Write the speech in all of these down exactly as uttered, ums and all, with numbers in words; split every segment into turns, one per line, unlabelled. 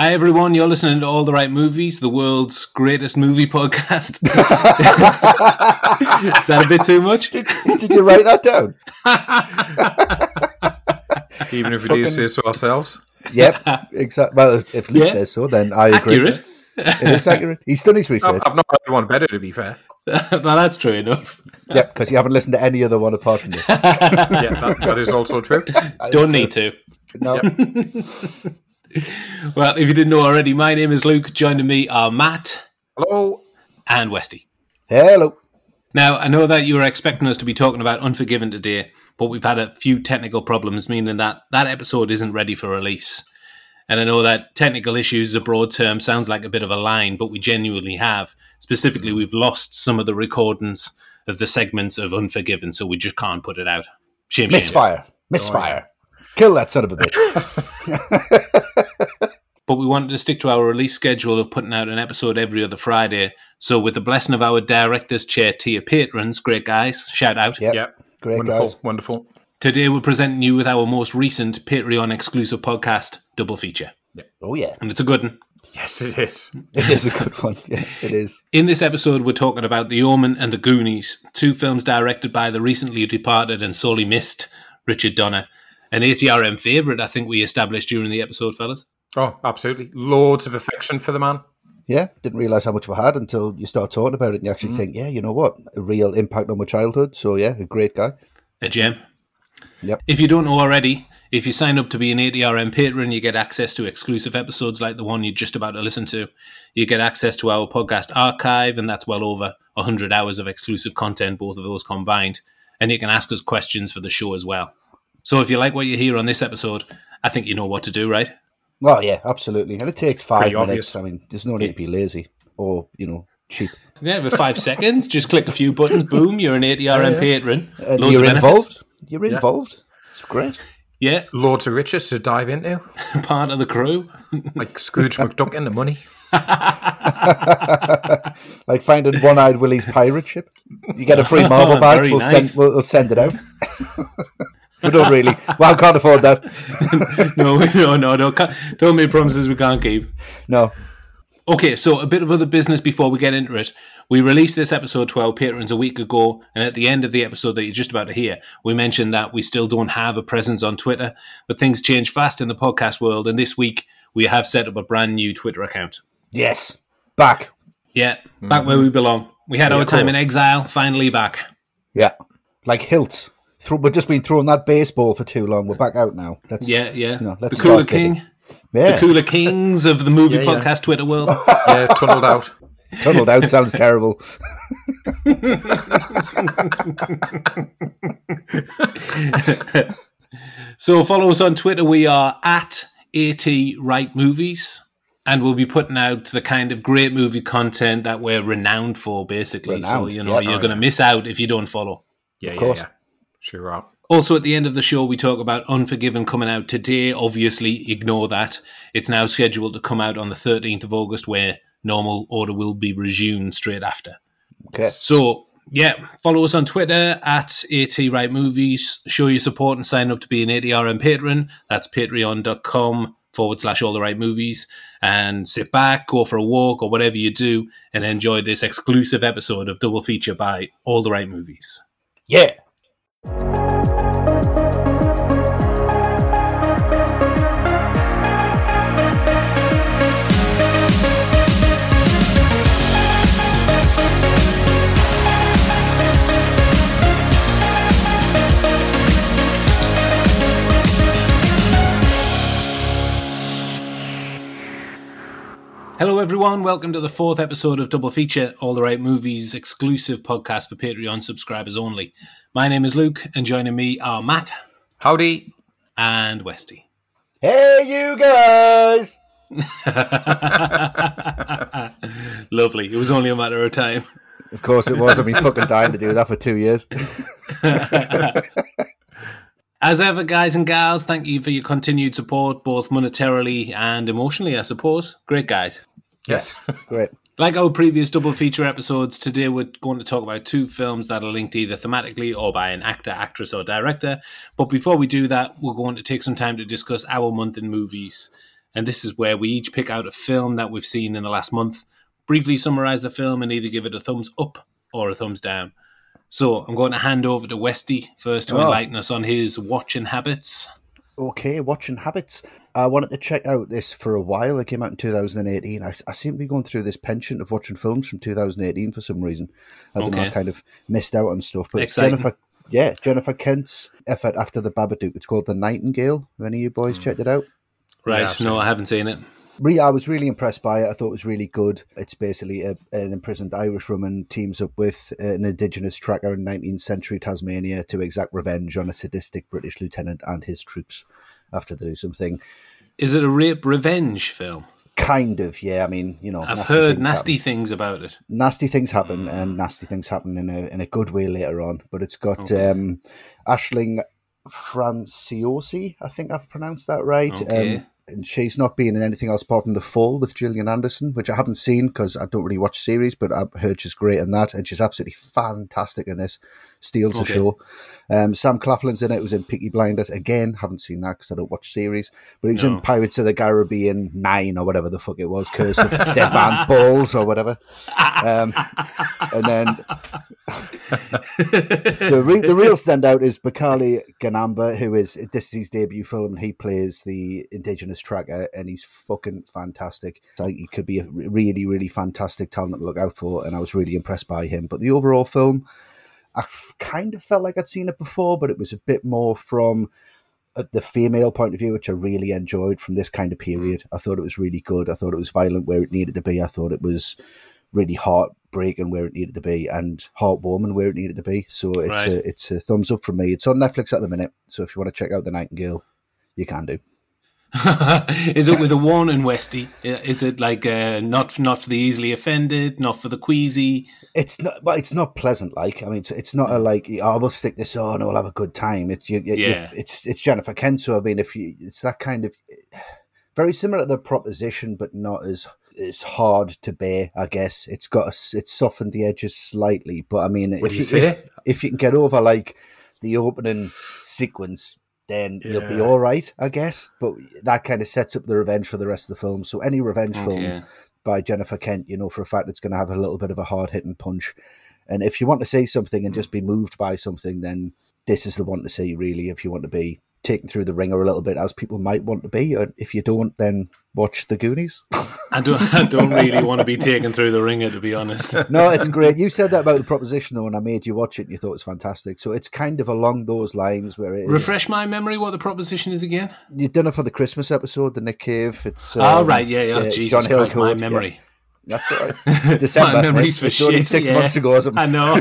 Hi everyone, you're listening to All the Right Movies, the world's greatest movie podcast. Is that a bit too much?
Did, did you write that down?
Even if we Fucking... do say so ourselves?
Yep, exactly. Well, if Luke yeah. says so, then I agree.
Accurate.
It is accurate. He's done his research.
I've not heard one better, to be fair.
Well, that's true enough.
Yeah, because you haven't listened to any other one apart from this.
Yeah, that, that is also true.
Don't need to.
No.
Yep.
Well, if you didn't know already, my name is Luke. Joining me are Matt.
Hello.
And Westy.
Hello.
Now, I know that you were expecting us to be talking about Unforgiven today, but we've had a few technical problems, meaning that that episode isn't ready for release. And I know that technical issues is a broad term, sounds like a bit of a line, but we genuinely have. Specifically, we've lost some of the recordings of the segments of Unforgiven, so we just can't put it out. Shame,
Misfire.
Shame.
Misfire. Oh, yeah. Kill that son of a bitch.
But we wanted to stick to our release schedule of putting out an episode every other Friday. So with the blessing of our director's chair tier patrons, great guys, shout out.
Yep.
Yep.
Great
wonderful,
guys.
Wonderful.
Today we're presenting you with our most recent Patreon exclusive podcast, Double Feature.
Yep.
Oh yeah.
And it's a good one.
Yes, it is.
It is a good one. Yeah, it is.
In this episode, we're talking about The Omen and The Goonies, two films directed by the recently departed and sorely missed Richard Donner. An A T R M favourite, I think we established during the episode, fellas.
Oh, absolutely. Loads of affection for the man.
Yeah, didn't realise how much we had until you start talking about it and you actually mm. think, yeah, you know what? A real impact on my childhood. So, yeah, a great guy.
A gem.
Yep.
If you don't know already, if you sign up to be an A T R M patron, you get access to exclusive episodes like the one you're just about to listen to. You get access to our podcast archive, and that's well over one hundred hours of exclusive content, both of those combined. And you can ask us questions for the show as well. So if you like what you hear on this episode, I think you know what to do, right?
Well, yeah, absolutely. And it takes five
Pretty
minutes.
obvious.
I mean, there's no need to be lazy or, you know, cheap.
Yeah, with five seconds, just click a few buttons, boom, you're an A T R M
yeah, yeah.
patron.
Uh,
Loads
you're
of
involved. You're
Yeah.
involved. It's great.
Yeah.
Loads of riches to dive into.
Part of the crew.
Like Scrooge McDuck in the money.
Like finding One-Eyed Willie's pirate ship. You get a free marble
Oh,
bag,
very
we'll,
nice.
send, we'll, we'll send it out. We don't really. Well, I can't afford that.
no, no, no, no. Can't, don't make promises we can't keep.
No.
Okay, so a bit of other business before we get into it. We released this episode to our patrons a week ago, and at the end of the episode that you're just about to hear, we mentioned that we still don't have a presence on Twitter, but things change fast in the podcast world, and this week we have set up a brand new Twitter account.
Yes. Back.
Yeah, back mm-hmm. where we belong. We had
yeah,
our time in exile, finally back.
Yeah, like hilts. Th- we've just been throwing that baseball for too long. We're back out now. Let's,
yeah, yeah.
You know, let's
the cooler king.
Yeah.
The cooler kings of the movie
yeah,
podcast
yeah.
Twitter world.
Yeah, tunneled out.
Tunneled out sounds terrible.
So follow us on Twitter. We are at AT Right Movies, and we'll be putting out the kind of great movie content that we're renowned for, basically.
Renowned.
So, you know,
Yeah.
you're
Oh,
going to
yeah.
miss out if you don't follow.
Yeah,
Of
yeah,
course.
yeah. Sure are.
Also, at the end of the show, we talk about Unforgiven coming out today. Obviously, ignore that. It's now scheduled to come out on the thirteenth of August, where normal order will be resumed straight after.
Okay.
So, yeah, follow us on Twitter at AT Right Movies. Show your support and sign up to be an A T R M patron. That's patreon.com forward slash all the right movies. And sit back, go for a walk, or whatever you do, and enjoy this exclusive episode of Double Feature by All the Right Movies.
Yeah.
Hello everyone, welcome to the fourth episode of Double Feature, All the Right Movies, exclusive podcast for Patreon subscribers only. My name is Luke, and joining me are Matt.
Howdy.
And Westy.
Hey, you guys!
Lovely, it was only a matter of time.
Of course it was. I've been fucking dying to do that for two years.
As ever, guys and gals, thank you for your continued support, both monetarily and emotionally, I suppose. Great guys.
Yes.
Great.
Like our previous double feature episodes, today we're going to talk about two films that are linked either thematically or by an actor, actress, or director. But before we do that, we're going to take some time to discuss our month in movies. And this is where we each pick out a film that we've seen in the last month, briefly summarize the film, and either give it a thumbs up or a thumbs down. So I'm going to hand over to Westy first to
Oh.
enlighten us on his watching habits.
Okay, watching habits. I wanted to check out this for a while. It came out in two thousand eighteen. I, I seem to be going through this penchant of watching films from two thousand eighteen for some reason. I don't know,
Okay.
I kind of missed out on stuff. But it's
Exciting.
Jennifer, yeah, Jennifer Kent's effort after the Babadook. It's called The Nightingale. Have any of you boys checked it out?
Right,
Yeah, I've
no,
seen
I haven't seen it.
Re- I was really impressed by it. I thought it was really good. It's basically a, an imprisoned Irish woman teams up with an indigenous tracker in nineteenth century Tasmania to exact revenge on a sadistic British lieutenant and his troops after they do something.
Is it a rape revenge film?
Kind of, yeah. I mean, you know,
I've
nasty
heard
things
nasty
happen.
things about it.
Nasty things happen, and nasty things happen in a in a good way later on. But it's got
Okay.
um, Aisling Franciosi, I think I've pronounced that right.
Okay.
Um, and she's not been in anything else apart from The Fall with Gillian Anderson, which I haven't seen because I don't really watch series, but I've heard she's great in that, and she's absolutely fantastic in this. Steals the
Okay.
show. Um, Sam Claflin's in it. Was in Peaky Blinders. Again, haven't seen that because I don't watch series. But he was
No.
in Pirates of the Caribbean nine or whatever the fuck it was, Curse of Dead Man's Balls or whatever. Um, and then the, re- the real standout is Bakali Ganamba, who is this is his debut film, and he plays the indigenous tracker, and he's fucking fantastic. I think he could be a really, really fantastic talent to look out for, and I was really impressed by him. But the overall film, I f- kind of felt like I'd seen it before, but it was a bit more from uh, the female point of view, which I really enjoyed from this kind of period. I thought it was really good. I thought it was violent where it needed to be. I thought it was really heartbreaking where it needed to be and heartwarming where it needed to be. So it's
Right.
a it's a thumbs up from me. It's on Netflix at the minute, so if you want to check out The Nightingale, you can do.
Is it with a one and Westy? Is it like uh, not not for the easily offended, not for the queasy?
It's not, well, it's not pleasant. Like, I mean, it's, it's not a like, oh, we'll stick this on, and we'll have a good time. It's you, you,
Yeah.
you, it's it's Jennifer Kent. So I mean, if you, it's that kind of very similar to The Proposition, but not as as hard to bear. I guess it's got a, it's softened the edges slightly, but I mean,
What
if
do you say?
If, if you can get over like the opening sequence, then you'll be
Yeah.
all right, I guess. But that kind of sets up the revenge for the rest of the film. So any revenge
Okay.
film by Jennifer Kent, you know for a fact it's going to have a little bit of a hard-hitting punch. And if you want to say something and just be moved by something, then this is the one to see, really, if you want to be taken through the ringer a little bit, as people might want to be. And if you don't, then watch The Goonies.
I don't, I don't really want to be taken through the ringer, to be honest.
No, it's great. You said that about The Proposition, though, and I made you watch it, and you thought it was fantastic. So it's kind of along those lines where it,
Refresh my memory what the proposition is again.
you've done it for the Christmas episode, the Nick Cave. It's
Oh,
um,
right, yeah, yeah.
uh,
Jesus
John Hill
Christ, my
Code,
memory.
yeah. That's all right. December.
My memory's
mate.
for
It's only
shit,
six
yeah.
months ago or something.
I know.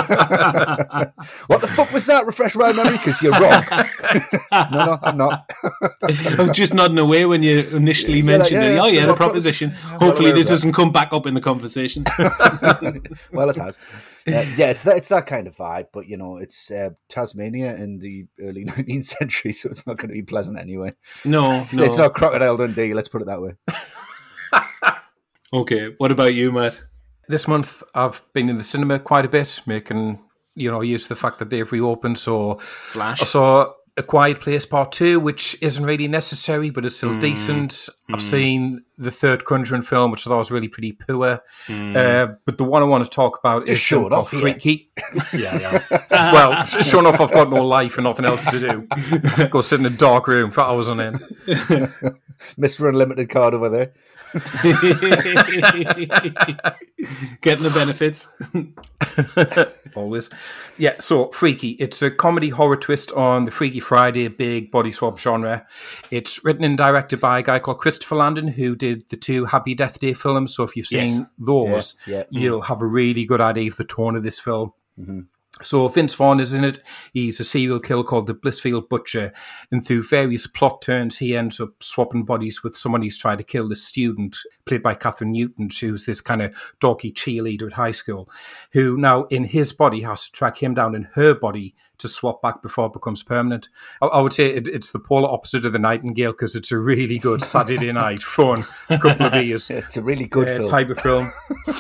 What the fuck was that? Refresh my memory, because you're wrong. no, no, I'm not.
I was just nodding away when you initially
Yeah,
mentioned
yeah,
it.
yeah,
Oh, yeah,
yeah,
the
well,
proposition.
well
Hopefully
aware of
this
that.
doesn't come back up in the conversation.
Well, it has. Uh, yeah, it's that, it's that kind of vibe, but, you know, it's uh, Tasmania in the early nineteenth century, so it's not going to be pleasant anyway.
No,
It's,
no.
it's not Crocodile Dundee, let's put it that way.
Okay, what about you, Matt?
This month, I've been in the cinema quite a bit, making, you know, use of the fact that they've reopened. So
Flash.
I saw A Quiet Place Part two, which isn't really necessary, but it's still decent. I've seen the third Conjuring film, which I thought was really pretty poor. Uh, but the one I want to talk about
Just
is
show
film
it
called
off here.
Freaky. yeah, yeah. Well, sure enough, I've got no life and nothing else to do. Go sit in a dark room for hours on end.
Mister Unlimited card over there.
Getting the benefits.
Always. Yeah, so Freaky. It's a comedy horror twist on the Freaky Friday big body swap genre. It's written and directed by a guy called Christopher Landon, who did the two Happy Death Day films. So if you've seen
Yes.
those,
Yeah, yeah.
you'll have a really good idea of the tone of this film. So Vince Vaughn is in it. He's a serial killer called the Blissfield Butcher, and through various plot turns, he ends up swapping bodies with someone he's trying to kill, this student. played by Catherine Newton, who's this kind of dorky cheerleader at high school, who now in his body has to track him down in her body to swap back before it becomes permanent. I, I would say it, it's the polar opposite of The Nightingale, because it's a really good Saturday night fun couple of years.
It's a really good
uh,
film.
type of film.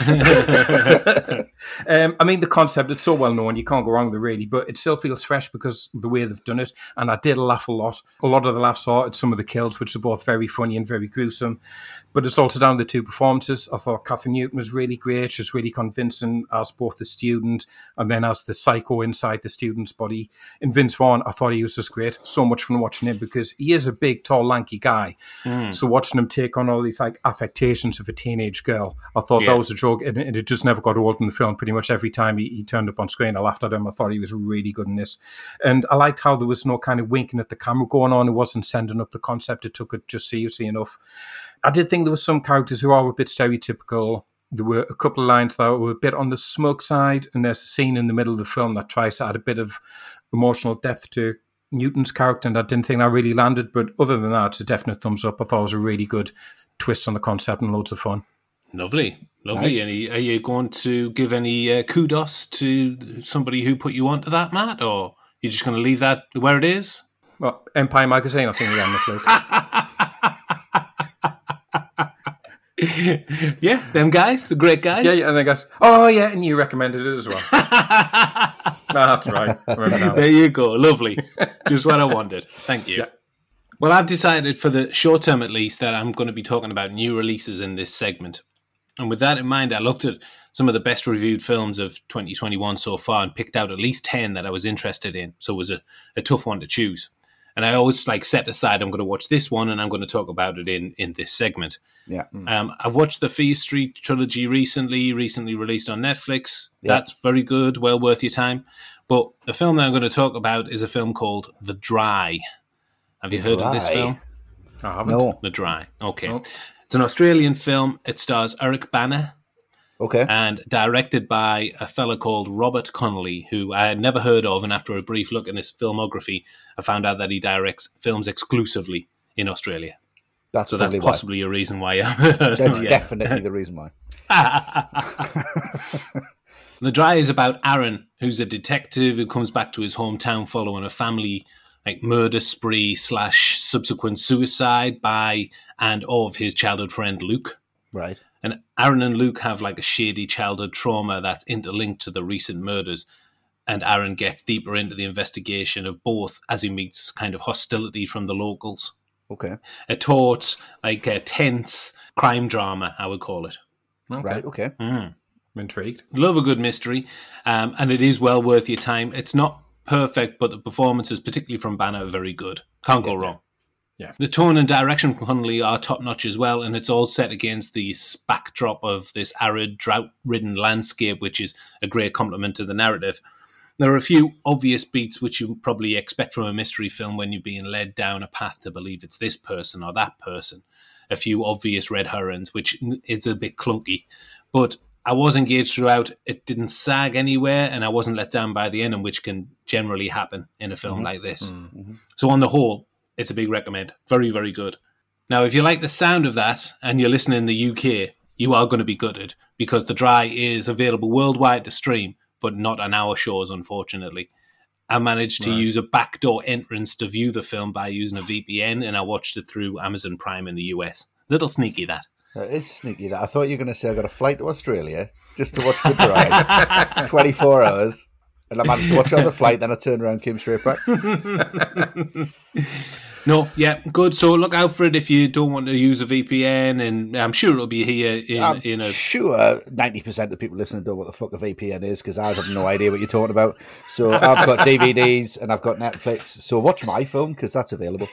um, I mean, the concept, it's so well known, you can't go wrong with it really, but it still feels fresh because of the way they've done it. And I did laugh a lot. A lot of the laughs are at some of the kills, which are both very funny and very gruesome. But it's also down to the two performances. I thought Catherine Newton was really great. She's really convincing as both the student and then as the psycho inside the student's body. And Vince Vaughn, I thought he was just great. So much fun watching him because he is a big, tall, lanky guy. Mm. So watching him take on all these like affectations of a teenage girl, I thought yeah. that was a joke. And it just never got old in the film. Pretty much every time he, he turned up on screen, I laughed at him. I thought he was really good in this. And I liked how there was no kind of winking at the camera going on. It wasn't sending up the concept. It took it just seriously enough. I did think there were some characters who are a bit stereotypical. There were a couple of lines that were a bit on the smug side, and there's a scene in the middle of the film that tries to add a bit of emotional depth to Newton's character, and I didn't think that really landed. But other than that, it's a definite thumbs up. I thought it was a really good twist on the concept and loads of fun.
Lovely, lovely. Nice. Any, are you going to give any uh, kudos to somebody who put you onto that, Matt, or you're just going to leave that where it is?
Well, Empire Magazine, I think, again, the fluke.
Yeah, them guys, the great guys.
Yeah, yeah, and then guys, oh yeah, and you recommended it as well. That's right.
There you go, lovely. Just what I wanted. Thank you. Yeah. Well, I've decided for the short term at least that I'm going to be talking about new releases in this segment. And with that in mind, I looked at some of the best reviewed films of twenty twenty-one so far and picked out at least ten that I was interested in. So it was a, a tough one to choose. And I always like set aside, I'm going to watch this one and I'm going to talk about it in, in this segment.
Yeah.
Um, I've watched the Fear Street trilogy recently, recently released on Netflix. Yeah. That's very good, well worth your time. But the film that I'm going to talk about is a film called The Dry. Have you the heard Dry. of this film?
I haven't.
No.
The Dry. Okay.
No.
It's an Australian film. It stars Eric Bana.
Okay.
And directed by a fella called Robert Connolly, who I had never heard of. And after a brief look in his filmography, I found out that he directs films exclusively in Australia.
That's
so that's possibly
why.
a reason why.
That's yeah. definitely the reason why.
The Dry is about Aaron, who's a detective who comes back to his hometown following a family like murder spree slash subsequent suicide by and of his childhood friend Luke.
Right.
And Aaron and Luke have like a shady childhood trauma that's interlinked to the recent murders. And Aaron gets deeper into the investigation of both as he meets kind of hostility from the locals.
Okay.
A taut, like a tense crime drama, I would call it.
Okay. Right, okay.
Mm.
I'm intrigued.
Love a good mystery. Um, and it is well worth your time. It's not perfect, but the performances, particularly from Bana, are very good. Can't go
yeah,
wrong.
Yeah.
The tone and direction from Connolly are top-notch as well, and it's all set against this backdrop of this arid, drought-ridden landscape, which is a great compliment to the narrative. There are a few obvious beats which you probably expect from a mystery film when you're being led down a path to believe it's this person or that person. A few obvious red herrings, which is a bit clunky. But I was engaged throughout. It didn't sag anywhere, and I wasn't let down by the ending, which can generally happen in a film mm-hmm. like this. Mm-hmm. So on the whole, it's a big recommend. Very, very good. Now, if you like the sound of that and you're listening in the U K, you are going to be gutted because The Dry is available worldwide to stream, but not on our shows, unfortunately. I managed to right. use a backdoor entrance to view the film by using a V P N, and I watched it through Amazon Prime in the U S. Little sneaky, that.
That is sneaky, that. I thought you were going to say I got a flight to Australia just to watch The Dry. twenty-four hours. And I managed to watch it on the flight, then I turned around and came straight back.
No, yeah, good. So look out for it if you don't want to use a V P N, and I'm sure it'll be here in,
I'm
in a...
sure ninety percent of the people listening don't know what the fuck a V P N is, because I have no idea what you're talking about. So I've got D V Ds and I've got Netflix. So watch my film, because that's available.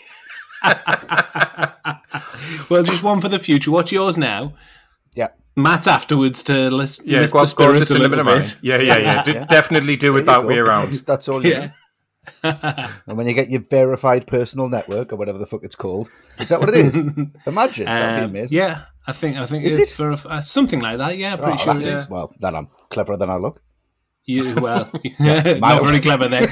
Well, just one for the future. Watch yours now.
Yeah.
Matt's afterwards to list,
yeah,
lift
go,
the spirits
go
a little bit.
Yeah, yeah, yeah. D-
yeah.
Definitely do it that way around.
That's all you yeah. And when you get your verified personal network, or whatever the fuck it's called, is that what it is? Imagine. That'd
Um,
be amazing.
yeah, I think I think
Is
it's
it?
for a, uh, something like that. Yeah, pretty
Oh,
sure
that's
it
it.
is.
Well, then I'm cleverer than I look.
You, well, not
miles.
very clever then.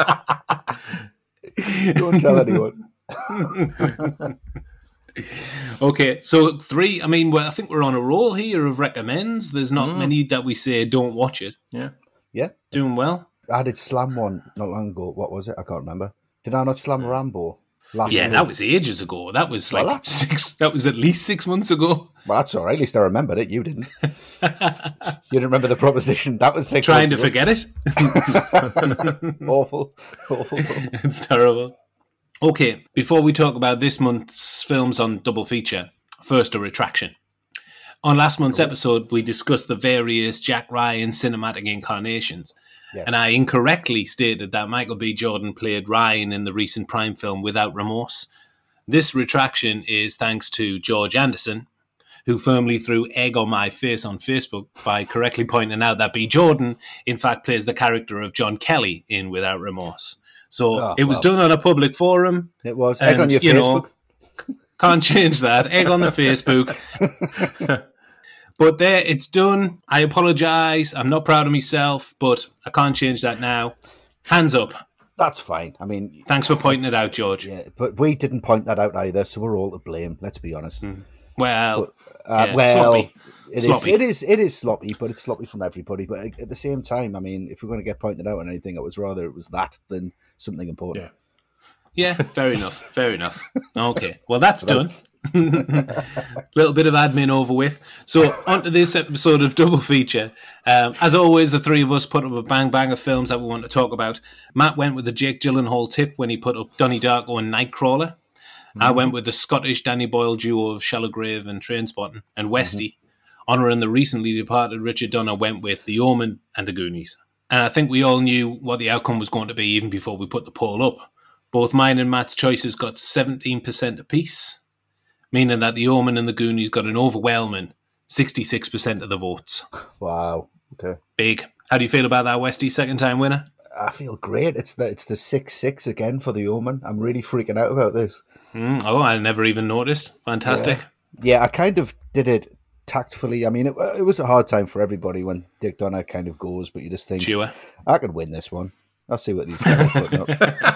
Don't tell anyone.
Okay, so three, I mean, well, I think we're on a roll here of recommends. There's not
Mm.
many that we say don't watch it.
Yeah.
Yeah.
Doing well.
I did slam one not long ago. What was it? I can't remember. Did I not slam Rambo? Last
Yeah,
week?
that was ages ago. That was like
Well, that's-
six, that was at least six months ago.
Well, that's all right. At least I remembered it. You didn't. You didn't remember the proposition. That was six
Trying to
months
forget it.
ago. Awful. Awful.
It's terrible. Okay, before we talk about this month's films on Double Feature, first a retraction. On last month's episode, we discussed the various Jack Ryan cinematic incarnations,
Yes.
and I incorrectly stated that Michael B. Jordan played Ryan in the recent Prime film Without Remorse. This retraction is thanks to George Anderson, who firmly threw egg on my face on Facebook by correctly pointing out that B. Jordan, in fact, plays the character of John Kelly in Without Remorse. So
Oh,
it was
well.
done on a public forum.
It was. Egg on
And,
your
you know,
Facebook.
Can't change that. Egg on the Facebook. But there, it's done. I apologise. I'm not proud of myself, but I can't change that now. Hands up.
That's fine. I mean,
Thanks for pointing it out, George.
yeah, but we didn't point that out either, so we're all to blame. Let's be honest.
Well,
Uh,
yeah,
well,
sloppy.
it is.
Sloppy.
It is. It is sloppy, but it's sloppy from everybody. But at the same time, I mean, if we're going to get pointed out on anything, it was rather it was that than something important.
Yeah.
Yeah, fair enough. Fair enough. Okay, well, that's done. Little bit of admin over with. So, on to this episode of Double Feature. Um, as always, the three of us put up a bang bang of films that we want to talk about. Matt went with the Jake Gyllenhaal tip when he put up Donnie Darko and Nightcrawler. Mm-hmm. I went with the Scottish Danny Boyle duo of Shallow Grave and Trainspotting. And Westy, mm-hmm. honouring the recently departed Richard Donner, went with The Omen and The Goonies. And I think we all knew what the outcome was going to be even before we put the poll up. Both mine and Matt's choices got seventeen percent apiece, meaning that The Omen and The Goonies got an overwhelming sixty-six percent of the votes.
Wow. Okay.
Big. How do you feel about that, Westy? Second time winner?
I feel great. It's the it's the six six again for The Omen. I'm really freaking out about this.
Mm, oh, I never even noticed. Fantastic.
Yeah. yeah, I kind of did it tactfully. I mean, it, it was a hard time for everybody when Dick Donner kind of goes, but you just think,
Sure.
I could win this one. I'll see what these guys are putting up.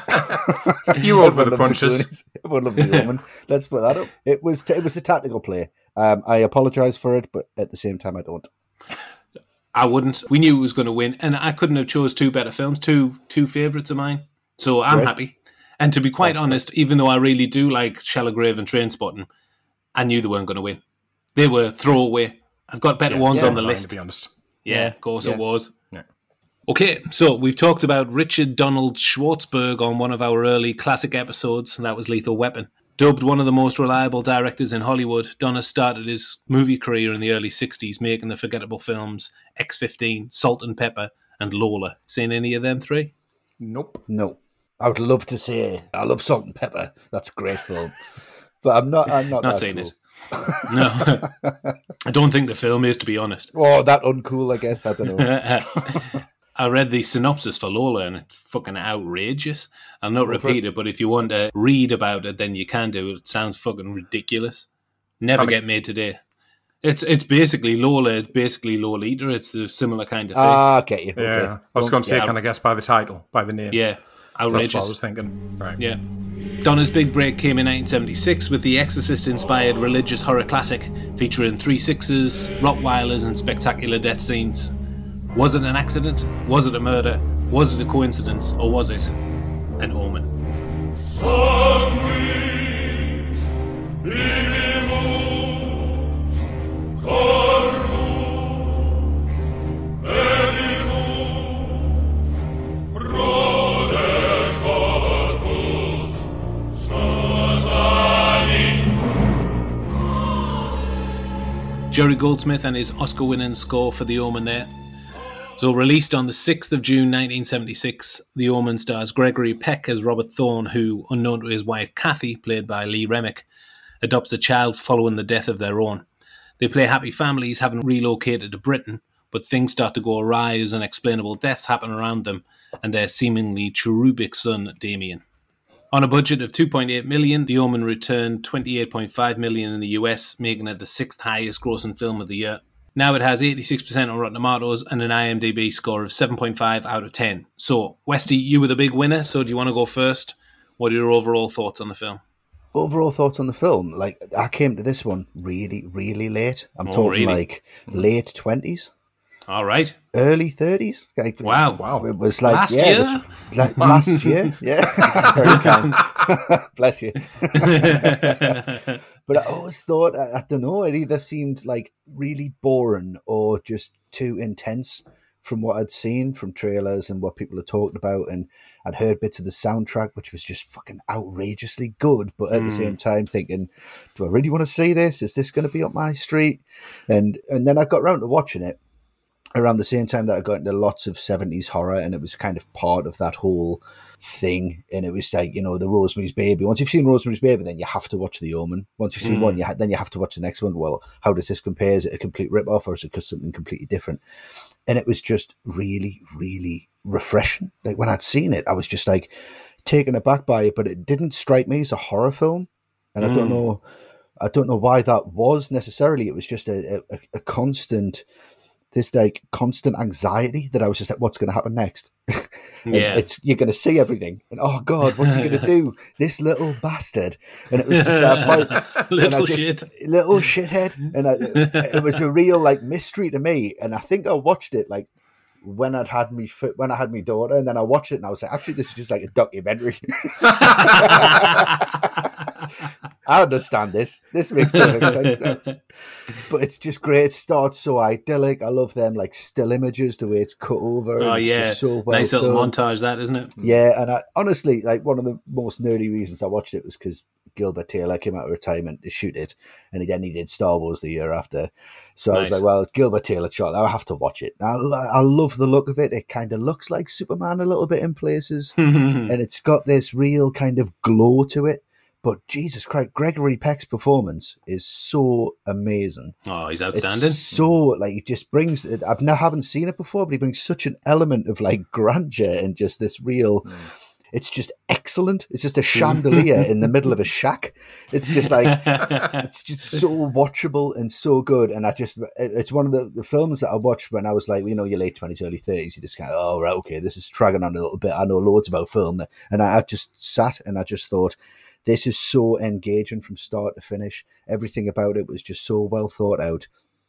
You rolled for
Everyone
the
loves
punches.
Goonies. Everyone loves The Omen. Let's put that up. It was t- it was a tactical play. Um, I apologise for it, but at the same time, I don't.
I wouldn't. We knew it was going to win, and I couldn't have chose two better films, two two favourites of mine. So I'm
Great.
happy. And to be quite
That's
honest, even though I really do like Shallow Grave and Trainspotting, I knew they weren't going to win. They were throwaway. I've got better
Yeah,
ones
yeah,
on the
mine,
list.
to be honest.
Yeah,
Yeah,
of course
yeah.
it was.
Yeah.
Okay, so we've talked about Richard Donald Schwartzberg on one of our early classic episodes, and that was Lethal Weapon. Dubbed one of the most reliable directors in Hollywood, Donner started his movie career in the early sixties, making the forgettable films X fifteen, Salt and Pepper, and Lola. Seen any of them three?
Nope.
No, I would love to say I love Salt and Pepper. That's a great film, but I'm not. I'm not.
Not
that
seen
cool.
it. No. I don't think the film is, to be honest.
Oh, that uncool. I guess I don't know.
I read the synopsis for Lola and it's fucking outrageous. I'll not
Go for
repeat it, but if you want to read about it, then you can do it. It sounds fucking ridiculous. Never
Probably-
get made today. It's it's basically Lola, it's basically Lolita. It's a similar kind of thing.
Ah, get you.
Yeah.
Okay.
I was going to say,
Yeah.
can I guess by the title, by the name?
yeah,
So that's what I
outrageous.
was thinking. Right.
Yeah. Donner's big break came in nineteen seventy-six with the Exorcist-inspired religious horror classic featuring three sixes, Rottweilers, and spectacular death scenes. Was it an accident? Was it a murder? Was it a coincidence? Or was it an omen?
Some wings, big moons, cornrows, many moons, broader corpus, satanin.
Jerry Goldsmith and his Oscar-winning score for The Omen there. So released on the sixth of June nineteen seventy-six, The Omen stars Gregory Peck as Robert Thorne, who, unknown to his wife Kathy, played by Lee Remick, adopts a child following the death of their own. They play happy families having relocated to Britain, but things start to go awry as unexplainable deaths happen around them and their seemingly cherubic son Damien. On a budget of two point eight million dollars, The Omen returned twenty-eight point five million dollars in the U S, making it the sixth highest grossing film of the year. Now it has eighty-six percent on Rotten Tomatoes and an IMDb score of seven point five out of ten. So, Westy, you were the big winner, so do you want to go first? What are your overall thoughts on the film?
overall thoughts on the film. Like, I came to this one really, really late. I'm
Oh,
talking
really?
like late twenties,
All right.
early thirties. Like,
Wow.
Wow.
It was like
Last
yeah,
year?
it was like last year. Yeah, very kind. Bless you. But I always thought, I, I don't know, it either seemed like really boring or just too intense from what I'd seen from trailers and what people had talked about. And I'd heard bits of the soundtrack, which was just fucking outrageously good. But at
Mm.
the same time thinking, do I really want to see this? Is this going to be up my street? And and then I got round to watching it around the same time that I got into lots of seventies horror, and it was kind of part of that whole thing. And it was like, you know, the Rosemary's Baby. Once you've seen Rosemary's Baby, then you have to watch The Omen. Once you've seen
Mm.
one, you ha- then you have to watch the next one. Well, how does this compare? Is it a complete rip-off, or is it something completely different? And it was just really, really refreshing. Like, when I'd seen it, I was just like taken aback by it, but it didn't strike me as a horror film. And I don't
Mm.
know, I don't know why that was necessarily. It was just a, a, a constant, this like constant anxiety that I was just like, what's going to happen next? And
Yeah.
it's you're going to see everything, and oh god, what's he going to do? This little bastard! And it was just that point, and I
Little
just-
shit.
little shithead, and I, it was a real like mystery to me. And I think I watched it like when I'd had me fi- when I had my daughter, and then I watched it and I was like, actually, this is just like a documentary. I understand this. This makes perfect sense now. But it's just great. It starts so idyllic. I love them like still images, the way it's cut over.
Oh,
and it's
yeah.
just so well
Nice little
done.
montage, that, isn't it?
Yeah, and I honestly, like, one of the most nerdy reasons I watched it was because Gilbert Taylor came out of retirement to shoot it, and he then he did Star Wars the year after. So I was
Nice.
like, well, Gilbert Taylor shot, I have to watch it. I, I love the look of it. It kind of looks like Superman a little bit in places, and it's got this real kind of glow to it. But Jesus Christ, Gregory Peck's performance is so amazing.
Oh, he's outstanding.
It's so like it just brings. I've never haven't seen it before, but he brings such an element of like grandeur and just this real. It's just excellent. It's just a chandelier in the middle of a shack. It's just like it's just so watchable and so good. And I just it's one of the, the films that I watched when I was like, you know, your late twenties, early thirties. You just kind of, oh right, okay, this is dragging on a little bit. I know loads about film, and I, I just sat and I just thought, this is so engaging from start to finish. Everything about it was just so well thought out,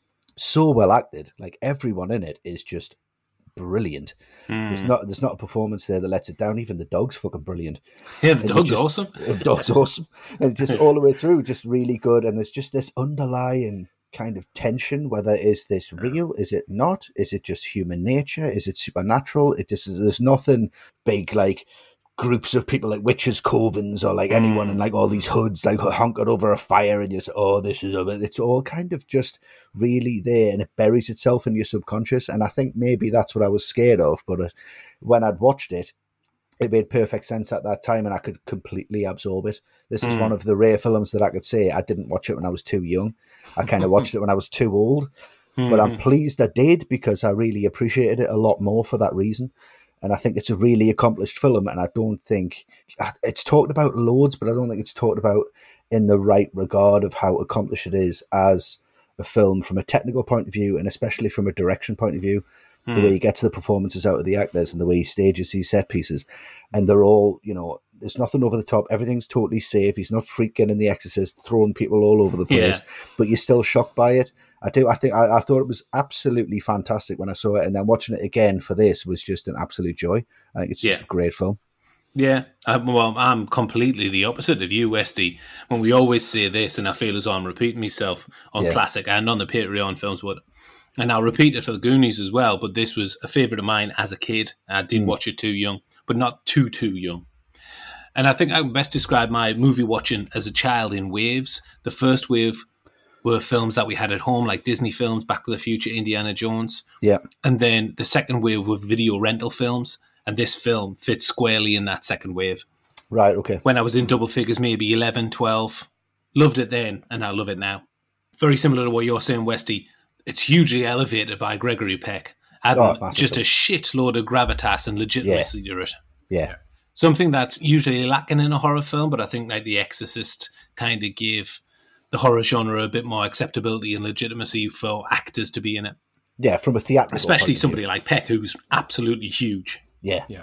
so well acted. Like, everyone in it is just brilliant.
Hmm.
There's not there's not a performance there that lets it down. Even the dog's fucking brilliant.
Yeah, the
And you
dog's
just-
awesome.
The dog's awesome. And just all the way through, just really good. And there's just this underlying kind of tension. Whether is this real? Is it not? Is it just human nature? Is it supernatural? It just there's nothing big like groups of people like witches' covens or like anyone in like all these hoods like hunkered over a fire and you say, oh, this is it's all kind of just really there, and it buries itself in your subconscious. And I think maybe that's what I was scared of, but uh, when I'd watched it, it made perfect sense at that time, and I could completely absorb it. This is
Mm.
one of the rare films that I could say I didn't watch it when I was too young. I kind of watched it when I was too old, but I'm pleased I did, because I really appreciated it a lot more for that reason. And I think it's a really accomplished film, and I don't think it's talked about loads, but I don't think it's talked about in the right regard of how accomplished it is as a film from a technical point of view, and especially from a direction point of view. The way he gets the performances out of the actors and the way he stages these set pieces. And they're all, you know, there's nothing over the top. Everything's totally safe. He's not freaking in The Exorcist, throwing people all over the place,
Yeah.
but you're still shocked by it. I do. I think I, I thought it was absolutely fantastic when I saw it, and then watching it again for this was just an absolute joy. I think it's just
Yeah.
a great film.
Yeah, um, well, I'm completely the opposite of you, Westy. When we always say this, and I feel as though I'm repeating myself on
Yeah.
classic and on the Patreon films, but and I'll repeat it for the Goonies as well. But this was a favourite of mine as a kid. I did watch it too young, but not too too young. And I think I can best describe my movie watching as a child in waves. The first wave were films that we had at home, like Disney films, Back to the Future, Indiana Jones.
Yeah,
And then the second wave were video rental films. And this film fits squarely in that second wave.
right. Okay.
When I was in double figures, maybe eleven, twelve. Loved it then, and I love it now. Very similar to what you're saying, Westy. It's hugely elevated by Gregory Peck. Adding
Oh, massively.
just a shitload of gravitas and legitimacy to it.
Yeah,
Something that's usually lacking in a horror film, but I think like The Exorcist kind of gave the horror genre a bit more acceptability and legitimacy for actors to be in it.
yeah. From a theatrical,
Especially
point of
somebody
view.
like Peck, who's absolutely huge.
Yeah,
Yeah.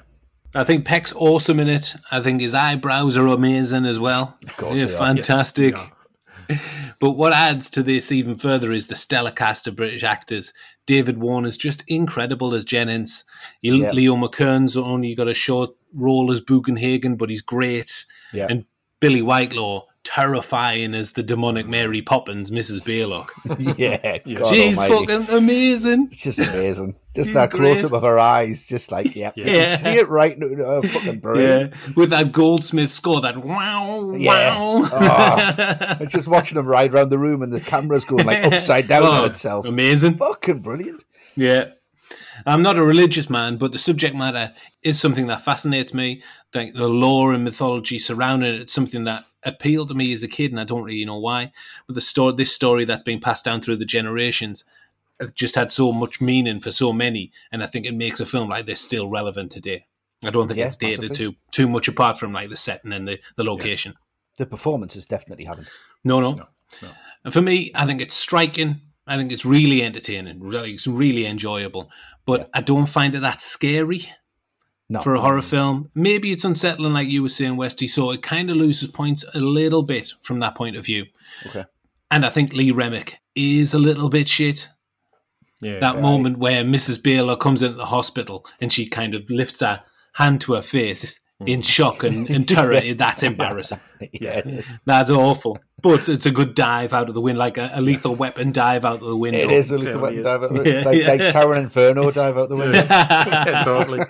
I think Peck's awesome in it. I think his eyebrows are amazing as well.
Of course
Yeah,
they are.
fantastic.
Yes,
But what adds to this even further is the stellar cast of British actors. David Warner's just incredible as Jennings. You-
Yeah.
Leo McKern's only got a short role as Bugenhagen, but he's great.
Yeah.
And Billy Whitelaw, terrifying as the demonic Mary Poppins, Missus Baylock.
yeah, God
She's
almighty.
fucking amazing.
It's just amazing. Just
She's
that close up
great.
of her eyes, just like, yep. You
Yeah.
can see it right. Uh, fucking brilliant.
Yeah, with that Goldsmith score, that wow,
Yeah.
wow.
Oh, I'm just watching them ride around the room and the camera's going like upside down
Oh,
on itself.
Amazing.
Fucking brilliant.
Yeah. I'm not a religious man, but the subject matter is something that fascinates me. The, the lore and mythology surrounding it, it's something that appealed to me as a kid, and I don't really know why. But the story, this story that's been passed down through the generations, have just had so much meaning for so many, and I think it makes a film like this still relevant today. I don't think
Yeah,
it's dated
possibly.
too too much apart from like the setting and the, the location.
The performances definitely haven't.
No, no. And for me, I think it's striking. I think it's really entertaining. Really, it's really enjoyable. But I don't find it that scary
No.
for a horror film. Maybe it's unsettling, like you were saying, Westy, so it kind of loses points a little bit from that point of view.
Okay.
And I think Lee Remick is a little bit shit.
Yeah.
That moment where Missus Baylor comes into the hospital and she kind of lifts her hand to her face in shock and, and terror, that's embarrassing.
Yeah, it is.
That's awful. But it's a good dive out of the window, like a, a lethal weapon dive out of the window.
It is a little
Totally
bit
is.
dive out the, it's
Yeah,
like,
yeah.
like Tower Inferno dive out the window.
Yeah, totally.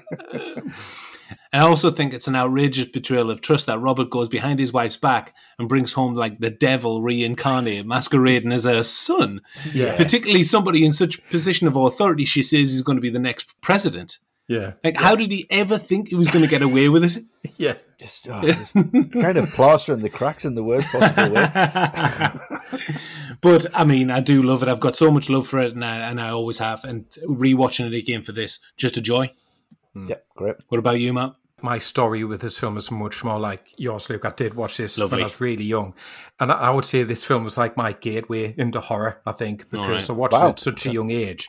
I also think it's an outrageous betrayal of trust that Robert goes behind his wife's back and brings home like the devil reincarnated, masquerading as her son.
Yeah.
Particularly somebody in such a position of authority, she says he's going to be the next president.
Yeah.
Like, how did he ever think he was going to get away with it?
Yeah.
Just, oh, just kind of plastering the cracks in the worst possible way.
But, I mean, I do love it. I've got so much love for it, and I, and I always have. And rewatching it again for this, just a joy.
Yeah, great.
What about you, Matt?
My story with this film is much more like yours, Luke. I did watch this
Lovely.
when I was really young. And I, I would say this film was like my gateway into horror, I think, because
right.
I watched
Wow.
it at such a young age.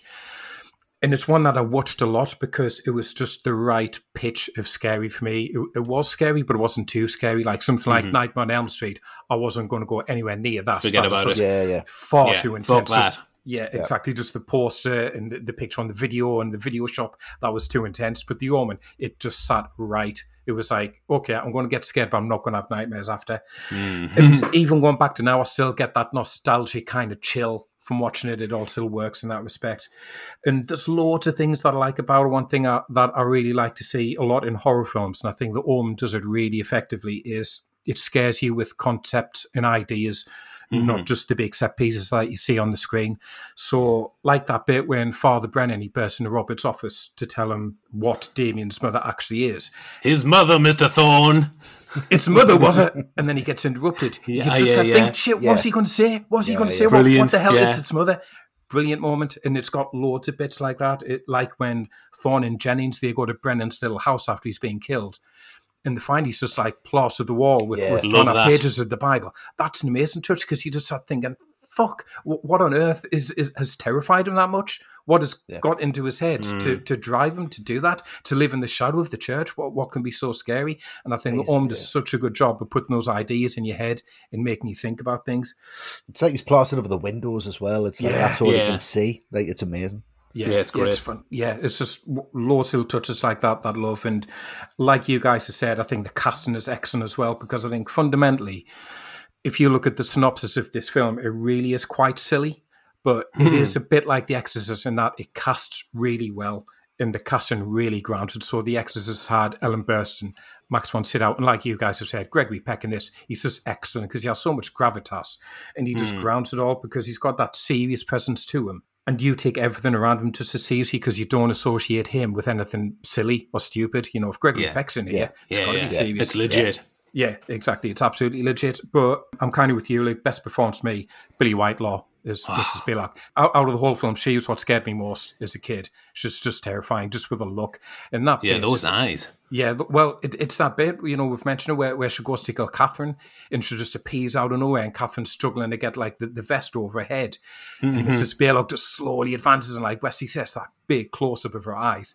And it's one that I watched a lot because it was just the right pitch of scary for me. It, it was scary, but it wasn't too scary. Like something like Nightmare on Elm Street, I wasn't going to go anywhere near that.
Forget
That's
about
just
it.
Yeah, yeah.
Far
Yeah,
too
fuck
intense.
that.
Just- Yeah, exactly. Just the poster and the, the picture on the video and the video shop, that was too intense. But The Omen, it just sat right. It was like, okay, I'm going to get scared, but I'm not going to have nightmares after. And even going back to now, I still get that nostalgic kind of chill from watching it. It all still works in that respect. And there's loads of things that I like about it. One thing I, that I really like to see a lot in horror films, and I think The Omen does it really effectively, is it scares you with concepts and ideas, not just the big set pieces that you see on the screen. So, like that bit when Father Brennan, he bursts into Robert's office to tell him what Damien's mother actually is.
His mother, Mister Thorne.
Its mother, was it? And then he gets interrupted.
Yeah,
you just
yeah,
like,
yeah.
think, shit,
Yeah.
what's he going to say? What's he
Yeah,
going to
yeah.
say? What,
Brilliant,
what the hell
yeah.
is its mother? Brilliant moment. And it's got loads of bits like that. It, like when Thorne and Jennings, they go to Brennan's little house after he's being killed. And they find he's just like plastered the wall with,
Yeah.
with
Love
torn up
that.
pages of the Bible. That's an amazing touch because you just start thinking, fuck, wh- what on earth is, is has terrified him that much? What has
Yeah.
got into his head to, to drive him to do that, to live in the shadow of the church? What what can be so scary? And I think
Please,
the Om
yeah.
does such a good job of putting those ideas in your head and making you think about things.
It's like he's plastered over the windows as well. It's like
Yeah,
that's all
yeah.
you can see. Like, it's amazing.
Yeah,
Yeah, it's great.
fun. Yeah, it's just w- loads of touches like that that I love. And like you guys have said, I think the casting is excellent as well, because I think fundamentally, if you look at the synopsis of this film, it really is quite silly, but it is a bit like The Exorcist in that it casts really well and the casting really grounded. So The Exorcist had Ellen Burstyn, Max von Sydow, and like you guys have said, Gregory Peck in this, he's just excellent because he has so much gravitas and he just grounds it all because he's got that serious presence to him. And you take everything around him just as seriously because you don't associate him with anything silly or stupid. You know, if Gregory
Yeah.
Peck's in here,
Yeah.
it's
Yeah,
got to
yeah.
be serious.
It's legit.
Yeah, exactly. It's absolutely legit. But I'm kind of with you. Like, best performance for me, Billy Whitelaw is Missus Baylock. Out, out of the whole film, she was what scared me most as a kid. She's just terrifying, just with a look. And that
Yeah,
bit,
those eyes.
yeah, th- well, it, it's that bit, you know, we've mentioned it, where, where she goes to kill Catherine and she just appears out of nowhere and Catherine's struggling to get, like, the, the vest over her head. And Missus Baylock just slowly advances and, like Wesley says, that big close-up of her eyes.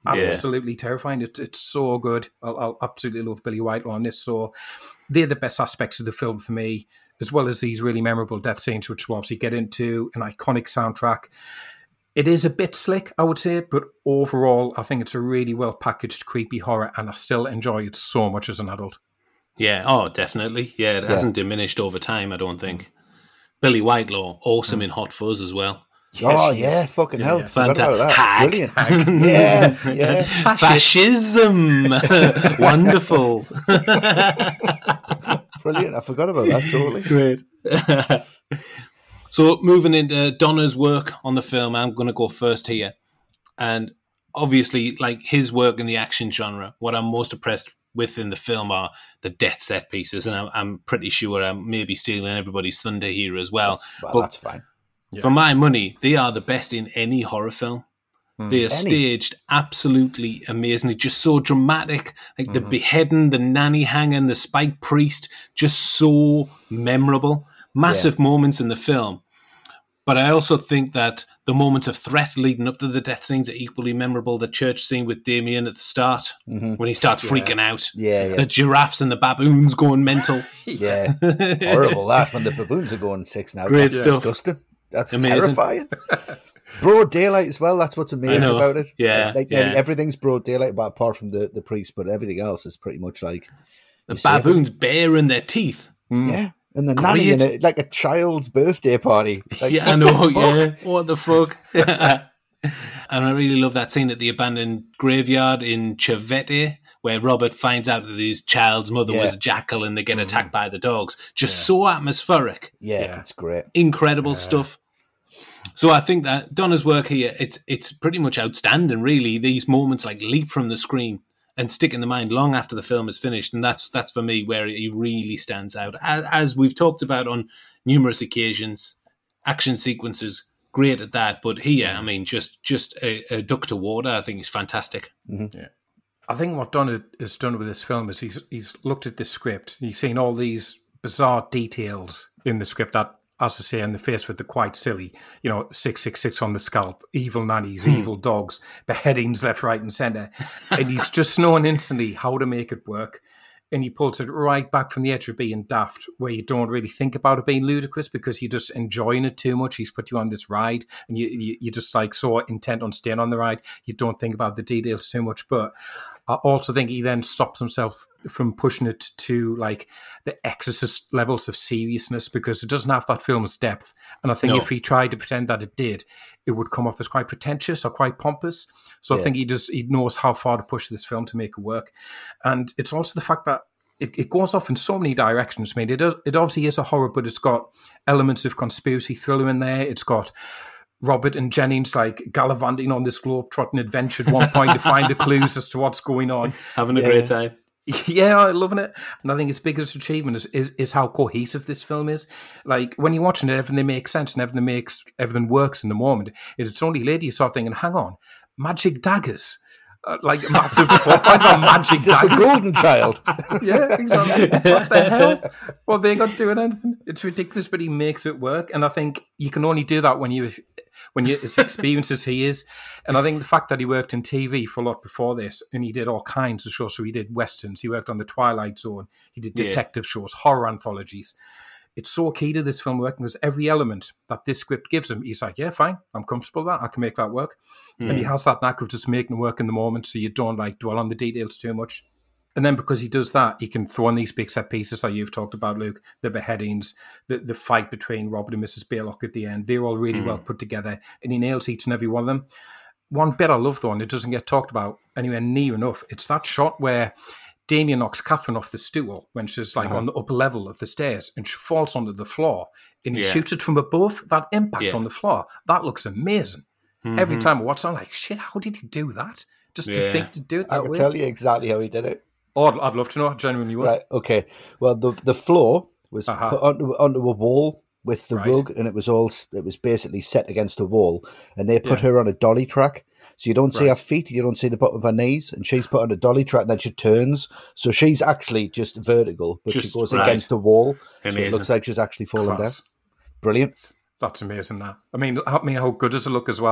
absolutely terrifying. It's it's so good. I'll, I'll absolutely love Billy Whitelaw on this. So they're the best aspects of the film for me, as well as these really memorable death scenes, which we'll obviously get into, an iconic soundtrack. It is a bit slick, I would say, but overall, I think it's a really well-packaged, creepy horror, and I still enjoy it so much as an adult.
Yeah, oh, definitely. Yeah, it
Yeah.
hasn't diminished over time, I don't think. Billy Whitelaw, awesome in Hot Fuzz as well.
oh,
she
yeah,
is.
fucking hell.
yeah.
Forgot about that.
Hag.
Brilliant. Yeah, yeah.
Fascism! Wonderful.
Brilliant. I forgot about that totally.
Great. So moving into Donner's work on the film, I'm going to go first here. And obviously, like his work in the action genre, what I'm most impressed with in the film are the death set pieces. And I'm, I'm pretty sure I'm maybe stealing everybody's thunder here as well.
Well,
But
that's fine.
for my money, they are the best in any horror film. They are
Any.
staged absolutely amazingly, just so dramatic. Like the beheading, the nanny hanging, the spike priest, just so memorable. Massive moments in the film. But I also think that the moments of threat leading up to the death scenes are equally memorable. The church scene with Damien at the start, when he starts freaking out.
Yeah, yeah.
The giraffes and the baboons going mental.
Yeah. Horrible that when the baboons are going six now.
Great
That's
stuff.
disgusting. That's
Amazing.
terrifying. Broad daylight as well. That's what's amazing
know.
about it.
Yeah,
like
yeah.
everything's broad daylight, but apart from the, the priest, but everything else is pretty much like
The
you see
baboons baring their teeth.
everything. Yeah, and the nanny in
Great.
it, like a child's birthday party. Like,
Yeah, I know. Yeah, what the fuck? And I really love that scene at the abandoned graveyard in Chavette, where Robert finds out that his child's mother
Yeah.
was a jackal and they get attacked by the dogs. Just so atmospheric.
yeah,
Yeah.
it's great.
Incredible stuff. So I think that Donna's work here, it's it's pretty much outstanding, really. These moments like leap from the screen and stick in the mind long after the film is finished. And that's that's for me where he really stands out. As, as we've talked about on numerous occasions, action sequences, great at that. But here, I mean, just just a, a duck to water, I think is fantastic.
I think what Donna has done with this film is he's he's looked at this script. He's seen all these bizarre details in the script that, as I say, in the face with the quite silly, you know, six six six on the scalp, evil nannies, evil dogs, beheadings left, right, and centre, and he's just known instantly how to make it work. And he pulls it right back from the edge of being daft, where you don't really think about it being ludicrous because you're just enjoying it too much. He's put you on this ride, and you, you you're just like so intent on staying on the ride, you don't think about the details too much. But I also think he then stops himself from pushing it to like the Exorcist levels of seriousness, because it doesn't have that film's depth. And I think
No.
if he tried to pretend that it did, it would come off as quite pretentious or quite pompous. So I
Yeah.
think he just he knows how far to push this film to make it work. And it's also the fact that it, it goes off in so many directions. I mean, it it obviously is a horror, but it's got elements of conspiracy thriller in there. It's got Robert and Jennings like gallivanting on this globe-trotting adventure at one point to find the clues as to what's going on.
Having a
Yeah.
great time.
Yeah, I'm loving it. And I think its biggest achievement is, is is how cohesive this film is. Like, when you're watching it, everything makes sense and everything makes everything works in the moment. It's only later you start thinking, hang on, magic daggers. Uh, like a massive plot point on magic
It's just the
daggers.
golden child.
Yeah, exactly. What the hell? What they got to do with anything? It's ridiculous, but he makes it work. And I think you can only do that when you when you're as experienced as he is. And I think the fact that he worked in T V for a lot before this, and he did all kinds of shows. So he did westerns, he worked on The Twilight Zone, he did
Yeah.
detective shows, horror anthologies. It's so key to this film working because every element that this script gives him, he's like, yeah, fine, I'm comfortable with that. I can make that work. And he has that knack of just making it work in the moment, so you don't like dwell on the details too much. And then because he does that, he can throw in these big set pieces that you've talked about, Luke, the beheadings, the, the fight between Robert and Missus Baylock at the end. They're all really well put together, and he nails each and every one of them. One bit I love, though, and it doesn't get talked about anywhere near enough, it's that shot where Damien knocks Catherine off the stool when she's like on the upper level of the stairs, and she falls onto the floor, and he
Yeah.
shoots it from above. That impact
Yeah.
on the floor, that looks amazing. Every time I watch it, I'm like, shit, how did he do that? Just to
Yeah.
think to do it
I
that
can
way.
tell you exactly how he did it.
Oh, I'd, I'd love to know. I genuinely would.
Right. Okay. Well, the the floor was
Uh-huh.
put onto onto a wall with the
Right.
rug, and it was all it was basically set against a wall, and they put
Yeah.
her on a dolly track, so you don't see
Right.
her feet, you don't see the bottom of her knees, and she's put on a dolly track, and then she turns, so she's actually just vertical, but she
Just-
goes
right.
against the wall, so it
Amazing.
looks like she's actually falling
Class.
down. Brilliant.
That's amazing. That I mean, I mean, how good does it look as well?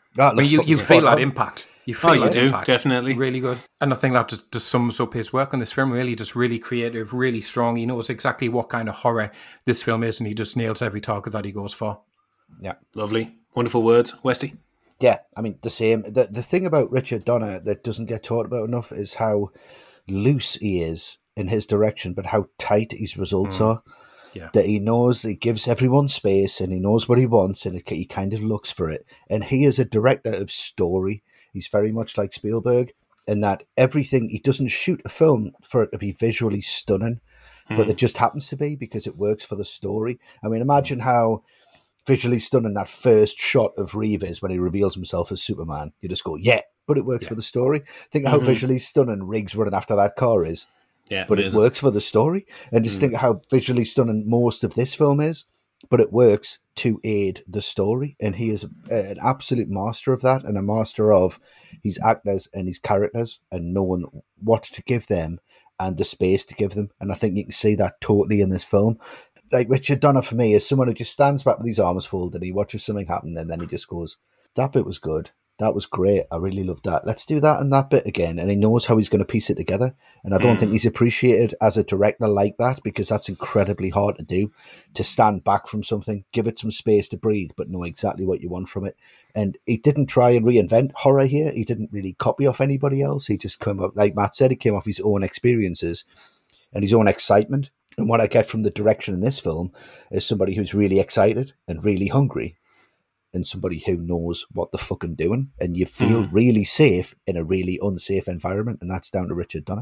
That
I mean,
looks
you,
fucking
you
spot
feel that
on.
impact. You feel
Oh, you
that
do,
impact.
definitely.
Really good. And I think that just, just sums up his work on this film, really. Just really creative, really strong. He knows exactly what kind of horror this film is, and he just nails every target that he goes for.
Yeah.
Lovely. Wonderful words. Westy?
Yeah, I mean, the same. The, the thing about Richard Donner that doesn't get talked about enough is how loose he is in his direction, but how tight his results are.
Yeah.
That he knows, he gives everyone space and he knows what he wants and he kind of looks for it. And he is a director of story. He's very much like Spielberg in that everything, he doesn't shoot a film for it to be visually stunning, mm. but it just happens to be because it works for the story. I mean, imagine how visually stunning that first shot of Reeve is when he reveals himself as Superman. You just go, yeah, but it works yeah. for the story. Think mm-hmm. how visually stunning Riggs running after that car is.
Yeah,
but
it
it works for the story. And just mm. think how visually stunning most of this film is, but it works to aid the story. And he is a, an absolute master of that and a master of his actors and his characters and knowing what to give them and the space to give them. And I think you can see that totally in this film. Like Richard Donner for me is someone who just stands back with his arms folded. He watches something happen and then he just goes, that bit was good. That was great. I really loved that. Let's do that and that bit again. And he knows how he's going to piece it together. And I don't mm. think he's appreciated as a director like that because that's incredibly hard to do, to stand back from something, give it some space to breathe, but know exactly what you want from it. And he didn't try and reinvent horror here. He didn't really copy off anybody else. He just came up, like Matt said, he came off his own experiences and his own excitement. And what I get from the direction in this film is somebody who's really excited and really hungry and somebody who knows what the fucking doing. And you feel mm. really safe in a really unsafe environment. And that's down to Richard Donner.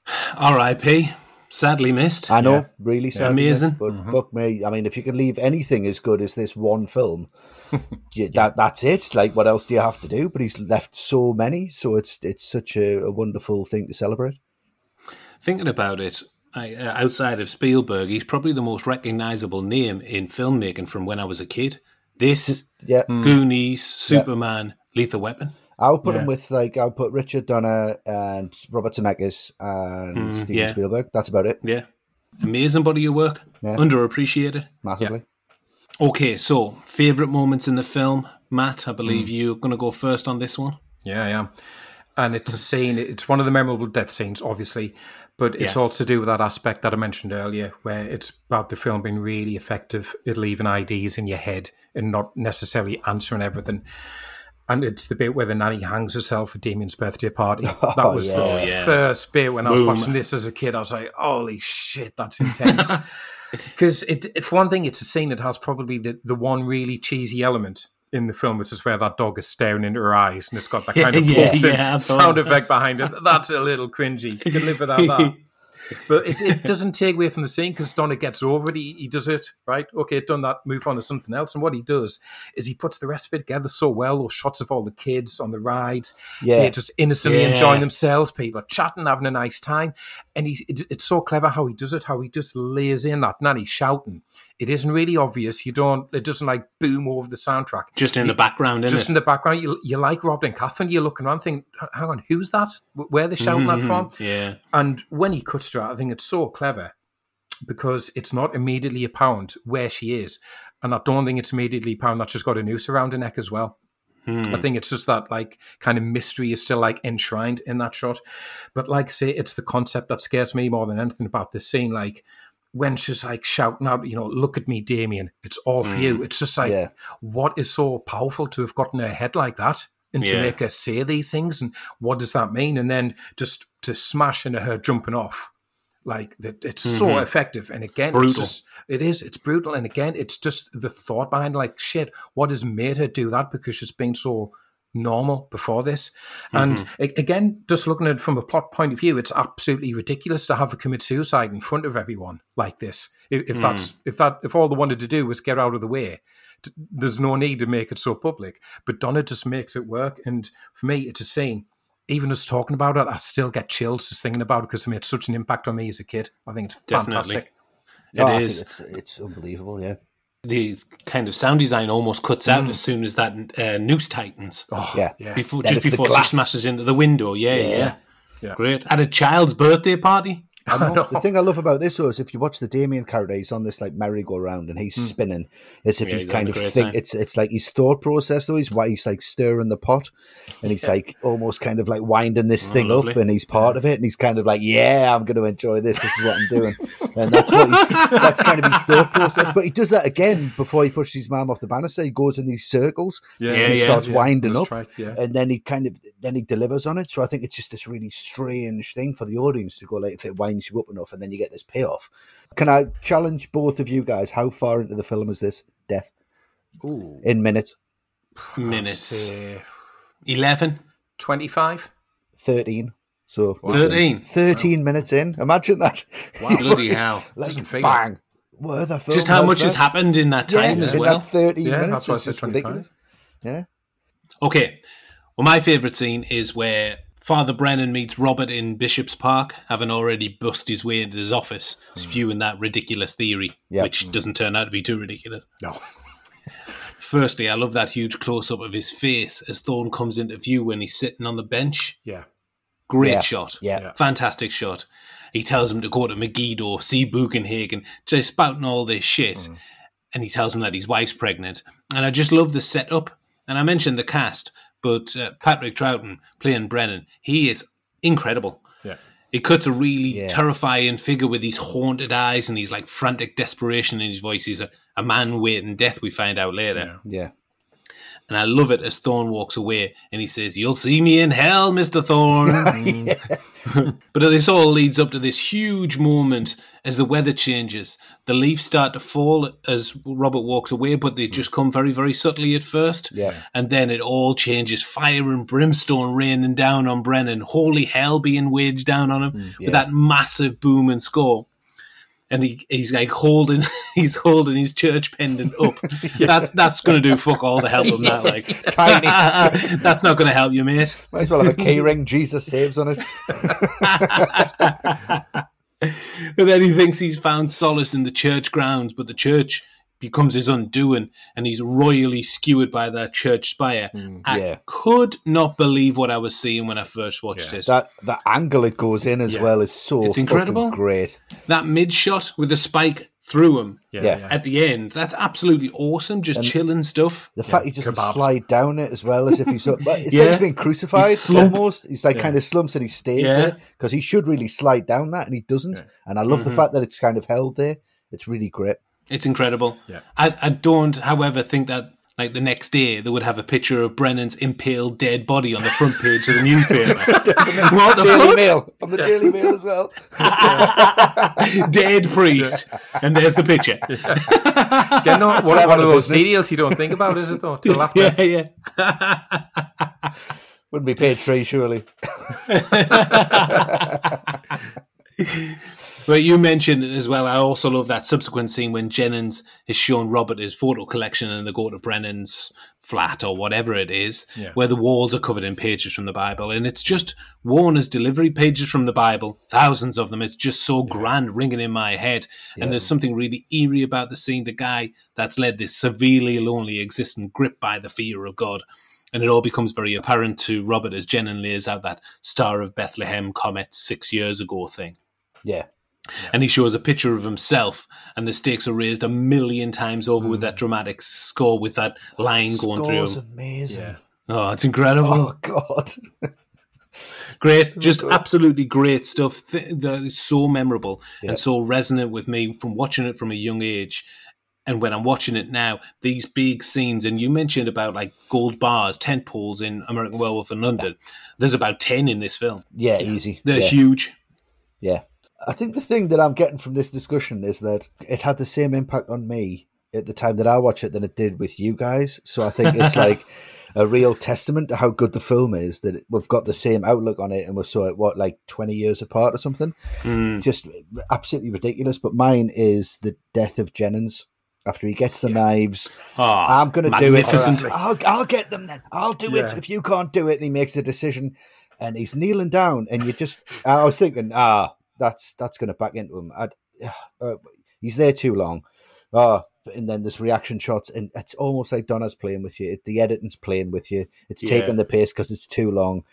R I P Sadly missed.
I know,
yeah.
really sadly
yeah, amazing.
missed. But
mm-hmm.
fuck me. I mean, if you can leave anything as good as this one film, you, that that's it. Like, what else do you have to do? But he's left so many. So it's, it's such a, a wonderful thing to celebrate.
Thinking about it, I, uh, outside of Spielberg, he's probably the most recognisable name in filmmaking from when I was a kid. This,
yeah.
Goonies, Superman, yeah. Lethal Weapon.
I'll put
yeah.
him with, like, I'll put Richard Donner and Robert Zemeckis and mm, Steven
yeah.
Spielberg. That's about it.
Yeah. Amazing body of work. Yeah. Underappreciated.
Massively.
Yeah. Okay, so, favourite moments in the film. Matt, I believe mm. you're going to go first on this one.
Yeah, yeah. And it's a scene, it's one of the memorable death scenes, obviously, but it's
yeah.
all to do with that aspect that I mentioned earlier, where it's about the film being really effective at leaving I Ds in your head and not necessarily answering everything. And it's the bit where the nanny hangs herself at Damien's birthday party. That
oh,
was
yeah.
the
oh, yeah.
first bit when I was
Boom.
watching this as a kid. I was like, holy shit, that's intense. Because it, for one thing, it's a scene that has probably the, the one really cheesy element in the film, which is where that dog is staring into her eyes and it's got that kind of
yeah,
pulsing
yeah,
sound effect behind it. That's a little cringy. You can live without that. But it, it doesn't take away from the scene because Donner gets over it. He, he does it, right? Okay, done that, move on to something else. And what he does is he puts the rest of it together so well. Those shots of all the kids on the rides.
Yeah.
They're just innocently
yeah.
enjoying themselves. People are chatting, having a nice time. And he's, it, it's so clever how he does it, how he just lays in that nanny shouting. It isn't really obvious. You don't, it doesn't like boom over the soundtrack.
Just in
you,
the background, isn't
Just
it?
in the background. You, you like Robin and Catherine, you're looking around thinking, hang on, who's that? Where are they shouting
mm-hmm.
that from?
Yeah.
And when he cuts to her, I think it's so clever because it's not immediately apparent where she is. And I don't think it's immediately apparent that she's got a noose around her neck as well. Hmm. I think it's just that like kind of mystery is still like enshrined in that shot. But like I say, it's the concept that scares me more than anything about this scene. Like when she's like shouting out, you know, look at me, Damien, it's all for mm. you. It's just like, yeah. what is so powerful to have gotten her head like that and yeah. to make her say these things? And what does that mean? And then just to smash into her jumping off. Like, it's mm-hmm. so effective. And again,
brutal.
It's just, it is, it's brutal. And again, it's just the thought behind like, shit, what has made her do that? Because she's been so normal before this. And mm-hmm. again, just looking at it from a plot point of view, it's absolutely ridiculous to have her commit suicide in front of everyone like this. If, if mm. that's, if that, if all they wanted to do was get out of the way, t- there's no need to make it so public. But Donner just makes it work. And for me, it's a scene. Even just talking about it, I still get chills just thinking about it because it made such an impact on me as a kid. I think it's fantastic.
It
oh,
is.
It's, it's unbelievable, yeah.
The kind of sound design almost cuts out mm. as soon as that uh, noose tightens.
Oh,
yeah.
yeah.
Before, just before she smashes into the window. Yeah, yeah,
yeah.
yeah. yeah. Great. At a child's birthday party?
I know. The thing I love about this though is if you watch the Damien character, he's on this like merry-go-round and he's mm. spinning as if
yeah,
he's,
he's
kind of think it's it's like his thought process though. He's why he's like stirring the pot and he's like almost kind of like winding this oh, thing lovely. up and he's part yeah. of it and he's kind of like, yeah, I'm going to enjoy this. This is what I'm doing, and that's what he's, that's kind of his thought process. But he does that again before he pushes his mum off the banister. He goes in these circles
yeah,
and he
yeah,
starts
yeah.
winding
That's
up,
right, yeah.
and then he kind of then he delivers on it. So I think it's just this really strange thing for the audience to go like if it winds you up enough, and then you get this payoff. Can I challenge both of you guys? How far into the film is this, Death?
Ooh.
In minutes?
Minutes. eleven?
twenty-five?
thirteen. So
wow. thirteen?
thirteen wow. minutes in. Imagine that.
Wow. Bloody hell.
Like, bang. Where the film
Just how much that? has happened in that time
yeah,
as
in
well.
That thirteen
yeah,
minutes.
That's why
it's ridiculous. Yeah.
Okay. Well, my favourite scene is where Father Brennan meets Robert in Bishop's Park, having already bust his way into his office, mm. spewing that ridiculous theory, yep. which mm. doesn't turn out to be too ridiculous.
No.
Firstly, I love that huge close-up of his face as Thorne comes into view when he's sitting on the bench.
Yeah.
Great
yeah.
shot.
Yeah.
Fantastic shot. He tells him to go to Megiddo, see Buchenhagen, just spouting all this shit. Mm. And he tells him that his wife's pregnant. And I just love the setup. And I mentioned the cast, but uh, Patrick Troughton playing Brennan, he is incredible.
Yeah.
He cuts a really
yeah.
terrifying figure with these haunted eyes and he's like frantic desperation in his voice. He's a, a man waiting death, we find out later.
Yeah. yeah.
And I love it as Thorne walks away and he says, "You'll see me in hell, Mister Thorne." But this all leads up to this huge moment as the weather changes. The leaves start to fall as Robert walks away, but they just come very, very subtly at first.
Yeah.
And then it all changes. Fire and brimstone raining down on Brennan. Holy hell being waged down on him mm, yeah. with that massive boom and score. And he, he's like holding, he's holding his church pendant up. yeah. That's that's going to do fuck all to help him. That like
tiny.
That's not going to help you, mate.
Might as well have a key ring. Jesus saves on it.
And then he thinks he's found solace in the church grounds, but the church becomes his undoing, and he's royally skewered by that church spire. Mm, I
yeah.
could not believe what I was seeing when I first watched
yeah.
it.
That the angle it goes in as yeah. well is so
it's incredible.
Great.
That mid shot with the spike through him
yeah. Yeah.
at the end, that's absolutely awesome. Just and chilling stuff.
The fact yeah. he just slide down it as well as if he's so, it's yeah. like he's been crucified he's almost. He's like yeah. kind of slumps and he stays yeah. there because he should really slide down that and he doesn't. Yeah. And I love mm-hmm. the fact that it's kind of held there. It's really great.
It's incredible.
Yeah.
I, I don't, however, think that like the next day they would have a picture of Brennan's impaled dead body on the front page of the newspaper.
What the Daily fuck? Mail. On the Daily Mail as well.
Dead priest. Yeah. And there's the picture.
Yeah. Again, not one, one of those deals you don't think about, is it though? Till after.
Yeah, yeah.
Wouldn't be page three, surely.
But you mentioned it as well. I also love that subsequent scene when Jennings has shown Robert his photo collection and they go to Brennan's flat or whatever it is,
yeah.
where the walls are covered in pages from the Bible. And it's just Warner's delivery pages from the Bible, thousands of them. It's just so yeah. grand, ringing in my head. Yeah. And there's something really eerie about the scene. The guy that's led this severely lonely existence gripped by the fear of God. And it all becomes very apparent to Robert as Jennings lays out that Star of Bethlehem comet six years ago thing.
Yeah.
Yeah. And he shows a picture of himself, and the stakes are raised a million times over mm. with that dramatic score, with that line going through him.
Score's amazing.
Yeah. Oh, it's incredible.
Oh, God.
Great, so just good. Absolutely great stuff. That is so memorable yeah. and so resonant with me from watching it from a young age. And when I'm watching it now, these big scenes, and you mentioned about like gold bars, tent poles in American Werewolf in London. Yeah. There's about ten in this film.
Yeah, yeah. easy.
They're
yeah.
huge.
Yeah. I think the thing that I'm getting from this discussion is that it had the same impact on me at the time that I watched it than it did with you guys. So I think it's like a real testament to how good the film is that we've got the same outlook on it and we're so at what, like twenty years apart or something.
Mm.
Just absolutely ridiculous. But mine is the death of Jennings. After he gets the yeah. knives,
oh,
I'm going to do it.
Magnificent.
I'll, I'll get them then. I'll do yeah. it if you can't do it. And he makes a decision and he's kneeling down and you just, I was thinking, ah, That's that's going to back into him. I'd, uh, he's there too long. Oh, and then there's reaction shots, and it's almost like Donna's playing with you. The editing's playing with you. It's
yeah.
taking the pace because it's too long.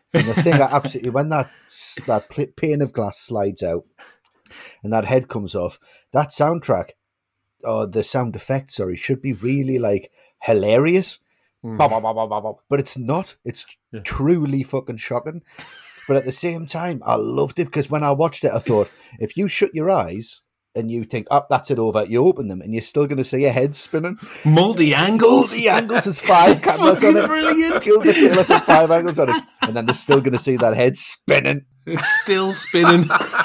And the thing I absolutely, when that that pl- pane of glass slides out and that head comes off, that soundtrack, or the sound effect, sorry, should be really like hilarious.
Mm.
Bah, bah, bah, bah, bah, bah. But it's not. It's
Yeah.
truly fucking shocking. But at the same time, I loved it because when I watched it, I thought, if you shut your eyes and you think, oh, that's it over, you open them and you're still going to see your head spinning.
Multi angles.
Multi angles, there's five cameras on it.
Brilliant.
You'll get to look at five angles on it. And then they're still going to see that head spinning.
It's still spinning.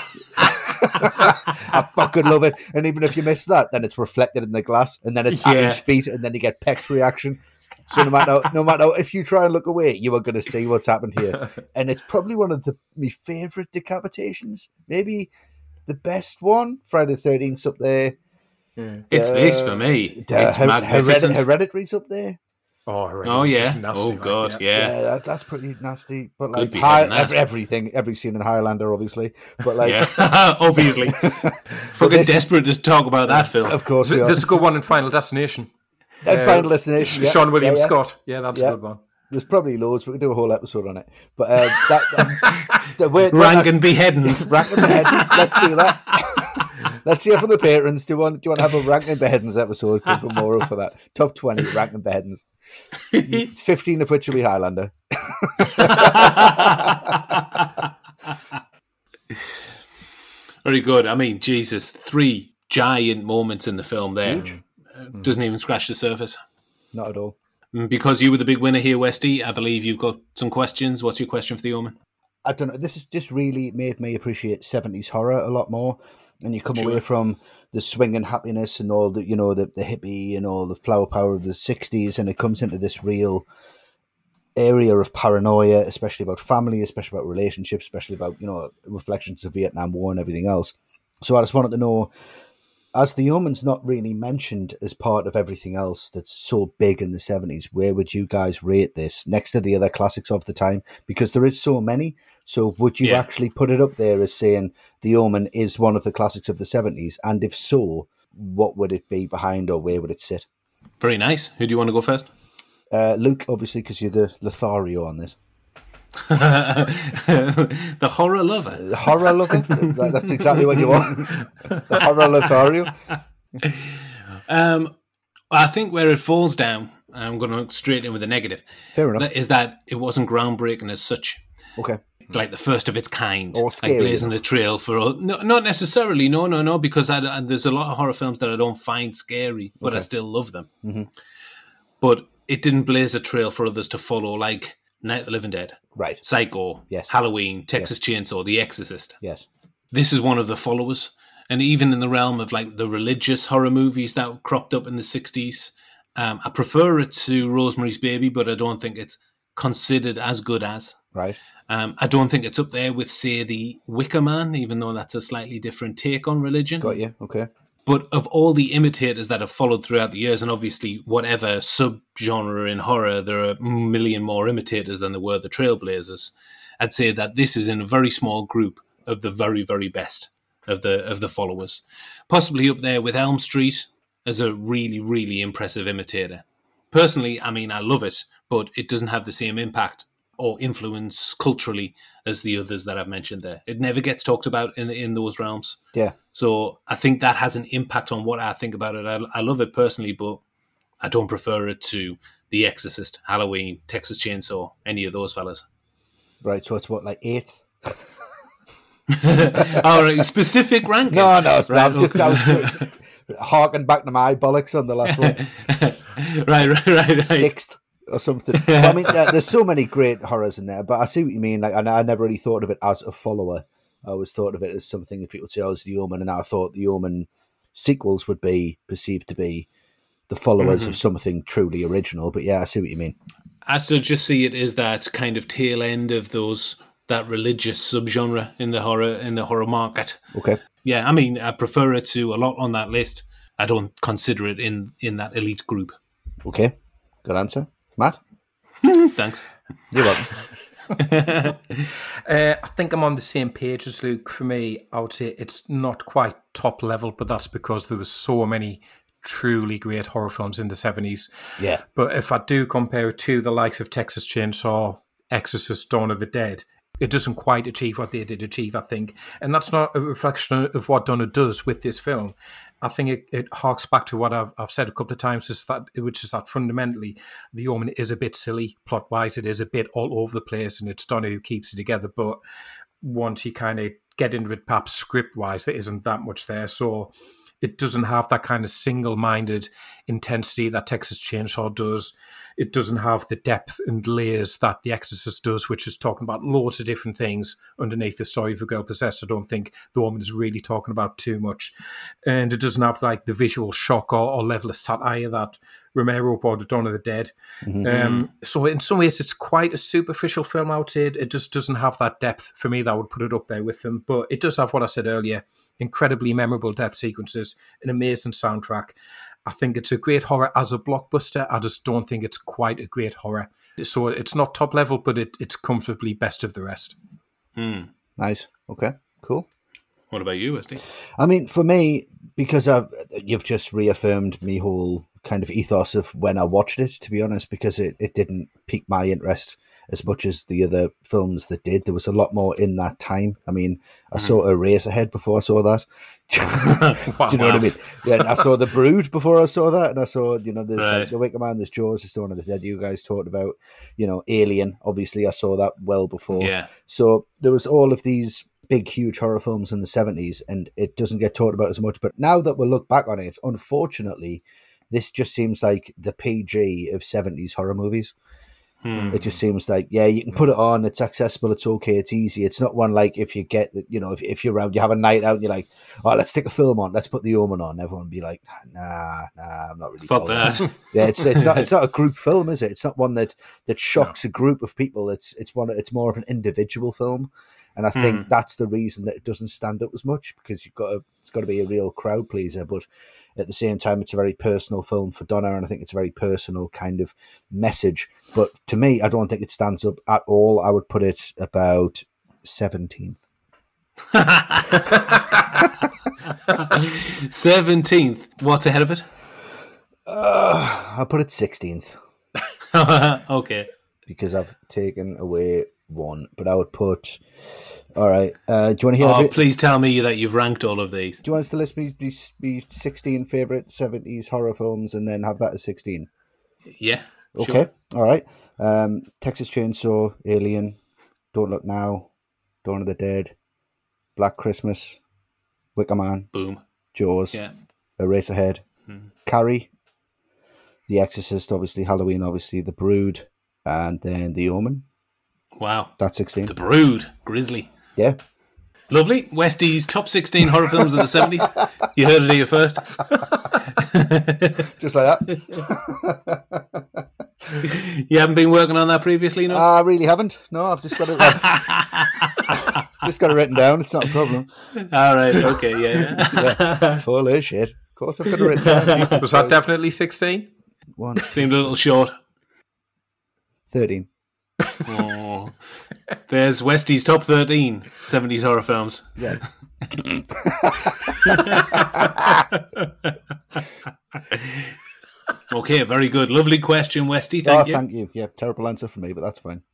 I fucking love it. And even if you miss that, then it's reflected in the glass and then it's at
Yeah.
his feet and then you get Peck's reaction. So no matter no matter if you try and look away, you are going to see what's happened here. And it's probably one of the my favourite decapitations. Maybe the best one. Friday the thirteenth's up there.
It's
Uh,
this for me.
The
It's
Her-
magnificent.
Heredit- Hereditary's up there.
Oh, right.
Oh,
This
yeah.
is nasty,
Oh,
like,
God.
yeah.
Yeah.
Yeah, that, that's pretty nasty. But
Good
like
be
High,
having that.
every, everything, every scene in Highlander, obviously. But like,
Yeah. Obviously. Fucking
this is-
desperate to talk about that film.
of course,
Th-
we are.
There's a good one in Final Destination.
And
uh,
Final Destination. yeah.
Sean William
Yeah, yeah.
Scott. Yeah, that's
Yeah.
a good one.
There's probably loads. We could do a whole episode on it. But uh, that, um, the way
Rank and beheadings.
rank and beheadings. Let's do that. Let's hear from the patrons. Do you want? Do you want to have a rank and beheadings episode? Because we're more up for that. Top twenty rank and beheadings. Fifteen of which will be Highlander.
Very good. I mean, Jesus, three giant moments in the film there.
Huge.
Uh, Doesn't even scratch the surface.
Not at all.
Mm, Because you were the big winner here, Westy, I believe you've got some questions. What's your question for the Omen?
I don't know. This has just really made me appreciate seventies horror a lot more. And you come
Sure.
away from the swinging happiness and all the, you know, the, the hippie and all the flower power of the sixties, and it comes into this real area of paranoia, especially about family, especially about relationships, especially about, you know, reflections of Vietnam War and everything else. So I just wanted to know, as the Omen's not really mentioned as part of everything else that's so big in the seventies, where would you guys rate this next to the other classics of the time? Because there is so many. So would you
Yeah.
actually put it up there as saying the Omen is one of the classics of the seventies? And if so, what would it be behind, or where would it sit?
Very nice. Who do you want to go first?
Uh, Luke, obviously, because you're the Lothario on this.
The horror lover.
The horror lover? That- That's exactly what you want. The horror Lothario?
Um, I think where it falls down, I'm going to straight in with a negative,
Fair enough.
is that it wasn't groundbreaking as such.
Okay.
Like the first of its kind,
Or
like
scary
blazing
enough.
the trail for all. No, not necessarily. No, no, no. Because I, I- there's a lot of horror films that I don't find scary, but I still love them.
Mm-hmm.
But it didn't blaze a trail for others to follow, like Night of the Living Dead,
Right.
Psycho,
Yes.
Halloween, Texas Chainsaw, The Exorcist.
Yes.
This is one of the followers. And even in the realm of like the religious horror movies that cropped up in the sixties, um, I prefer it to Rosemary's Baby, but I don't think it's considered as good as.
Right.
Um, I don't think it's up there with, say, The Wicker Man, even though that's a slightly different take on religion.
Got you. Okay.
But of all the imitators that have followed throughout the years, and obviously whatever subgenre in horror, there are a million more imitators than there were the trailblazers. I'd say that this is in a very small group of the very, very best of the of the followers. Possibly up there with Elm Street as a really, really impressive imitator. Personally, I mean, I love it, but it doesn't have the same impact or influence culturally as the others that I've mentioned there. It never gets talked about in in those realms.
Yeah.
So I think that has an impact on what I think about it. I, I love it personally, but I don't prefer it to The Exorcist, Halloween, Texas Chainsaw, any of those fellas.
Right. So it's what, like eighth?
All right, specific ranking.
No, no. It's
Right,
I'm just I was harking back to my bollocks on the last one.
right, right, right, right.
Sixth or something. Well, I mean, there- there's so many great horrors in there, but I see what you mean. Like, and I never really thought of it as a follower. I always thought of it as something that people say, "Oh, it's the Omen," and I thought the Omen sequels would be perceived to be the followers
Mm-hmm.
of something truly original. But yeah, I see what you mean.
I still just see it as that kind of tail end of those that religious subgenre in the horror in the horror market.
Okay.
Yeah, I mean, I prefer it to a lot on that list. I don't consider it in in that elite group.
Okay. Good answer, Matt.
Thanks.
You're welcome.
Uh, I think I'm on the same page as Luke. For me, I would say it's not quite top level, but that's because there was so many truly great horror films in the seventies.
Yeah.
But if I do compare it to the likes of Texas Chainsaw, Exorcist, Dawn of the Dead, it doesn't quite achieve what they did achieve, I think. And that's not a reflection of what Donner does with this film. I think it, it harks back to what I've, I've said a couple of times, is that, which is that fundamentally The Omen is a bit silly plot-wise. It is a bit all over the place, and it's Donner who keeps it together. But once you kind of get into it, perhaps script-wise, there isn't that much there. So it doesn't have that kind of single-minded intensity that Texas Chainsaw does. It doesn't have the depth and layers that The Exorcist does, which is talking about loads of different things underneath the story of a girl possessed. I don't think The Omen is really talking about too much. And it doesn't have like the visual shock or, or level of satire that Romero brought to Dawn of the Dead. Mm-hmm. Um, so in some ways, it's quite a superficial film, I would say. It just doesn't have that depth for me that would put it up there with them. But it does have what I said earlier, incredibly memorable death sequences, an amazing soundtrack. I think it's a great horror as a blockbuster. I just don't think it's quite a great horror. So it's not top level, but it, it's comfortably best of the rest.
Mm.
Nice. Okay, cool.
What about you, Westy?
I mean, for me, because I've you've just reaffirmed me whole kind of ethos of when I watched it, to be honest, because it, it didn't pique my interest as much as the other films that did. There was a lot more in that time. I mean, I mm-hmm. saw Eraserhead before I saw that.
wow,
Do you know
wow.
what I mean? Yeah, I saw The Brood before I saw that, and I saw, you know, there's
right.
like, The Wicker Man, there's Jaws, there's Dawn of the Dead you guys talked about, you know, Alien, obviously I saw that well before.
Yeah.
So there was all of these big, huge horror films in the seventies, and it doesn't get talked about as much. But now that we look back on it, unfortunately, this just seems like the P G of seventies horror movies. Hmm. It just seems like, yeah, you can put it on, it's accessible, it's okay, it's easy. It's not one like if you get, the, you know, if, if you're around, you have a night out and you're like, oh, let's stick a film on, let's put The Omen on. Everyone would be like, nah, nah, I'm not really.
Fuck that.
Yeah, it's it's not it's not a group film, is it? It's not one that, that shocks no. a group of people. It's it's one it's more of an individual film. And I think mm. that's the reason that it doesn't stand up as much, because you've got to, it's got to be a real crowd pleaser. But at the same time, it's a very personal film for Donner, and I think it's a very personal kind of message. But to me, I don't think it stands up at all. I would put it about seventeenth.
seventeenth. What's ahead of it?
Uh, I'll put it sixteenth.
Okay.
Because I've taken away one, but I would put. All right. Uh, do you want to hear?
Oh,
every...
please tell me that you've ranked all of these.
Do you want us to list me, me, me sixteen favorite seventies horror films, and then have that as sixteen?
Yeah.
Okay.
Sure.
All right. Um, Texas Chainsaw, Alien, Don't Look Now, Dawn of the Dead, Black Christmas, Wicker Man,
boom,
Jaws,
yeah,
Eraserhead, hmm. Carrie, The Exorcist, obviously Halloween, obviously The Brood, and then The Omen.
Wow.
That's sixteen.
The Brood. Grisly.
Yeah.
Lovely. Westie's top sixteen horror films of the seventies. You heard it here first.
Just like that.
You haven't been working on that previously, no?
I really haven't. No, I've just got it I've just got it written down. It's not a problem.
All right. Okay. Yeah. yeah.
yeah. Full of shit. Of course I've got it written down.
Was that definitely sixteen?
One.
Seemed a little short.
thirteen.
Oh, there's Westie's top thirteen seventies horror films.
Yeah.
Okay, very good. Lovely question, Westie. Thank
oh,
you.
Thank you. Yeah, terrible answer for me, but that's fine.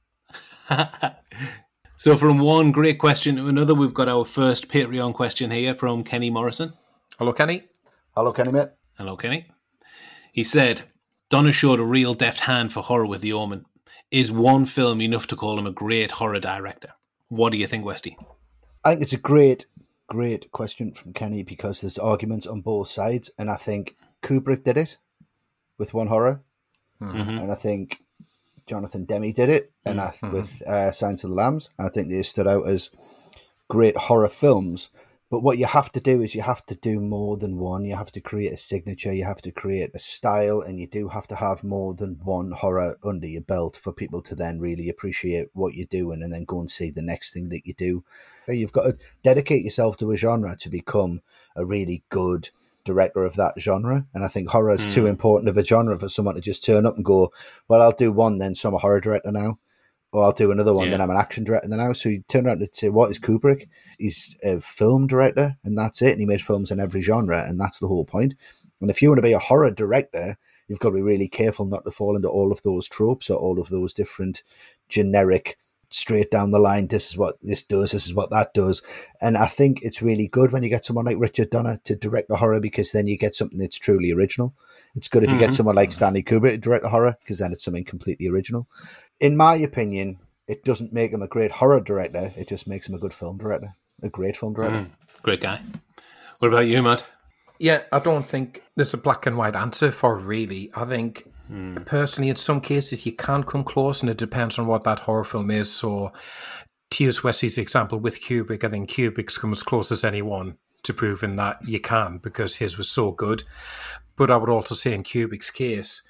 So from one great question to another, we've got our first Patreon question here from Kenny Morrison.
Hello, Kenny.
Hello, Kenny, mate.
Hello, Kenny. He said, Donner showed a real deft hand for horror with The Omen. Is one film enough to call him a great horror director? What do you think, Westie?
I think it's a great, great question from Kenny, because there's arguments on both sides, and I think Kubrick did it with one horror, mm-hmm. and I think Jonathan Demme did it, and mm-hmm. I, with uh, Silence of the Lambs, and I think they stood out as great horror films. But what you have to do is you have to do more than one. You have to create a signature. You have to create a style, and you do have to have more than one horror under your belt for people to then really appreciate what you're doing and then go and see the next thing that you do. You've got to dedicate yourself to a genre to become a really good director of that genre. And I think horror is mm. too important of a genre for someone to just turn up and go, well, I'll do one then, so I'm a horror director now. Or I'll do another one, yeah. then I'm an action director now. So you turn around and say, what is Kubrick? He's a film director, and that's it. And he made films in every genre, and that's the whole point. And if you want to be a horror director, you've got to be really careful not to fall into all of those tropes or all of those different generic, straight down the line, this is what this does, this is what that does. And I think it's really good when you get someone like Richard Donner to direct a horror, because then you get something that's truly original. It's good if you mm-hmm. get someone like Stanley Kubrick to direct a horror, because then it's something completely original. In my opinion, it doesn't make him a great horror director, it just makes him a good film director, a great film director.
Mm, great guy. What about you, Matt?
Yeah, I don't think there's a black and white answer for it, really. I think mm. personally, in some cases, you can come close, and it depends on what that horror film is. So, to use Wesley's example with Kubrick, I think Kubrick's come as close as anyone to proving that you can, because his was so good. But I would also say in Kubrick's case,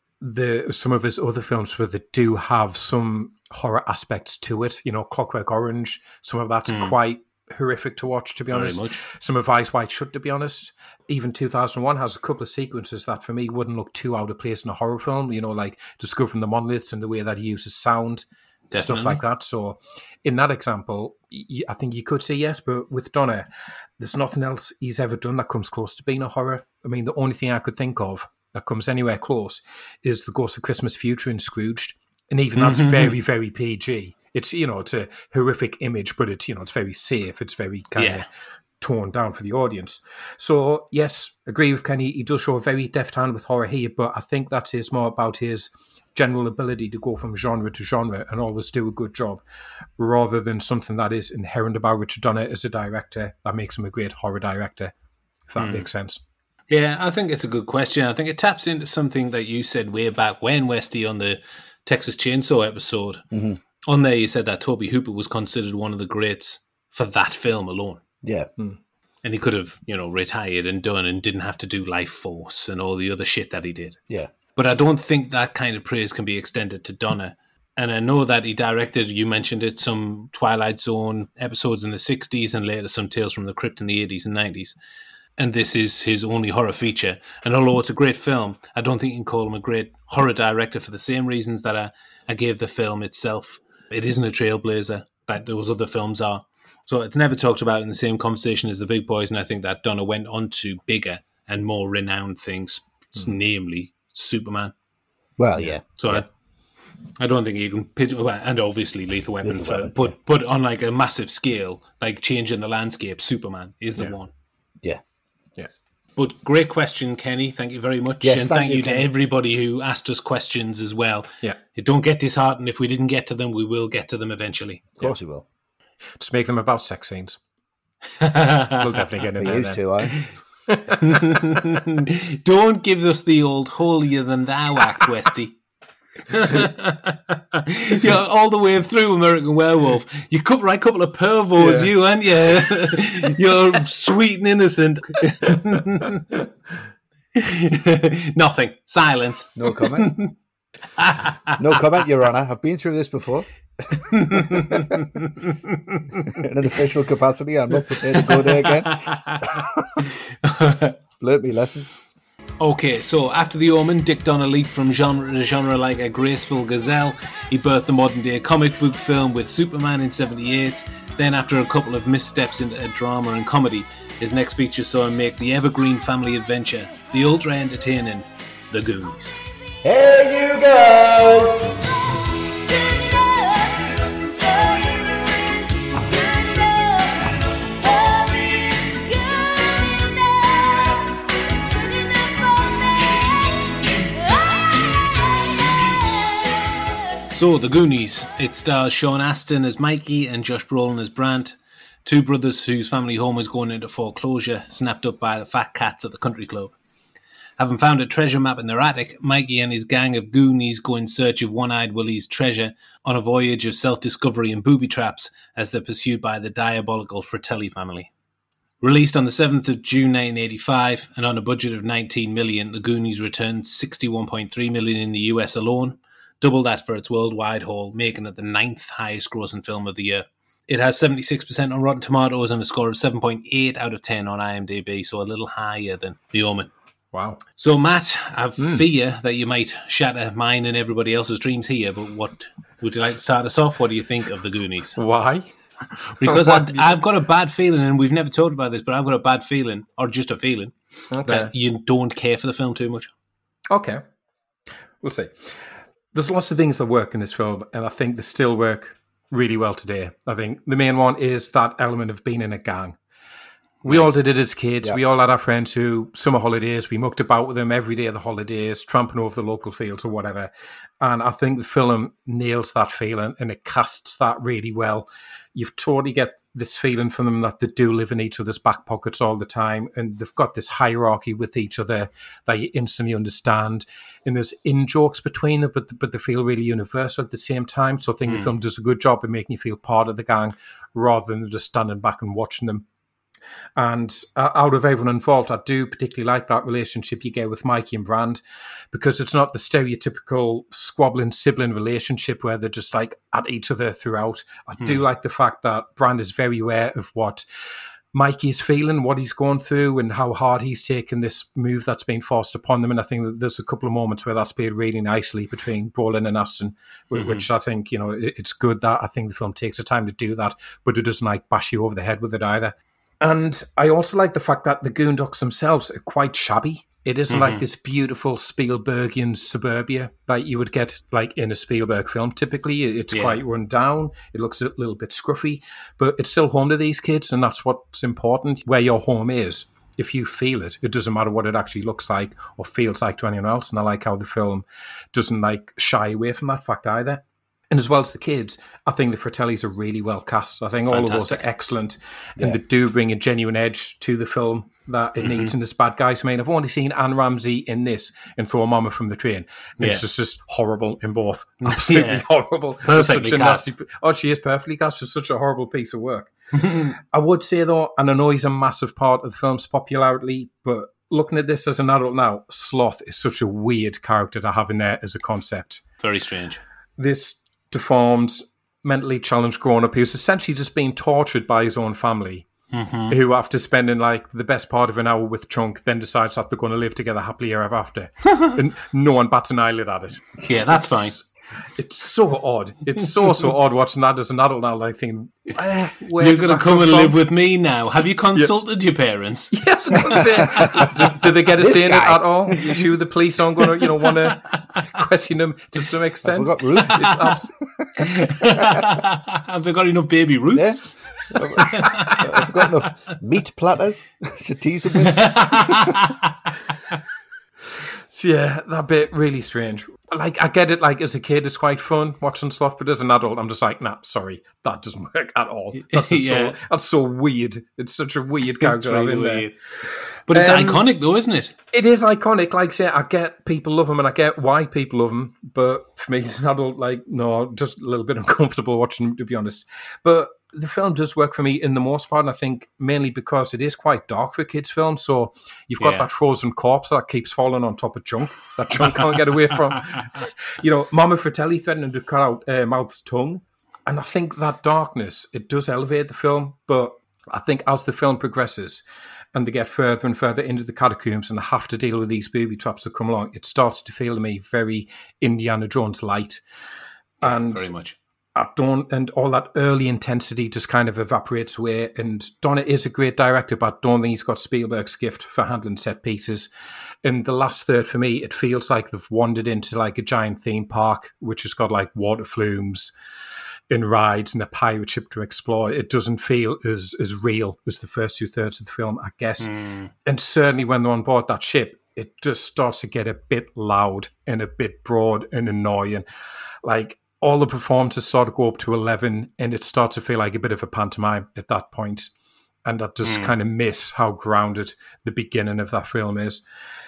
the some of his other films where they do have some horror aspects to it, you know, Clockwork Orange, some of that's mm. quite horrific to watch, to be honest. Some of Eyes Wide Shut, to be honest. Even two thousand one has a couple of sequences that for me wouldn't look too out of place in a horror film, you know, like Discovering the Monoliths and the way that he uses sound, Definitely. Stuff like that. So in that example, I think you could say yes, but with Donner, there's nothing else he's ever done that comes close to being a horror. I mean, the only thing I could think of that comes anywhere close is The Ghost of Christmas Future in Scrooged. And even that's mm-hmm. very, very P G. It's, you know, it's a horrific image, but it's, you know, it's very safe. It's very kind of yeah. toned down for the audience. So, yes, agree with Kenny. He does show a very deft hand with horror here, but I think that is more about his general ability to go from genre to genre and always do a good job, rather than something that is inherent about Richard Donner as a director that makes him a great horror director, if that mm. makes sense.
Yeah, I think it's a good question. I think it taps into something that you said way back when, Westy, on the Texas Chainsaw episode. Mm-hmm. On there, you said that Tobe Hooper was considered one of the greats for that film alone.
Yeah. Mm.
And he could have, you know, retired and done and didn't have to do Life Force and all the other shit that he did.
Yeah.
But I don't think that kind of praise can be extended to Donner. And I know that he directed, you mentioned it, some Twilight Zone episodes in the sixties and later some Tales from the Crypt in the eighties and nineties. And this is his only horror feature. And although it's a great film, I don't think you can call him a great horror director for the same reasons that I, I gave the film itself. It isn't a trailblazer like those other films are. So it's never talked about in the same conversation as The Big Boys, and I think that Donner went on to bigger and more renowned things, mm. namely Superman.
Well, yeah.
So
yeah.
I, I don't think you can pitch, and obviously Lethal Weapon,
Lethal
for,
Weapon
but,
yeah.
but on like a massive scale, like changing the landscape, Superman is the
yeah.
one.
Yeah.
Yeah.
But great question, Kenny. Thank you very much.
Yes,
and
thank
thank
you,
you to
Kenny.
everybody who asked us questions as well.
Yeah.
Don't get disheartened. If we didn't get to them, we will get to them eventually.
Of course
yeah.
we will.
Just make them about sex scenes. We'll definitely get in
For
there.
used to, I.
Don't give us the old holier than thou act, Westy. You're all the way through American Werewolf. You couple right couple of pervos, yeah. you, aren't you? You're sweet and innocent. Nothing. Silence.
No comment. No comment, Your Honour. I've been through this before. In an official capacity, I'm not prepared to go there again. Learnt me lesson.
Okay, so after The Omen, Dick Donner leaped from genre to genre like a graceful gazelle. He birthed the modern-day comic book film with Superman in seventy-eight. Then, after a couple of missteps into a drama and comedy, his next feature saw him make the evergreen family adventure, the ultra-entertaining The Goonies.
Hey, you guys!
So, The Goonies. It stars Sean Astin as Mikey and Josh Brolin as Brandt, two brothers whose family home is going into foreclosure, snapped up by the fat cats at the country club. Having found a treasure map in their attic, Mikey and his gang of Goonies go in search of One-Eyed Willie's treasure on a voyage of self-discovery and booby traps as they're pursued by the diabolical Fratelli family. Released on the seventh of June nineteen eighty-five and on a budget of nineteen million dollars, The Goonies returned sixty-one point three million dollars in the U S alone, double that for its worldwide haul, making it the ninth highest grossing film of the year. It has seventy-six percent on Rotten Tomatoes and a score of seven point eight out of ten on IMDb, so a little higher than The Omen.
Wow.
So, Matt, I mm. fear that you might shatter mine and everybody else's dreams here, but what would you like to start us off? What do you think of The Goonies?
Why?
Because I, I've got a bad feeling, and we've never talked about this, but I've got a bad feeling, or just a feeling,
okay.
that you don't care for the film too much.
Okay. we'll see. There's lots of things that work in this film, and I think they still work really well today. I think the main one is that element of being in a gang. We nice. all did it as kids. Yeah. We all had our friends who, summer holidays, we mucked about with them every day of the holidays, tramping over the local fields or whatever. And I think the film nails that feeling and it casts that really well. You've totally get this feeling from them that they do live in each other's back pockets all the time. And they've got this hierarchy with each other that you instantly understand. And there's in-jokes between them, but, but they feel really universal at the same time. So I think mm. the film does a good job of making you feel part of the gang rather than just standing back and watching them. And uh, out of everyone involved, I do particularly like that relationship you get with Mikey and Brand, because it's not the stereotypical squabbling sibling relationship where they're just like at each other throughout. I hmm. do like the fact that Brand is very aware of what Mikey is feeling, what he's going through, and how hard he's taken this move that's been forced upon them. And I think that there's a couple of moments where that's played really nicely between Brolin and Aston, mm-hmm. which I think, you know, it's good that I think the film takes the time to do that, but it doesn't like bash you over the head with it either. And I also like the fact that the Goondocks themselves are quite shabby. It isn't mm-hmm. like this beautiful Spielbergian suburbia that you would get like in a Spielberg film. Typically, it's yeah. quite run down. It looks a little bit scruffy, but it's still home to these kids, and that's what's important, where your home is. If you feel it, it doesn't matter what it actually looks like or feels like to anyone else. And I like how the film doesn't like shy away from that fact either. And as well as the kids, I think the Fratellis are really well cast. I think Fantastic. all of those are excellent. Yeah. And they do bring a genuine edge to the film that it mm-hmm. needs in this bad guys. I mean, I've only seen Anne Ramsey in this and Throw Mama from the Train. And yeah. It's just, just horrible in both. Absolutely yeah. horrible.
Perfectly
such a
cast.
Nasty, oh, she is perfectly cast. It's such a horrible piece of work. I would say, though, and I know he's a massive part of the film's popularity, but looking at this as an adult now, Sloth is such a weird character to have in there as a concept.
Very strange.
This deformed, mentally challenged grown-up who's essentially just being tortured by his own family, mm-hmm. who, after spending like the best part of an hour with Chunk, then decides that they're going to live together happily ever after. And no one bats an eyelid at it.
Yeah, that's
it's,
fine.
It's so odd. It's so, so odd watching that as an adult now, like thinking, eh, where
you're going to come, come and
from?
live with me now. Have you consulted yeah. your parents?
Yes, do, do they get a say in it at all? You sure the police aren't going to, you know, want to question them to some extent?
Have we got
abs-
Have they got enough baby roots?
Yeah. Have we got enough meat platters to tease them with?
So yeah, that bit really strange. Like, I get it, like, as a kid, it's quite fun watching stuff, but as an adult, I'm just like, nah, sorry, that doesn't work at all. That's just yeah. so that's so weird. It's such a weird character to have in weird. there.
But it's
um,
iconic, though, isn't it?
It is iconic. Like I say, I get people love him, and I get why people love him, but for me, as an adult, like, no, just a little bit uncomfortable watching him, to be honest. But the film does work for me in the most part, and I think mainly because it is quite dark for a kids' film. So you've got yeah. that frozen corpse that keeps falling on top of Chunk, that Chunk can't get away from. You know, Mama Fratelli threatening to cut out uh, Mouth's tongue. And I think that darkness, it does elevate the film. But I think as the film progresses and they get further and further into the catacombs and they have to deal with these booby traps that come along, it starts to feel to me very Indiana Jones light.
Yeah,
and
very much.
I don't, and all that early intensity just kind of evaporates away. And Donner is a great director, but I don't think he's got Spielberg's gift for handling set pieces. In the last third, for me, it feels like they've wandered into like a giant theme park, which has got like water flumes and rides and a pirate ship to explore. It doesn't feel as as real as the first two thirds of the film, I guess. Mm. And certainly when they're on board that ship, it just starts to get a bit loud and a bit broad and annoying. Like, all the performances start to go up to eleven, and it starts to feel like a bit of a pantomime at that point. And I just mm. kind of miss how grounded the beginning of that film is.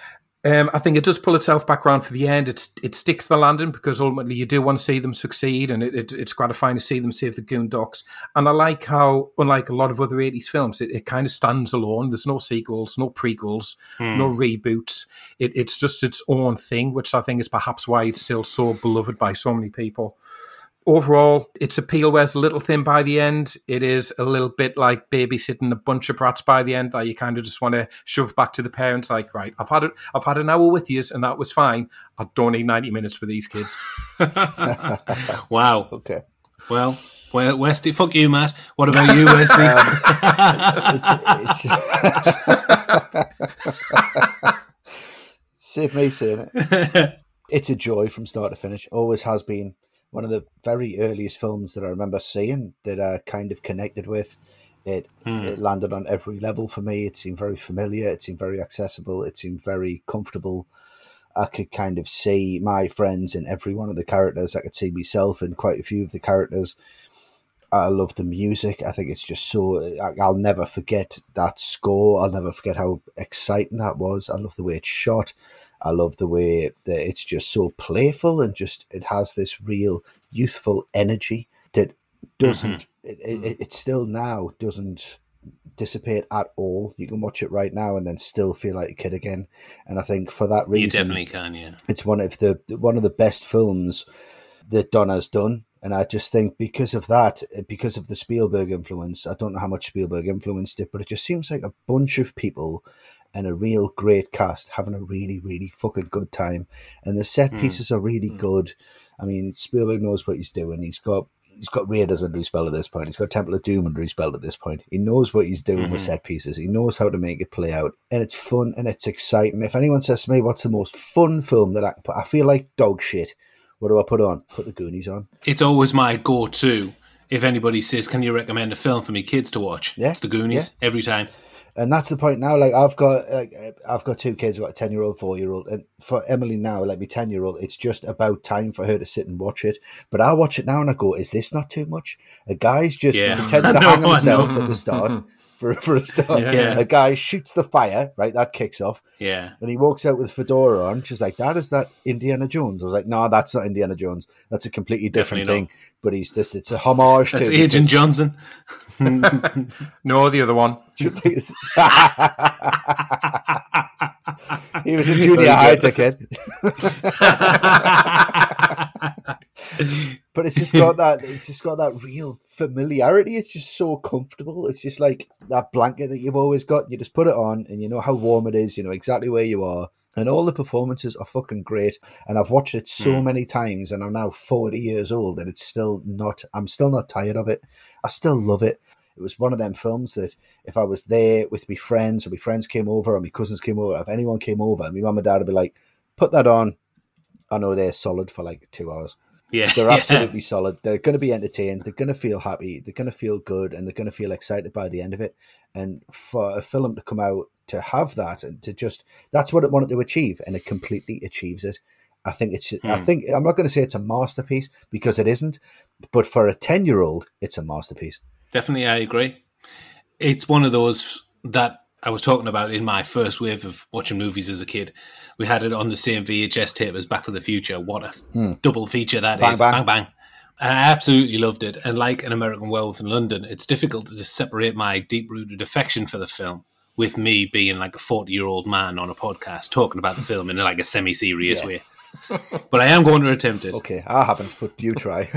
Um, I think it does pull itself back around for the end. It's, it sticks the landing because ultimately you do want to see them succeed, and it, it, it's gratifying to see them save the Goondocks. And I like how, unlike a lot of other eighties films, it, it kind of stands alone. There's no sequels, no prequels, mm. no reboots. It, it's just its own thing, which I think is perhaps why it's still so beloved by so many people. Overall, its appeal wears a little thin by the end. It is a little bit like babysitting a bunch of brats by the end that you kind of just want to shove back to the parents. Like, right, I've had it. I've had an hour with you, and that was fine. I don't need ninety minutes with these kids.
Wow.
Okay.
Well, well, Westy, fuck you, Matt. What about you, Westy?
um, it's, it's... Save me saying it. It's a joy from start to finish. Always has been one of the very earliest films that I remember seeing that I kind of connected with. It,
Hmm.
it landed on every level for me. It seemed very familiar. It seemed very accessible. It seemed very comfortable. I could kind of see my friends in every one of the characters. I could see myself in quite a few of the characters. I love the music. I think it's just so... I- I'll never forget that score. I'll never forget how exciting that was. I love the way it's shot. I love the way that it's just so playful and just... It has this real youthful energy that doesn't... It, it, it still now doesn't dissipate at all. You can watch it right now and then still feel like a kid again. And I think for that
You
reason...
definitely can, yeah.
it's one of the one of the best films that Donna's done, and I just think because of that, because of the Spielberg influence, I don't know how much Spielberg influenced it, but it just seems like a bunch of people and a real great cast having a really, really fucking good time, and the set pieces are really good. I mean, Spielberg knows what he's doing. He's got he's got Raiders under his belt at this point. He's got Temple of Doom under his belt at this point. He knows what he's doing with set pieces. He knows how to make it play out, and it's fun and it's exciting. If anyone says to me, "What's the most fun film that I can put?" I feel like dog shit. What do I put on? Put the Goonies on.
It's always my go-to if anybody says, "Can you recommend a film for me kids to watch?"
Yeah,
It's the Goonies every time.
And that's the point now. Like I've got, like, I've got two kids. I've got a ten-year-old, four-year-old, and for Emily now, like my ten-year-old, it's just about time for her to sit and watch it. But I watch it now and I go, "Is this not too much?" A guy's just
Yeah.
pretending to
I know,
hang
I
himself
know.
at the start. For, for a start,
Yeah.
a guy shoots the fire, right? That kicks off.
Yeah.
And he walks out with fedora on. She's like, "Dad, is that Indiana Jones?" I was like, "No, that's not Indiana Jones. That's a completely different
Definitely
thing." But he's this, it's a homage
That's
to
Agent Johnson.
No, the other one.
She was like, he was a junior high ticket. But it's just got that it's just got that real familiarity. It's just so comfortable. It's just like that blanket that you've always got. You just put it on and you know how warm it is, you know exactly where you are. And all the performances are fucking great. And I've watched it so many times and I'm now forty years old and it's still not I'm still not tired of it. I still love it. It was one of them films that if I was there with my friends or my friends came over or my cousins came over, if anyone came over, my mum and dad would be like, "Put that on." I know they're solid for like two hours.
Yeah.
They're
yeah.
absolutely solid. They're going to be entertained. They're going to feel happy. They're going to feel good, and they're going to feel excited by the end of it. And for a film to come out to have that and to just—that's what it wanted to achieve, and it completely achieves it. I think it's. I think I'm not going to say it's a masterpiece because it isn't, but for a ten-year-old, it's a masterpiece.
Definitely, I agree. It's one of those that I was talking about in my first wave of watching movies as a kid. We had it on the same V H S tape as Back to the Future. What a f- double feature that
Bang,
is.
bang.
Bang, bang. I absolutely loved it. And like An American Werewolf in London, it's difficult to just separate my deep-rooted affection for the film with me being like a forty-year-old man on a podcast talking about the film in like a semi-serious
Yeah.
way. But I am going to attempt it.
Okay, I haven't, but you try.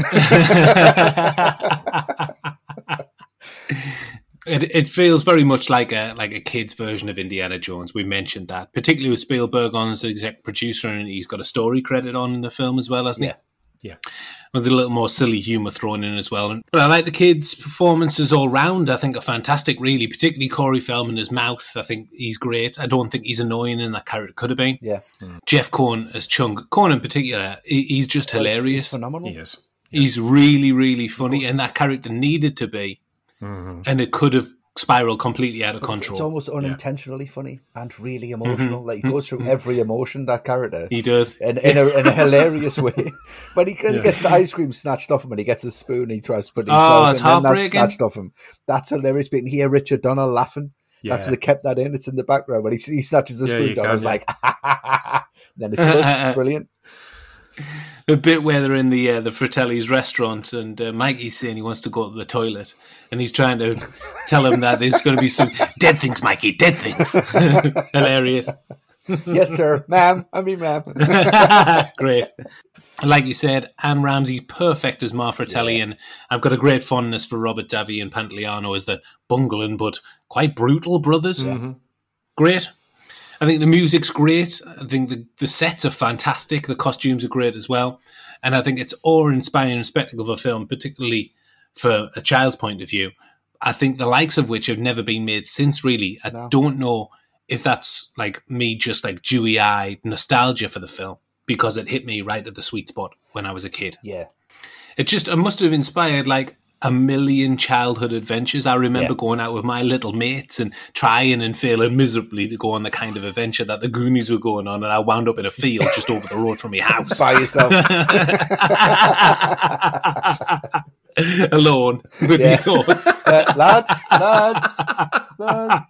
It it feels very much like a like a kid's version of Indiana Jones. We mentioned that, particularly with Spielberg on as exec producer, and he's got a story credit on in the film as well, hasn't
Yeah.
he?
Yeah.
With a little more silly humour thrown in as well. But I like the kids' performances all round. I think are fantastic, really. Particularly Corey Feldman as Mouth. I think he's great. I don't think he's annoying in that character. Could have been.
Yeah,
Jeff Cohn as Chung. Cohn in particular, he- he's just
It's
hilarious.
phenomenal.
He is.
He's really, really funny, and that character needed to be, and it could have spiraled completely out of
It's,
control.
it's almost unintentionally funny and really emotional. Like he goes through every emotion, that character.
He does.
in, in, a, in a hilarious way. When he kind of gets the ice cream snatched off him and he gets a spoon, he tries to put it in his
Oh,
mouth
it's
and then that's
heartbreaking.
snatched off him. That's hilarious. But you can hear Richard Donner laughing. That's
Yeah.
they kept that in. It's in the background. When he, he snatches the
Yeah,
spoon
you
down,
can,
it's
yeah.
like, then it's just brilliant.
The bit where they're in the uh, the Fratelli's restaurant and uh, Mikey's saying he wants to go to the toilet and he's trying to tell him that there's going to be some dead things, Mikey, dead things. Hilarious.
Yes, sir. Ma'am. I mean, ma'am.
Great. Like you said, Anne Ramsey, perfect as Ma Fratelli, and I've got a great fondness for Robert Davi and Pantoliano as the bungling but quite brutal brothers. Great. I think the music's great. I think the, the sets are fantastic. The costumes are great as well. And I think it's awe-inspiring spectacle of a film, particularly for a child's point of view. I think the likes of which have never been made since, really. I
No.
don't know if that's like me just like dewy-eyed nostalgia for the film. because it hit me right at the sweet spot when I was a kid.
Yeah.
It just it must have inspired like a million childhood adventures. I remember
Yeah.
going out with my little mates and trying and failing miserably to go on the kind of adventure that the Goonies were going on, and I wound up in a field just over the road from my house.
By yourself.
Alone with
Yeah.
my thoughts.
Uh, lads, lads, lads.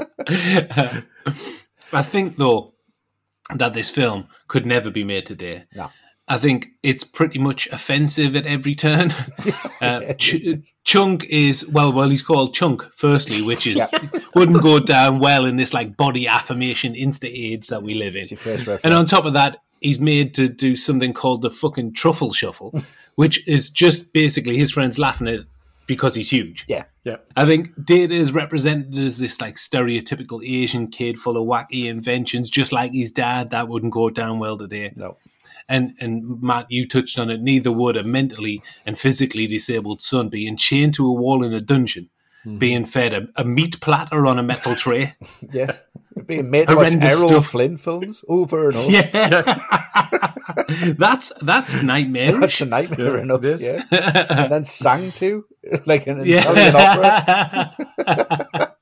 I think, though, that this film could never be made today.
No.
I think it's pretty much offensive at every turn. Uh, Ch- Chunk is, well, well, he's called Chunk, firstly, which is wouldn't go down well in this like body affirmation insta age that we live in.
It's your first reference.
And on top of that, he's made to do something called the fucking truffle shuffle, which is just basically his friends laughing at it because he's huge.
Yeah.
Yeah.
I think Data is represented as this like stereotypical Asian kid full of wacky inventions, just like his dad. That wouldn't go down well today.
No.
And and Matt, you touched on it. Neither would a mentally and physically disabled son being chained to a wall in a dungeon,
Mm-hmm.
being fed a, a meat platter on a metal tray.
Yeah. Being made to watch
Horrendous
Errol
stuff.
Flynn films over and over.
Yeah, that's that's nightmarish.
That's a nightmare
Yeah,
enough.
it is.
Yeah. And then sang to, like an
Yeah.
Italian opera.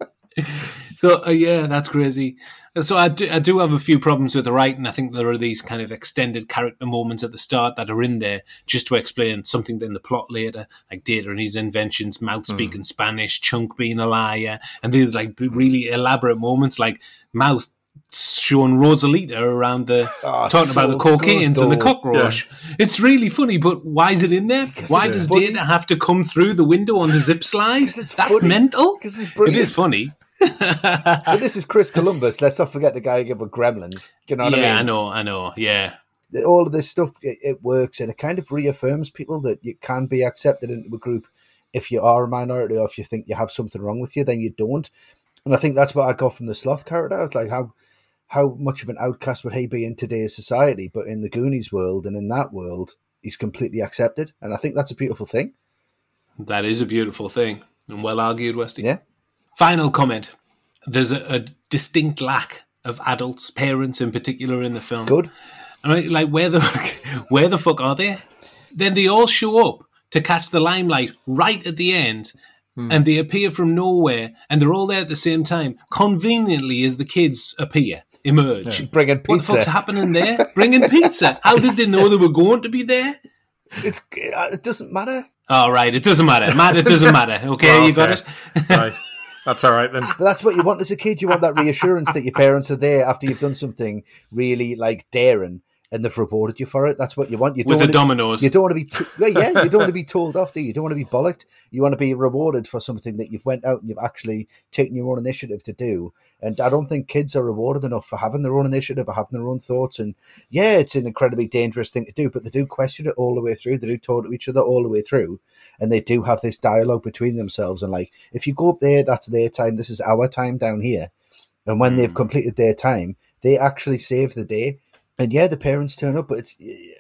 So uh, yeah, that's crazy. So I do, I do have a few problems with the writing. I think there are these kind of extended character moments at the start that are in there just to explain something in the plot later, like Data and his inventions, Mouth speaking Spanish, Chunk being a liar, and these like really elaborate moments like Mouth showing Rosalita around the
Oh,
talking about
so
the cocaines
good,
and the
though.
cockroach. It's really funny, but why is it in there? Why
it's
does
funny.
Data have to come through the window on the zip slide?
'Cause it's
That's
funny.
mental.
'Cause it's
It
brilliant.
is funny.
But this is Chris Columbus. Let's not forget the guy who gave us Gremlins. Do you know what
yeah,
I
I
mean?
know, I know. Yeah,
All of this stuff, it, it works, and it kind of reaffirms people that you can be accepted into a group. If you are a minority, or if you think you have something wrong with you, then you don't. And I think that's what I got from the Sloth character. It's like how how much of an outcast would he be in today's society? But in the Goonies world and in that world, he's completely accepted, and I think that's a beautiful thing.
that is a beautiful thing, and well argued, Westy.
Yeah.
Final comment: there's a, a distinct lack of adults, parents in particular, in the film.
Good.
I mean, like where the where the fuck are they? Then they all show up to catch the limelight right at the end, and they appear from nowhere, and they're all there at the same time, conveniently as the kids appear, emerge.
Bringing
What the fuck's
pizza.
happening there? Bringing pizza. How did they know they were going to be there?
It's it doesn't matter.
All right, it doesn't matter. Matt, it doesn't matter. Okay,
Well,
you got
okay.
it?
Right. That's all right then.
But that's what you want as a kid. You want that reassurance that your parents are there after you've done something really like daring, and they've rewarded you for it. That's what you want. You
With the
want to,
dominoes.
You don't want to be, t- well, yeah. You don't want to be told off, do you? You don't want to be bollocked. You want to be rewarded for something that you've went out and you've actually taken your own initiative to do. And I don't think kids are rewarded enough for having their own initiative or having their own thoughts. And yeah, it's an incredibly dangerous thing to do, but they do question it all the way through. They do talk to each other all the way through, and they do have this dialogue between themselves. And like, if you go up there, that's their time. This is our time down here. And when they've completed their time, they actually save the day. And yeah, the parents turn up, but it's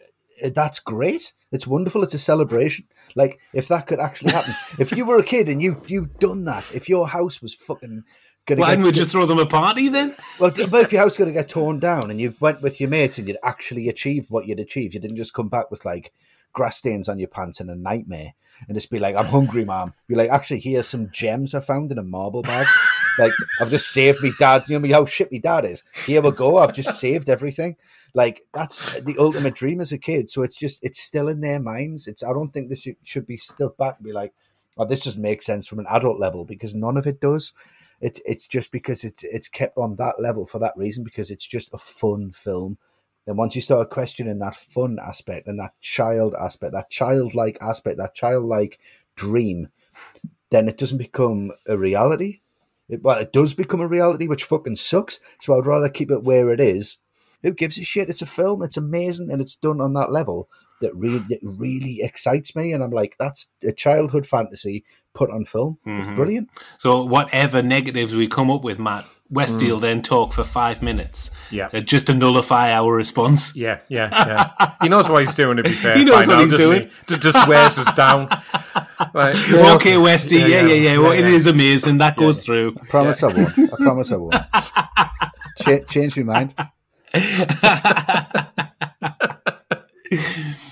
that's great. It's wonderful. It's a celebration. Like, if that could actually happen, if you were a kid and you you done that, if your house was fucking gonna
Why
get,
didn't we just throw them a party then?
well, but if your house was gonna get torn down and you went with your mates and you'd actually achieved what you'd achieved, you didn't just come back with like grass stains on your pants and a nightmare and just be like, "I'm hungry, mom." Be like, "Actually, here's some gems I found in a marble bag." Like, I've just saved me dad. You know me how shit me dad is. Here we go. I've just saved everything. Like, that's the ultimate dream as a kid. So it's just, it's still in their minds. It's, I don't think this should, should be stuck back and be like, "Oh, this doesn't make sense from an adult level," because none of it does. It's, it's just because it's, it's kept on that level for that reason, because it's just a fun film. And once you start questioning that fun aspect and that child aspect, that childlike aspect, that childlike dream, then it doesn't become a reality. It, well, it does become a reality, which fucking sucks. So I'd rather keep it where it is. Who gives a shit? It's a film. It's amazing, and it's done on that level that really, that really excites me. And I'm like, that's a childhood fantasy put on film. It's brilliant.
So whatever negatives we come up with, Matt, Westy will then talk for five minutes.
Yeah.
uh, just to nullify our response.
Yeah, yeah, yeah. He knows what he's doing, to be fair.
He knows
by
what
now,
he's
doesn't
doing.
He? Ju- Just wears us down. Like,
Okay, Westy, yeah, yeah, yeah. Well, it is amazing. That goes through.
I promise I won't. I promise I won't. Ch- change my mind.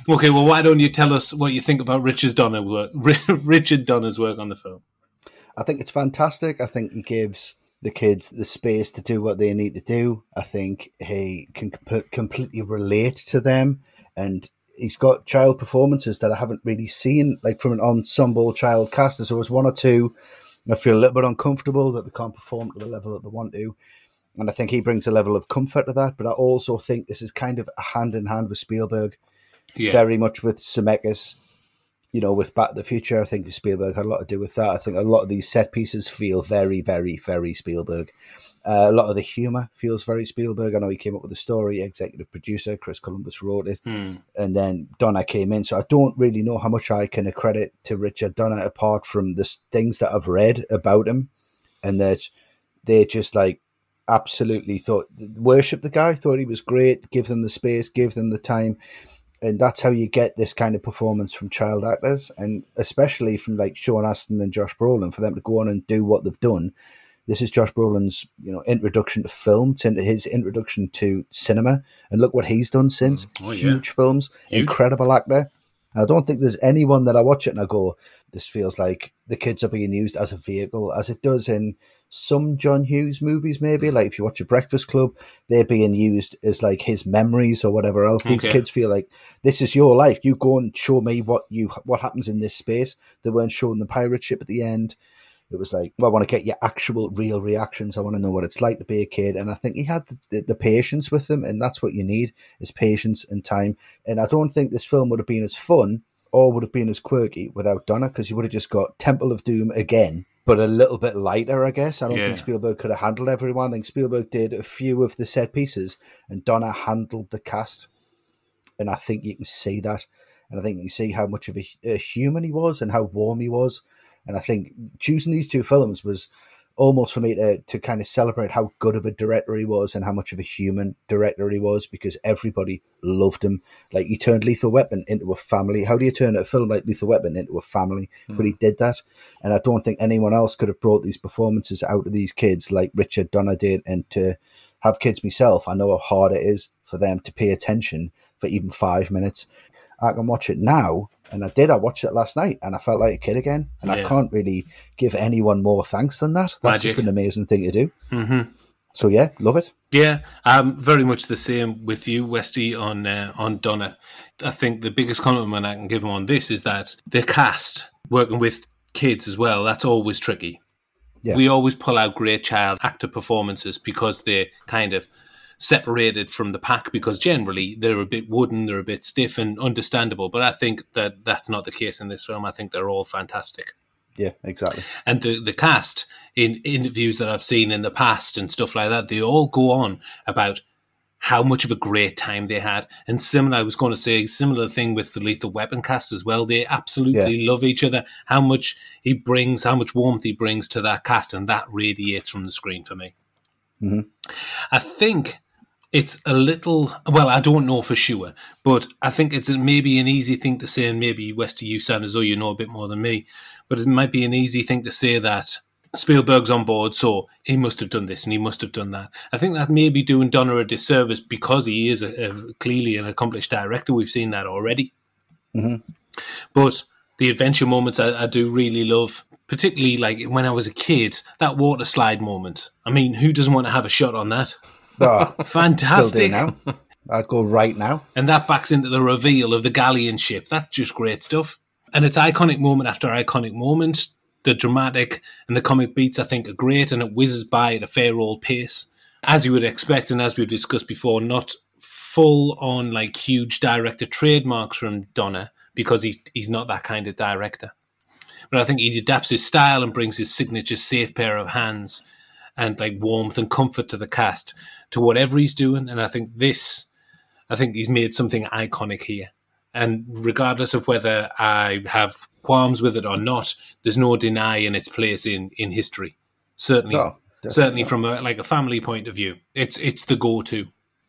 Okay, well, why don't you tell us what you think about Richard Donner work, Richard Donner's work on the film?
I think it's fantastic. I think he gives the kids the space to do what they need to do. I think he can comp- completely relate to them, and he's got child performances that I haven't really seen, like from an ensemble child cast. There's always one or two I feel a little bit uncomfortable that they can't perform to the level that they want to. And I think he brings a level of comfort to that. But I also think this is kind of a hand in hand with Spielberg, yeah. very much with Zemeckis. You know, with Back to the Future, I think Spielberg had a lot to do with that. I think a lot of these set pieces feel very, very, very Spielberg. Uh, a lot of the humour feels very Spielberg. I know he came up with the story, executive producer, Chris Columbus wrote it, hmm. and then Donner came in. So I don't really know how much I can accredit to Richard Donner apart from the things that I've read about him, and that they just like absolutely thought, worship the guy, thought he was great, give them the space, give them the time. And that's how you get this kind of performance from child actors, and especially from like Sean Astin and Josh Brolin, for them to go on and do what they've done. This is Josh Brolin's, you know, introduction to film, to his introduction to cinema, and look what he's done since. Oh, yeah. Huge films, Huge. Incredible actor. And I don't think there's anyone that I watch it and I go, this feels like the kids are being used as a vehicle, as it does in some John Hughes movies, maybe. Like if you watch A Breakfast Club, they're being used as like his memories or whatever else. These okay. kids feel like, this is your life. You go and show me what you what happens in this space. They weren't showing the pirate ship at the end. It was like, well, I want to get your actual real reactions. I want to know what it's like to be a kid. And I think he had the, the, the patience with them, and that's what you need, is patience and time. And I don't think this film would have been as fun or would have been as quirky without Donner, because you would have just got Temple of Doom again, but a little bit lighter, I guess. I don't yeah. think Spielberg could have handled everyone. I think Spielberg did a few of the set pieces, and Donner handled the cast. And I think you can see that. And I think you can see how much of a, a human he was and how warm he was. And I think choosing these two films was almost for me to, to kind of celebrate how good of a director he was and how much of a human director he was, because everybody loved him. Like, he turned Lethal Weapon into a family. How do you turn a film like Lethal Weapon into a family? Mm. But he did that. And I don't think anyone else could have brought these performances out of these kids like Richard Donner did. And to have kids myself, I know how hard it is for them to pay attention for even five minutes. I can watch it now, and I did. I watched it last night, and I felt like a kid again. And yeah. I can't really give anyone more thanks than that. That's Magic. Just an amazing thing to do. Mm-hmm. So yeah, love it.
Yeah, um, very much the same with you, Westy, on uh, on Donner. I think the biggest compliment I can give him on this is that the cast, working with kids as well, that's always tricky. Yeah. We always pull out great child actor performances because they're kind of separated from the pack, because generally they're a bit wooden, they're a bit stiff and understandable. But I think that that's not the case in this film. I think they're all fantastic.
Yeah, exactly.
And the, the cast, in interviews that I've seen in the past and stuff like that, they all go on about how much of a great time they had. And similar, I was going to say, similar thing with the Lethal Weapon cast as well. They absolutely yeah. love each other. How much he brings, how much warmth he brings to that cast, and that radiates from the screen for me. Mm-hmm. I think it's a little, well, I don't know for sure, but I think it's maybe an easy thing to say, and maybe Westy, you sound as though you know a bit more than me, but it might be an easy thing to say that Spielberg's on board, so he must have done this and he must have done that. I think that may be doing Donner a disservice, because he is a, a, clearly an accomplished director. We've seen that already. Mm-hmm. But the adventure moments I, I do really love, particularly like when I was a kid, that water slide moment. I mean, who doesn't want to have a shot on that?
Oh,
fantastic.
Now. I'd go right now.
And that backs into the reveal of the galleon ship. That's just great stuff. And it's iconic moment after iconic moment. The dramatic and the comic beats, I think, are great, and it whizzes by at a fair old pace. As you would expect, and as we've discussed before, not full on like huge director trademarks from Donner, because he's, he's not that kind of director. But I think he adapts his style and brings his signature safe pair of hands and like warmth and comfort to the cast, to whatever he's doing. And I think this, I think he's made something iconic here. And regardless of whether I have qualms with it or not, there's no denying its place in, in history. Certainly, oh, certainly not. From a, like a family point of view, it's it's the go-to.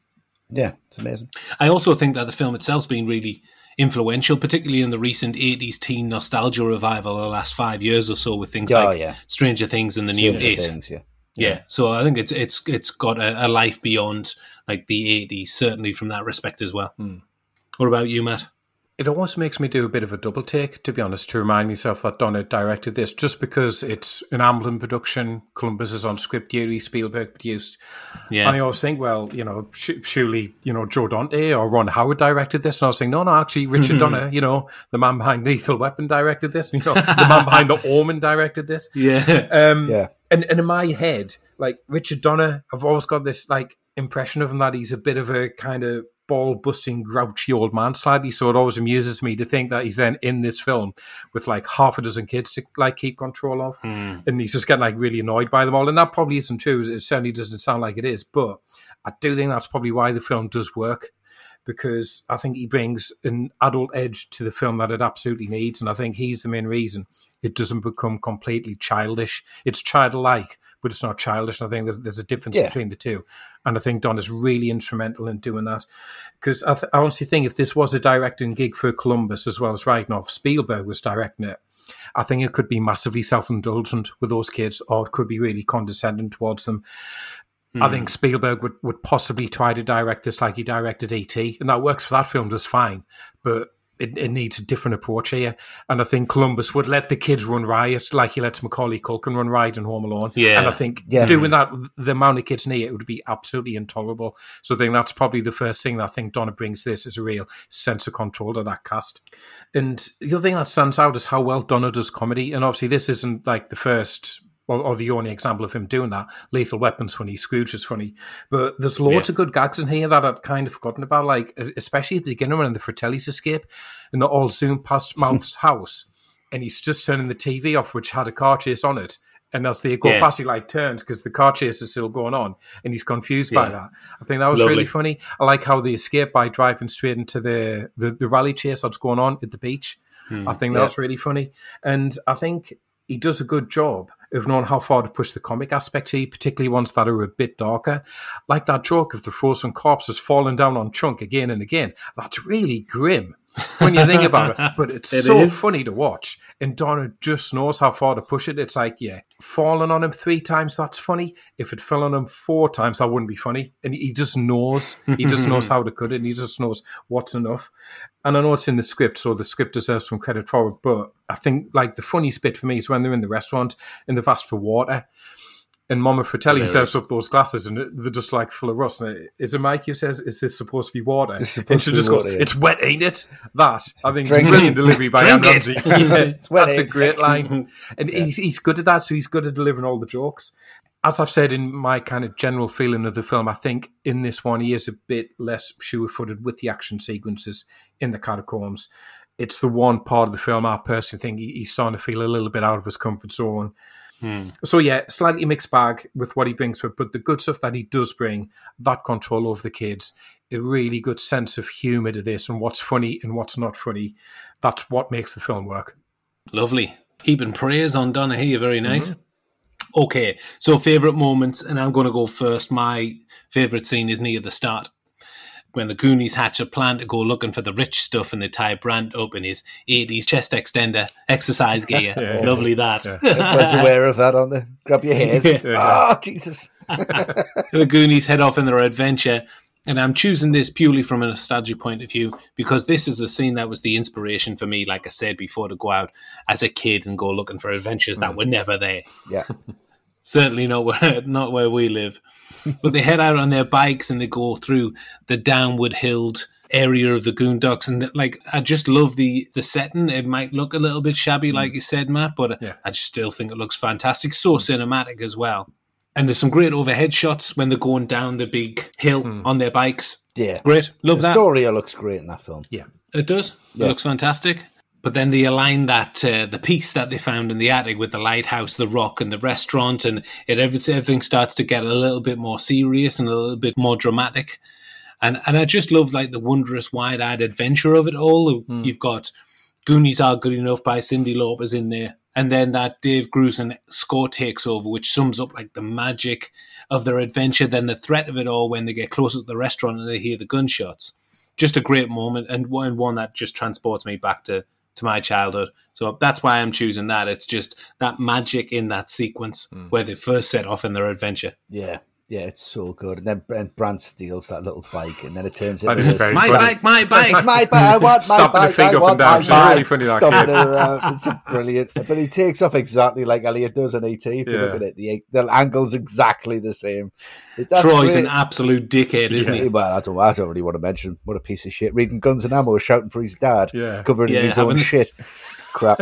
Yeah, it's amazing.
I also think that the film itself's been really influential, particularly in the recent eighties teen nostalgia revival of the last five years or so, with things oh, like yeah. Stranger Things and the Stranger new eight. Things, yeah. Yeah. yeah, so I think it's it's it's got a, a life beyond like the eighties, certainly from that respect as well. Hmm. What about you, Matt?
It almost makes me do a bit of a double take, to be honest, to remind myself that Donner directed this, just because it's an Amblin production, Columbus is on script duty, Spielberg produced.
Yeah.
And I always think, well, you know, sh- surely, you know, Joe Dante or Ron Howard directed this. And I was saying, no, no, actually, Richard Donner, you know, the man behind Lethal Weapon directed this. You know, the man behind The Omen directed this.
Yeah.
Um,
Yeah.
And, and in my head, like, Richard Donner, I've always got this, like, impression of him that he's a bit of a kind of ball-busting, grouchy old man slightly, so it always amuses me to think that he's then in this film with like half a dozen kids to like keep control of,
mm.
and he's just getting like really annoyed by them all, and that probably isn't true. It certainly doesn't sound like it is, but I do think that's probably why the film does work, because I think he brings an adult edge to the film that it absolutely needs, and I think he's the main reason it doesn't become completely childish. It's childlike, but it's not childish. And I think there's, there's a difference
Yeah.
between the two. And I think Don is really instrumental in doing that. Because I, th- I honestly think if this was a directing gig for Columbus as well as writing off, Spielberg was directing it, I think it could be massively self-indulgent with those kids, or it could be really condescending towards them. Mm. I think Spielberg would, would possibly try to direct this like he directed E T, and that works for that film just fine. But It, it needs a different approach here. And I think Columbus would let the kids run riot like he lets Macaulay Culkin run riot in Home Alone.
Yeah.
And I think
Yeah.
doing that, the amount of kids near it would be absolutely intolerable. So I think that's probably the first thing that I think Donner brings this, is a real sense of control to that cast. And the other thing that stands out is how well Donner does comedy. And obviously this isn't like the first... Or, or the only example of him doing that. Lethal Weapon's funny, Scrooge is funny. But there's loads
Yeah.
of good gags in here that I'd kind of forgotten about, like, especially at the beginning when the Fratellis escape and they all zoom past Mouth's house and he's just turning the T V off, which had a car chase on it. And as they go
Yeah.
past, he like turns because the car chase is still going on and he's confused by
Yeah.
that. I think that was
Lovely.
really funny. I like how they escape by driving straight into the, the, the rally chase that's going on at the beach. I think that
Yeah.
was really funny. And I think he does a good job of knowing how far to push the comic aspects here, particularly ones that are a bit darker. Like that joke of the frozen corpses falling down on Chunk again and again. That's really grim when you think about it. But it's
It
so
is.
funny to watch. And Donner just knows how far to push it. It's like, yeah, falling on him three times, that's funny. If it fell on him four times, that wouldn't be funny. And he just knows. He just knows how to cut it. And he just knows what's enough. And I know it's in the script, so the script deserves some credit for it. But I think like the funniest bit for me is when they're in the restaurant and they've asked for water. And Mama Fratelli serves up those glasses and they're just like full of rust. And it- is it Mike who says, is this supposed to be water?
It's supposed
And she
to be
just goes,
water, yeah.
it's wet, ain't it? That, I think,
Drink
is
it.
brilliant delivery by Anne
Drink
Ramsey.
it.
Yeah,
wet,
that's a
ain't it?
great line. And he's, he's good at that, so he's good at delivering all the jokes. As I've said in my kind of general feeling of the film, I think in this one he is a bit less sure-footed with the action sequences in the catacombs. It's the one part of the film I personally think he- he's starting to feel a little bit out of his comfort zone. So yeah, slightly mixed bag with what he brings to it, but the good stuff that he does bring, that control over the kids, a really good sense of humour to this and what's funny and what's not funny, that's what makes the film work.
Lovely. Heaping praise on Donna here. Very nice. Okay, so favourite moments, and I'm going to go first. My favourite scene is near the start. When the Goonies hatch a plan to go looking for the rich stuff and they tie Brandt up in his eighties chest extender exercise gear.
Yeah.
Lovely that.
Everyone's aware of that on the grab your hairs. Ah, Jesus.
The Goonies head off in their adventure, and I'm choosing this purely from a nostalgic point of view because this is the scene that was the inspiration for me, like I said before, to go out as a kid and go looking for adventures that were never there.
Yeah.
Certainly not where not where we live. But they head out on their bikes and they go through the downward hilled area of the Goondocks, and like I just love the the setting. It might look a little bit shabby, like you said, Matt, but
Yeah.
I just still think it looks fantastic. So cinematic as well. And there's some great overhead shots when they're going down the big hill on their bikes.
Yeah.
Great, love
The
that.
story looks great in that film.
Yeah.
It does.
Yeah.
It looks fantastic. But then they align that uh, the piece that they found in the attic with the lighthouse, the rock, and the restaurant, and it everything, everything starts to get a little bit more serious and a little bit more dramatic. And and I just love like the wondrous, wide-eyed adventure of it all. You've got Goonies Are Good Enough by Cyndi Lauper's in there, and then that Dave Grusin score takes over, which sums up like the magic of their adventure, then the threat of it all when they get closer to the restaurant and they hear the gunshots. Just a great moment, and one one that just transports me back to. to my childhood. So that's why I'm choosing that. It's just that magic in that sequence where they first set off in their adventure.
Yeah. Yeah, it's so good. And then Brent Brant steals that little bike, and then it turns
That
into
is
this.
very
My
funny.
bike, my bike.
It's my bike. I want my
Stomping
bike.
the feet
I
up
want
and down.
my
It's really
bike.
funny, that
Stomping
kid.
it around. It's a brilliant. But he takes off exactly like Elliot does in E T. If you
Yeah.
look at it, the the angle's exactly the same. That's
Troy's
great.
an absolute dickhead, isn't
Yeah.
he?
Well, I don't, I don't really want to mention what a piece of shit. Reading Guns and Ammo, shouting for his dad,
Yeah.
covered
Yeah,
in his own
haven't-
shit. Crap.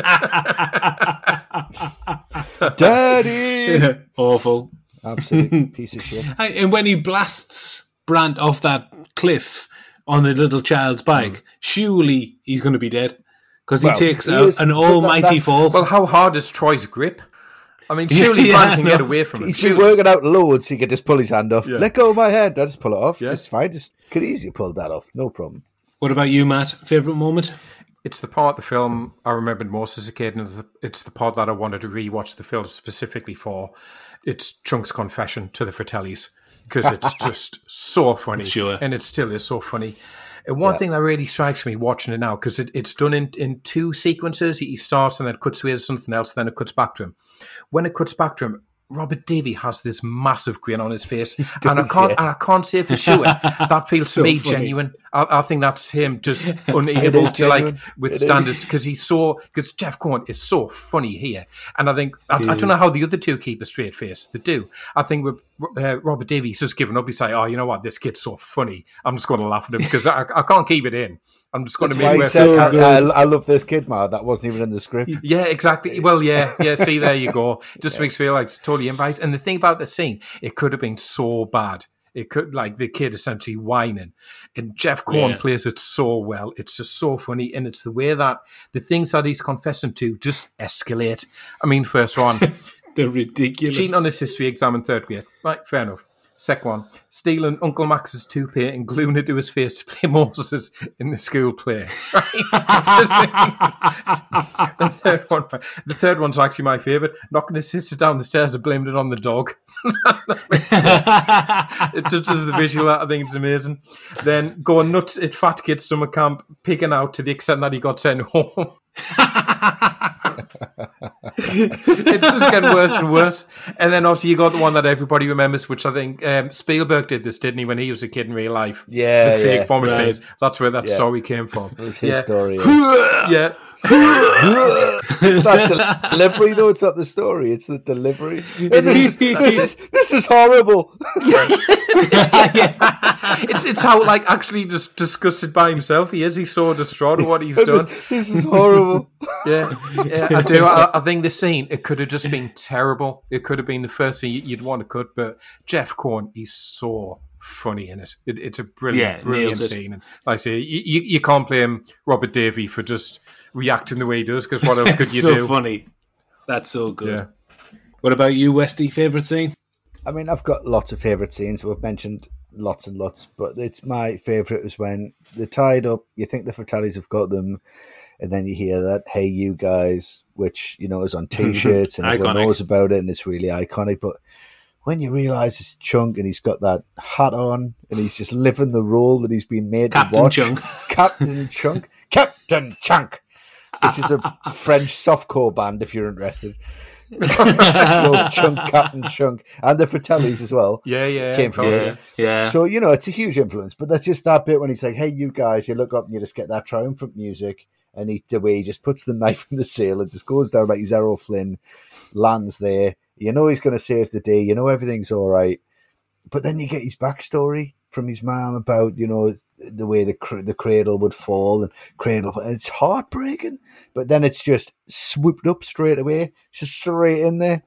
Daddy!
Awful.
Absolute piece of shit.
And when he blasts Brandt off that cliff on a little child's bike, surely he's going to be dead because he
Well,
takes
he
a,
is,
an
but that-
almighty
that's-
fall.
Well, how hard is Troy's grip? I mean, surely
Yeah,
Brandt can
no.
get away from it.
He's been
Surely.
working out loads, so he could just pull his hand off.
Yeah.
Let go of my hand. I just pull it off.
Yeah.
It's fine. Just could easily pull that off. No problem.
What about you, Matt? Favourite moment?
It's the part of the film I remembered most as a kid, and it's the, it's the part that I wanted to rewatch the film specifically for. It's Chunk's confession to the Fratellis, because it's just so funny.
Sure.
And it still is so funny. And one
Yeah.
thing that really strikes me watching it now, because it, it's done in, in two sequences. He starts and then it cuts away to something else, then it cuts back to him. When it cuts back to him, Robert Davi has this massive grin on his face, and I can't,
yeah.
and I can't say for sure that feels
So
to me
funny.
genuine. I, I think that's him just unable
is
to like
genuine.
withstand
It
this because he's so because Jeff Cohen is so funny here, and I think I, I don't know how the other two keep a straight face. They do. I think with uh, Robert Davi, he's just given up. He's like, oh, you know what, this kid's so funny. I'm just going to laugh at him because I, I can't keep it in. I'm just going
That's
to
why
make
he
where-
said,
so
I, I, I love this kid, man. That wasn't even in the script.
Yeah, exactly. Well, yeah, yeah. See, there you go. Just makes me feel like it's totally improvised. And the thing about the scene, it could have been so bad. It could, like, the kid essentially whining, and Jeff Cohen
Yeah.
plays it so well. It's just so funny, and it's the way that the things that he's confessing to just escalate. I mean, first one,
The ridiculous.
cheating on his history exam in third grade. Right, fair enough. Second one, stealing Uncle Max's toupee and gluing it to his face to play Moses in the school play. the, third one, the third one's actually my favourite. Knocking his sister down the stairs and blaming it on the dog. It just does the visual. I think it's amazing. Then going nuts at Fat Kid's summer camp, picking out to the extent that he got sent home. It's just getting worse and worse. And then obviously you got the one that everybody remembers, which I think um, Spielberg did this, didn't he, when he was a kid in real life?
Yeah,
the fake
yeah.
vomit
Right.
bit. That's where that
Yeah.
story came from.
It was his
yeah.
story. Yeah.
Yeah.
It's not the delivery, though. It's not the story. It's the delivery. This, this is this is horrible.
It's it's how like actually just disgusted by himself he is. He's so distraught at what he's done.
This is horrible.
Yeah, yeah, I do. I, I think the scene, it could have just been terrible. It could have been the first thing you'd want to cut, but Jeff Cohen, he's so funny in it. it it's a brilliant,
Yeah,
brilliant
nails it.
scene. And like I say, you, you, you can't blame Robert Davi for just reacting the way he does, because what else could
That's
you
so
do?
funny. That's so good.
Yeah.
What about you, Westy? Favourite scene?
I mean, I've got lots of favourite scenes. We've mentioned lots and lots, but it's my favourite is when they're tied up. You think the Fratellis have got them, and then you hear that "Hey, you guys," which you know is on T-shirts and everyone
Iconic.
knows about it, and it's really iconic. But when you realise it's Chunk and he's got that hat on and he's just living the role that he's been made
Captain
to watch,
Chunk.
Captain Chunk, Captain Chunk, which is a French softcore band if you're interested. Well, Chunk, Captain Chunk, and the Fratellis as well.
Yeah, yeah.
Came from
of course,
it.
Yeah. Yeah.
So, you know, it's a huge influence, but that's just that bit when he's like, hey, you guys, you look up and you just get that triumphant music, and he, the way he just puts the knife in the sail and just goes down like he's Errol Flynn, lands there. You know he's going to save the day. You know everything's all right. But then you get his backstory from his mom about, you know, the way the cr- the cradle would fall and cradle. It's heartbreaking, but then it's just swooped up straight away, just straight in there.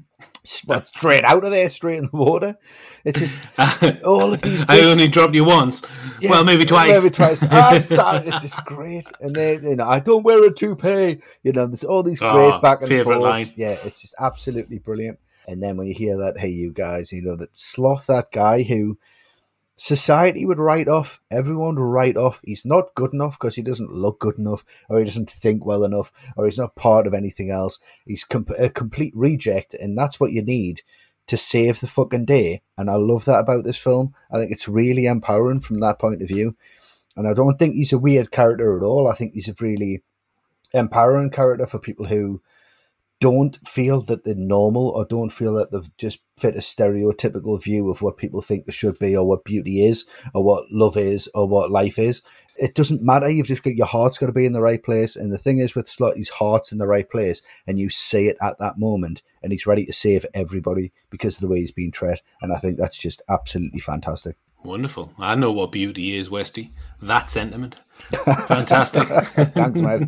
But straight out of there, straight in the water. It's just all of these.
I
bits-
only dropped you once.
Yeah,
well, maybe twice.
Maybe twice. Ah, sorry, it's just great. And then, you know, I don't wear a toupee. You know, there's all these great
Oh,
back and
favourite
forth.
line.
Yeah, it's just absolutely brilliant. And then when you hear that, hey, you guys, you know, that Sloth, that guy who society would write off, everyone would write off. He's not good enough because he doesn't look good enough, or he doesn't think well enough, or he's not part of anything else. He's com- a complete reject, and that's what you need to save the fucking day. And I love that about this film. I think it's really empowering from that point of view. And I don't think he's a weird character at all. I think he's a really empowering character for people who don't feel that they're normal or don't feel that they've just fit a stereotypical view of what people think they should be or what beauty is or what love is or what life is. It doesn't matter. You've just got your heart's got to be in the right place. And the thing is with Slot, his heart's in the right place and you see it at that moment and he's ready to save everybody because of the way he's being treated. And I think that's just absolutely fantastic.
Wonderful. I know what beauty is, Westy. That sentiment. Fantastic.
Thanks, mate.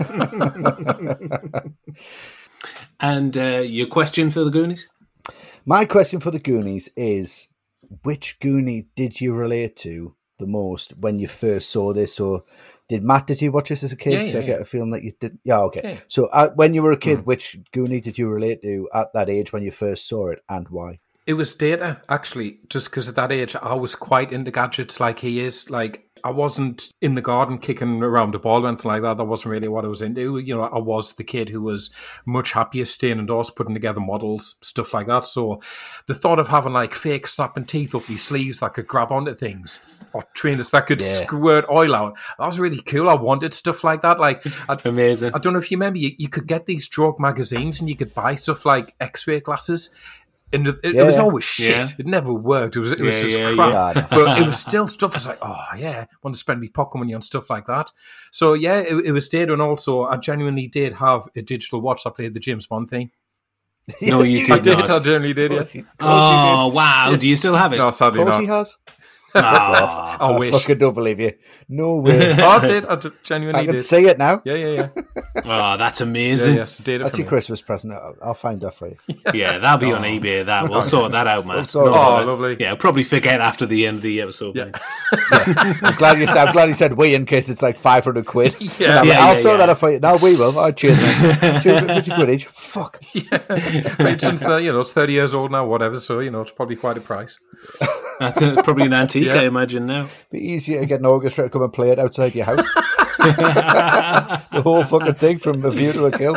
And uh, your question for the Goonies?
My question for the Goonies is, which Goonie did you relate to the most when you first saw this? Or did Matt, did you watch this as a kid?
Yeah, yeah,
I get
yeah.
a feeling that you did. Yeah, okay.
Yeah.
So uh, when you were a kid,
Mm.
which Goonie did you relate to at that age when you first saw it and why?
It was Data, actually, just because at that age, I was quite into gadgets like he is. Like, I wasn't in the garden kicking around the ball or anything like that. That wasn't really what I was into. You know, I was the kid who was much happier staying indoors, putting together models, stuff like that. So the thought of having, like, fake snapping teeth up his sleeves that could grab onto things or trainers that could
Yeah.
squirt oil out, that was really cool. I wanted stuff like that. Like, I,
Amazing.
I don't know if you remember, you, you could get these drug magazines and you could buy stuff like X-ray glasses. And it, it
Yeah.
was always shit.
Yeah.
It never worked. It was it was
Yeah,
just
yeah,
crap.
yeah.
But it was still stuff. I was like, oh yeah, I want to spend my pocket money on stuff like that. So yeah, it, it was Data, and also I genuinely did have a digital watch that played the James Bond thing.
No, you
I
did
did.
not.
I genuinely did.
Of
Yeah.
course he, of course
Oh, wow. Do you still have it?
No,
he
sadly
did. Of course he
not.
has.
Oh.
I
I
wish.
fucking don't believe you. No way.
Oh, I did. I did, genuinely
I can
did.
see it now.
Yeah, yeah, yeah.
Oh, that's
Yeah,
amazing.
yes, Data.
That's
for
your
me.
Christmas present. I'll, I'll find that for you.
Yeah, that'll be on eBay. That we'll sort that out, man.
We'll sort
No
it out.
bother.
Oh, lovely.
Yeah, I'll probably forget after the end of the episode.
Yeah.
mate.
I'm glad you said. I'm glad you said we in case it's like five hundred quid.
Yeah.
I'm like,
Yeah,
I'll
yeah,
sort
yeah.
that out for you. No, we will. Oh, cheers, man. Cheers, fifty quid each. Fuck.
It's, since the- you know, it's thirty years old now, whatever. So you know, it's probably quite a price.
That's a, probably an antique,
Yeah.
I imagine now.
Be easier to get an orchestra to come and play it outside your house. The whole fucking thing from a view to a kill.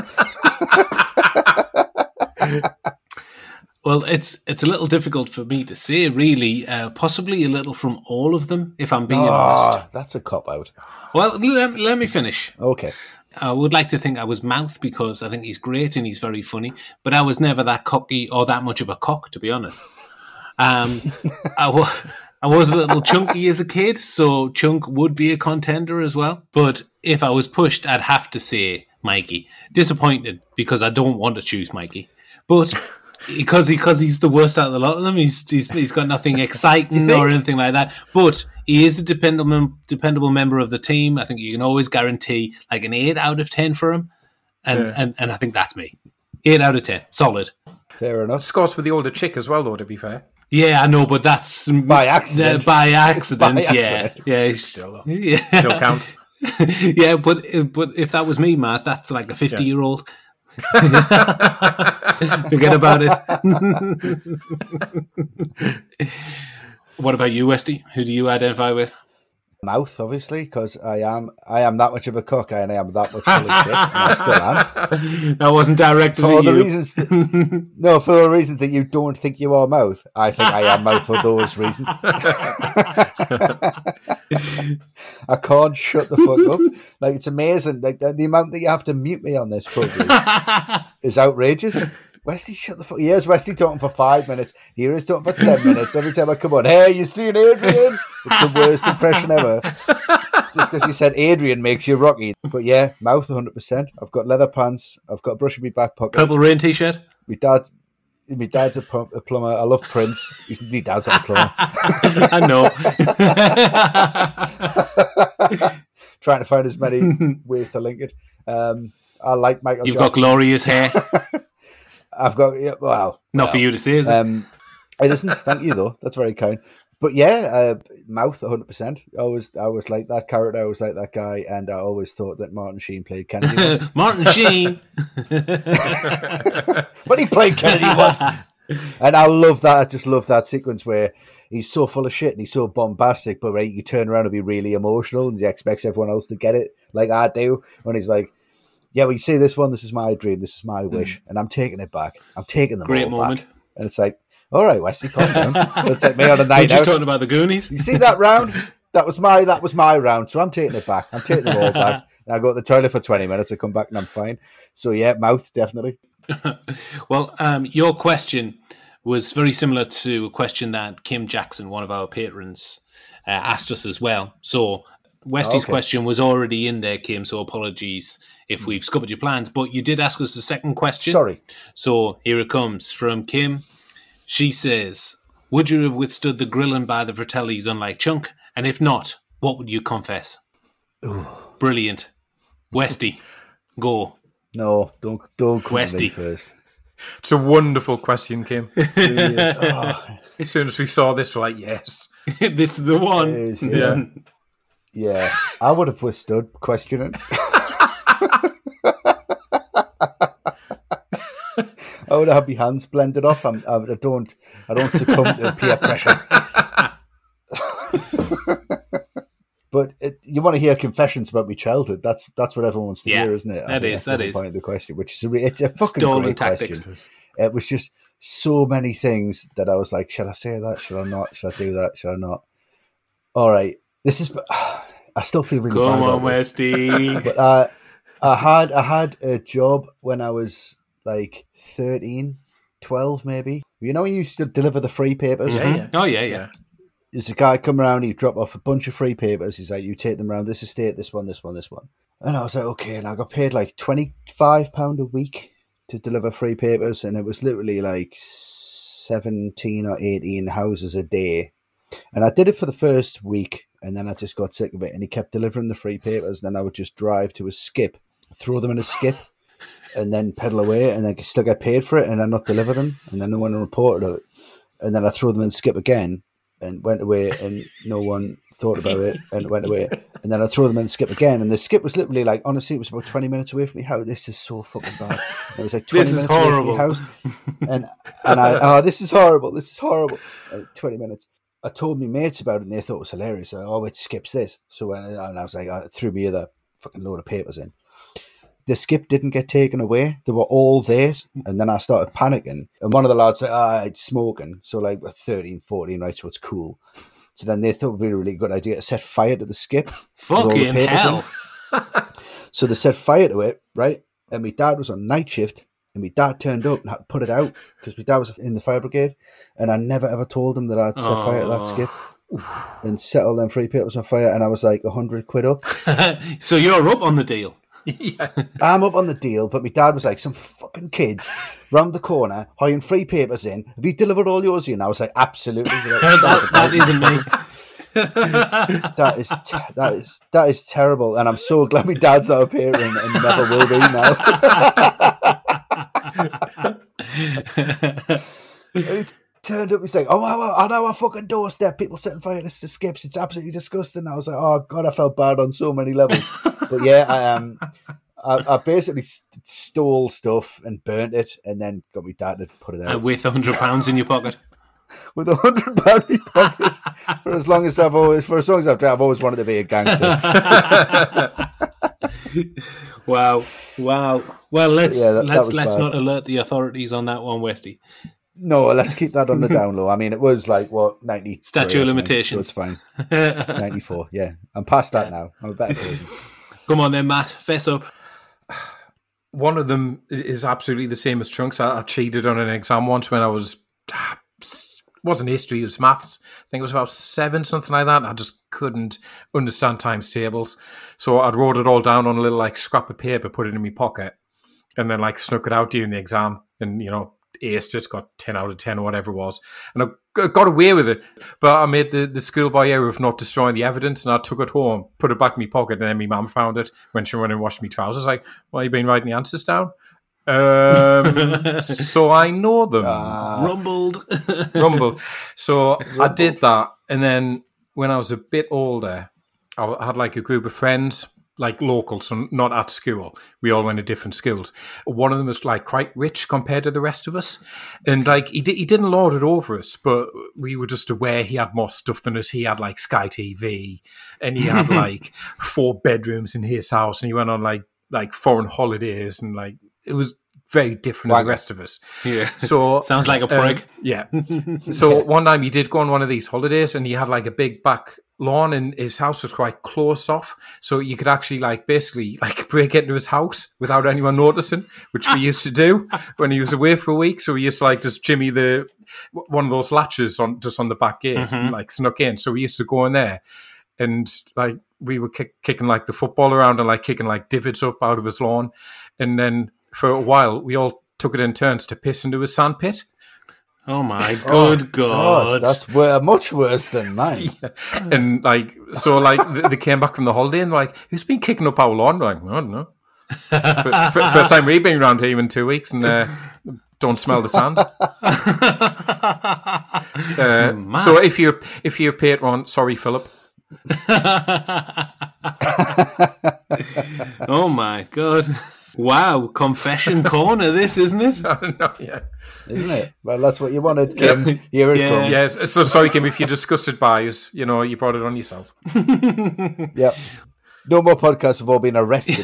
Well, it's it's a little difficult for me to say, really. Uh, possibly a little from all of them, if I'm being honest.
Ah, that's a cop out.
Well, let, let me finish.
Okay.
I would like to think I was Mouth because I think he's great and he's very funny, but I was never that cocky or that much of a cock, to be honest. Um, I, wa- I was a little chunky as a kid, so Chunk would be a contender as well. But if I was pushed, I'd have to say Mikey. Disappointed because I don't want to choose Mikey, but because because he's the worst out of the lot of them, he's he's, he's got nothing exciting or anything like that. But he is a dependable dependable member of the team. I think you can always guarantee like an eight out of ten for him, and
Yeah.
and, and I think that's me. Eight out of ten, solid.
Fair enough.
Scores with the older chick as well, though. To be fair.
Yeah, I know, but that's
By accident.
Uh, by accident,
By
yeah,
accident.
yeah, it's-
Still, though.
yeah.
Still counts.
Yeah, but but if that was me, Matt, that's like a fifty-year-old. Forget about it. What about you, Westy? Who do you identify with?
Mouth, obviously, because I am I am that much of a cock and I am that much full of shit, and I still am.
That wasn't directed
For
at
all the
you.
reasons that, no, for the reasons that you don't think you are Mouth, I think I am Mouth for those reasons. I can't shut the fuck up. Like, it's amazing. Like, the, the amount that you have to mute me on this program is outrageous. Wesley, shut the fuck. Here's Wesley talking for five minutes. Here he's talking for ten minutes. Every time I come on, hey, you seen Adrian? It's the worst impression ever. Just because you said Adrian makes you Rocky. But yeah, Mouth one hundred percent. I've got leather pants. I've got a brush in my back pocket.
Purple Rain t-shirt.
My dad, my dad's a, pu- a plumber. I love Prince. He's, my dad's not a plumber.
I know.
Trying to find as many ways to link it. Um, I like Michael
You've got
Jackson.
glorious hair.
I've got, yeah, well,
Not for you to say, is it?
Um, it isn't. Thank you, though. That's very kind. But yeah, uh, Mouth, one hundred percent. I always, I always like that character. I always like that guy. And I always thought that Martin Sheen played Kennedy.
Martin Sheen.
But he played Kennedy once. And I love that. I just love that sequence where he's so full of shit and he's so bombastic, but right, you turn around and be really emotional and he expects everyone else to get it like I do. When he's like, yeah, well, you see this one, this is my dream, this is my wish, and I'm taking it back. I'm taking them
Great
all
moment.
back. And it's like, all right, Wesley, calm down. It's like me on a
We're
night
just
out.
talking about the Goonies.
You see that round? That was my that was my round, so I'm taking it back. I'm taking them all back. And I go to the toilet for twenty minutes, I come back and I'm fine. So yeah, Mouth, definitely.
Well, um, your question was very similar to a question that Kim Jackson, one of our patrons, uh, asked us as well. So Westy's
Okay.
question was already in there, Kim, so apologies if we've scuppered your plans. But you did ask us a second question.
Sorry.
So here it comes from Kim. She says, would you have withstood the grilling by the Fratellis unlike Chunk? And if not, what would you confess? Brilliant. Westy, go.
No, don't don't come to
Westy.
me first.
It's a wonderful question, Kim.
Yes. Oh,
As soon as we saw this, we're like, yes.
This is the one.
it is, yeah. Yeah, I would have withstood questioning. I would have my hands blended off. I'm, I don't. I don't succumb to peer pressure. But it, you want to hear confessions about my childhood? That's that's what everyone wants to
Yeah,
hear, isn't it? I
that
think
is,
that's
that
the
is.
point of the question, which is a, re- it's a fucking
Stolen
great
tactics.
question. It was just so many things that I was like, should I say that? Should I not? Should I do that? Should I not? All right, this is. I still feel really bad
Come
about
on,
this.
Westy.
But uh, I had I had a job when I was like thirteen, twelve maybe. You know when you used to deliver the free papers?
Yeah, yeah.
Oh, yeah, yeah.
There's a guy come around, he'd drop off a bunch of free papers. He's like, you take them around this estate, this one, this one, this one. And I was like, okay. And I got paid like twenty-five pounds a week to deliver free papers. And it was literally like seventeen or eighteen houses a day. And I did it for the first week. And then I just got sick of it. And he kept delivering the free papers. And then I would just drive to a skip, throw them in a skip, and then pedal away. And then still get paid for it. And then not deliver them. And then no one reported it. And then I throw them in the skip again. And went away, and no one thought about it, and went away. And then I throw them in the skip again, and the skip was literally like, honestly, it was about twenty minutes away from me. How this is so fucking bad. And it was like twenty
This is
minutes away from
horrible.
my house, and and I, oh, this is horrible. This is horrible. And twenty minutes. I told my mates about it, and they thought it was hilarious. Like, oh, it skips this. So when, and I was like, I threw me other fucking load of papers in. The skip didn't get taken away. They were all there. And then I started panicking. And one of the lads said, ah, it's smoking. So like we're thirteen, fourteen, right? So it's cool. So then they thought it would be a really good idea to set fire to the skip. with all the
Fucking
papers
hell.
in. So they set fire to it, right? And my dad was on night shift. And my dad turned up and had to put it out because my dad was in the fire brigade. And I never ever told him that I'd set fire to that skip and set all them free papers on fire. And I was like a hundred quid up.
So you're up on the deal.
Yeah.
I'm up on the deal, but my dad was like, some fucking kids round the corner, hiring free papers in. Have you delivered all yours in? I was like, absolutely.
that, that isn't me.
That is te- that is that is terrible, and I'm so glad my dad's not appearing and never will be now. He turned up, he's like, "Oh, wow, on our fucking doorstep, people setting fire to the skips. It's absolutely disgusting." I was like, "Oh God, I felt bad on so many levels." But yeah, I um, I, I basically st- stole stuff and burnt it, and then got my dad to put it out
Uh, with a hundred pounds in your pocket.
with a hundred pound in my pocket. For as long as I've always, for as long as I've tried, I've always wanted to be a gangster.
Wow, wow. Well, let's
Yeah, that- that
let's
was
let's
bad.
not alert the authorities on that one, Westy.
No, let's keep that on the down low. I mean, it was like what ninety
Statute of limitations.
So it's fine. Ninety-four. Yeah, I'm past that now. I'm a better person.
Come on then, Matt. Fess up.
One of them is absolutely the same as Trunks. I, I cheated on an exam once when I was, wasn't history, it was maths. I think it was about seven, something like that. I just couldn't understand times tables. So I wrote it all down on a little like scrap of paper, put it in my pocket, and then like snuck it out during the exam and, you know, aced it, got ten out of ten or whatever it was. And I g- got away with it. But I made the, the schoolboy error of not destroying the evidence, and I took it home, put it back in my pocket, and then my mum found it when she went and washed my trousers. Like, well, you been writing the answers down? Um, so I know them.
Rumbled.
Rumble. So I did that. And then when I was a bit older, I had like a group of friends, like local, so not at school. We all went to different schools. One of them was like quite rich compared to the rest of us. And like he, di- he didn't lord it over us, but we were just aware he had more stuff than us. He had like Sky T V and he had like four bedrooms in his house, and he went on like like foreign holidays, and like it was very different than the rest of us.
Yeah.
So
Sounds like a
um,
prig.
yeah. So one time he did go on one of these holidays, and he had like a big back lawn, and his house was quite closed off, so you could actually like basically like break into his house without anyone noticing, which we used to do when he was away for a week. So we used to like just jimmy the one of those latches on just on the back gate, mm-hmm. and like snuck in. So we used to go in there, and like we were kick, kicking like the football around and like kicking like divots up out of his lawn, and then for a while we all took it in turns to piss into his sandpit.
Oh my good oh, God. God!
That's w- much worse than mine.
Yeah. And like, so like they came back from the holiday and they're like, "Who's been kicking up our lawn?" We're like, I don't know. First time we've been around here in two weeks and uh, don't smell the sand. uh, so if you're if you're a patron, sorry, Philip.
Oh my God. Wow, confession corner, this, isn't it?
I don't know, yeah.
Isn't it? Well, that's what you wanted, Kim. Here it
yeah.
comes.
Yes. So sorry, Kim, if you're disgusted by us, you know, you brought it on yourself.
Yep. No more podcasts have all been arrested.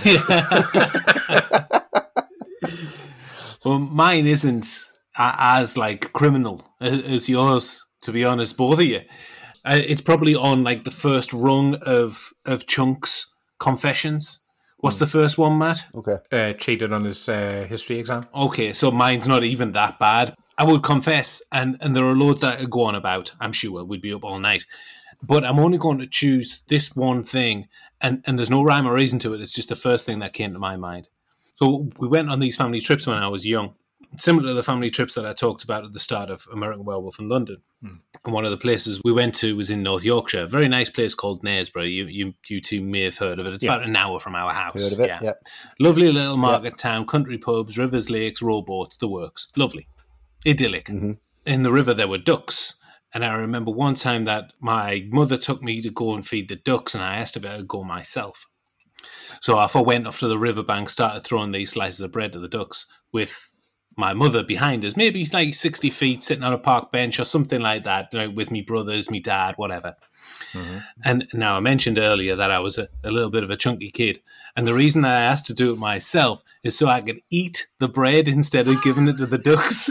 Well, mine isn't as, like, criminal as yours, to be honest, both of you. Uh, it's probably on, like, the first rung of, of Chunk's confessions. What's the first one, Matt?
Okay.
Uh, cheated on his uh, history exam.
Okay, so mine's not even that bad. I would confess, and, and there are loads that I go on about, I'm sure, we'd be up all night. But I'm only going to choose this one thing, and, and there's no rhyme or reason to it. It's just the first thing that came to my mind. So we went on these family trips when I was young, similar to the family trips that I talked about at the start of American Werewolf in London. Hmm. And one of the places we went to was in North Yorkshire, a very nice place called Knaresborough. You you, you two may have heard of it. It's yeah. about an hour from our house.
Heard of it, yeah. yeah.
Lovely little market yeah. town, country pubs, rivers, lakes, rowboats, the works. Lovely. Idyllic. Mm-hmm. In the river there were ducks. And I remember one time that my mother took me to go and feed the ducks, and I asked if I could go myself. So off I went off to the riverbank, started throwing these slices of bread to the ducks with my mother behind us, maybe like sixty feet, sitting on a park bench or something like that, you know, with me brothers, me dad, whatever. Mm-hmm. And now I mentioned earlier that I was a, a little bit of a chunky kid. And the reason I asked to do it myself is so I could eat the bread instead of giving it to the ducks.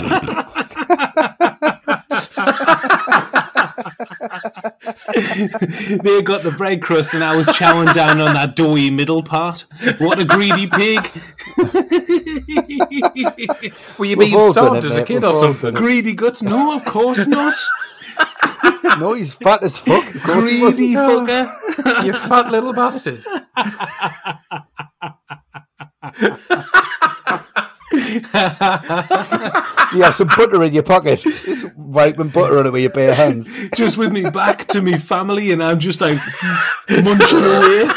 They got the bread crust and I was chowing down on that doughy middle part. What a greedy pig.
Were you being starved as a kid or something?
Greedy guts? No, of course not.
No, he's fat as fuck.
Greedy fucker.
You fat little bastard.
You have some butter in your pocket. Just wiping butter on it with your bare hands.
Just with me back to me family, and I'm just like munching away,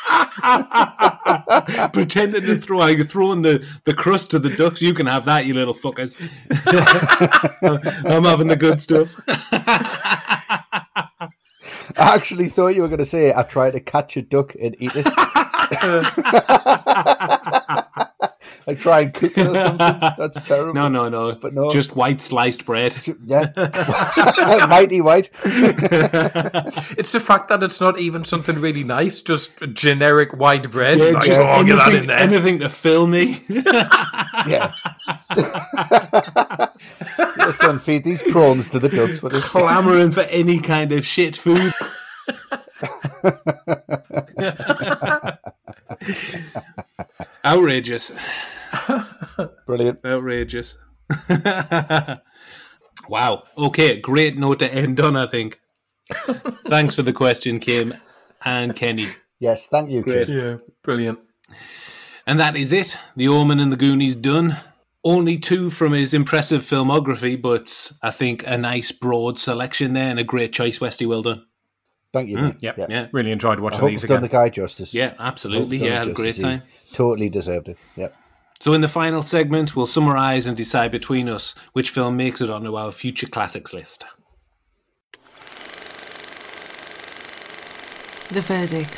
pretending to throw. I'm throwing the, the crust to the ducks. You can have that, you little fuckers. I'm having the good stuff.
I actually thought you were going to say, I tried to catch a duck and eat it. Like try and cook it or something. That's terrible.
No, no, no.
But no.
Just white sliced bread.
Yeah. Mighty white.
It's the fact that it's not even something really nice, just generic white bread.
Yeah,
like,
just
oh,
anything,
get that in there.
Anything to fill me.
Yeah. Your son, feed these prawns to the ducks. What is
Clamouring for any kind of shit food. Outrageous.
Brilliant.
Outrageous. Wow. Okay, great note to end on, I think. Thanks for the question, Kim and Kenny.
Yes, thank you,
Great.
Kim.
Yeah, brilliant.
And that is it. The Omen and the Goonies done. Only two from his impressive filmography, but I think a nice broad selection there and a great choice, Westy. Well done.
Thank you.
Mm, yep.
Yeah, yeah.
Really enjoyed watching
I hope
these
it's
again.
done the guy justice.
Yeah, absolutely. Yeah, had a great time.
Totally deserved it. Yep.
So in the final segment, we'll summarise and decide between us which film makes it onto our future classics list.
The verdict.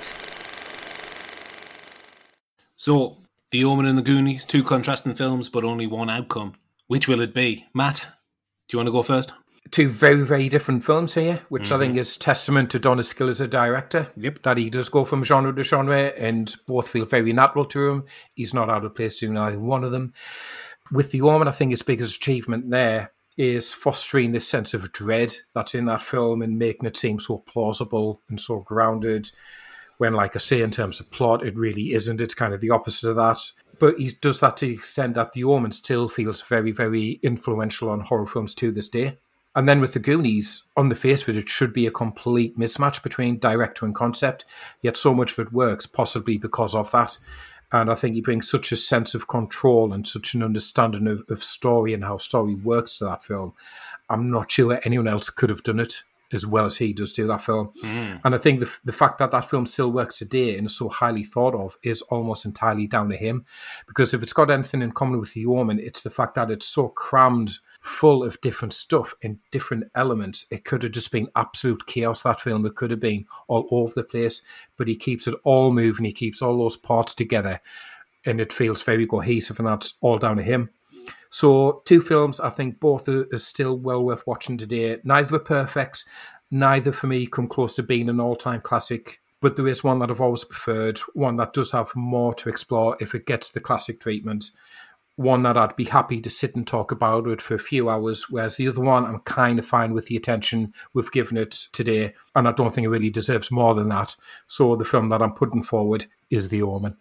So, The Omen and the Goonies, two contrasting films, but only one outcome. Which will it be? Matt, do you want to go first?
Two very, very different films here, which mm-hmm. I think is testament to Donna's skill as a director.
Yep.
That he does go from genre to genre, and both feel very natural to him. He's not out of place doing either one of them. With The Omen, I think his biggest achievement there is fostering this sense of dread that's in that film and making it seem so plausible and so grounded. When, like I say, in terms of plot, it really isn't. It's kind of the opposite of that. But he does that to the extent that The Omen still feels very, very influential on horror films to this day. And then with The Goonies, on the face of it, it should be a complete mismatch between director and concept, yet so much of it works, possibly because of that. And I think he brings such a sense of control and such an understanding of, of story and how story works to that film. I'm not sure anyone else could have done it as well as he does to that film. Mm. And I think the the fact that that film still works today and is so highly thought of is almost entirely down to him. Because if it's got anything in common with The Omen, it's the fact that it's so crammed full of different stuff and different elements. It could have just been absolute chaos, that film. It could have been all over the place, but he keeps it all moving. He keeps all those parts together and it feels very cohesive, and that's all down to him. So two films, I think both are, are still well worth watching today. Neither are perfect. Neither for me come close to being an all-time classic. But there is one that I've always preferred, one that does have more to explore if it gets the classic treatment, one that I'd be happy to sit and talk about it for a few hours, whereas the other one I'm kind of fine with the attention we've given it today, and I don't think it really deserves more than that. So the film that I'm putting forward is The Omen.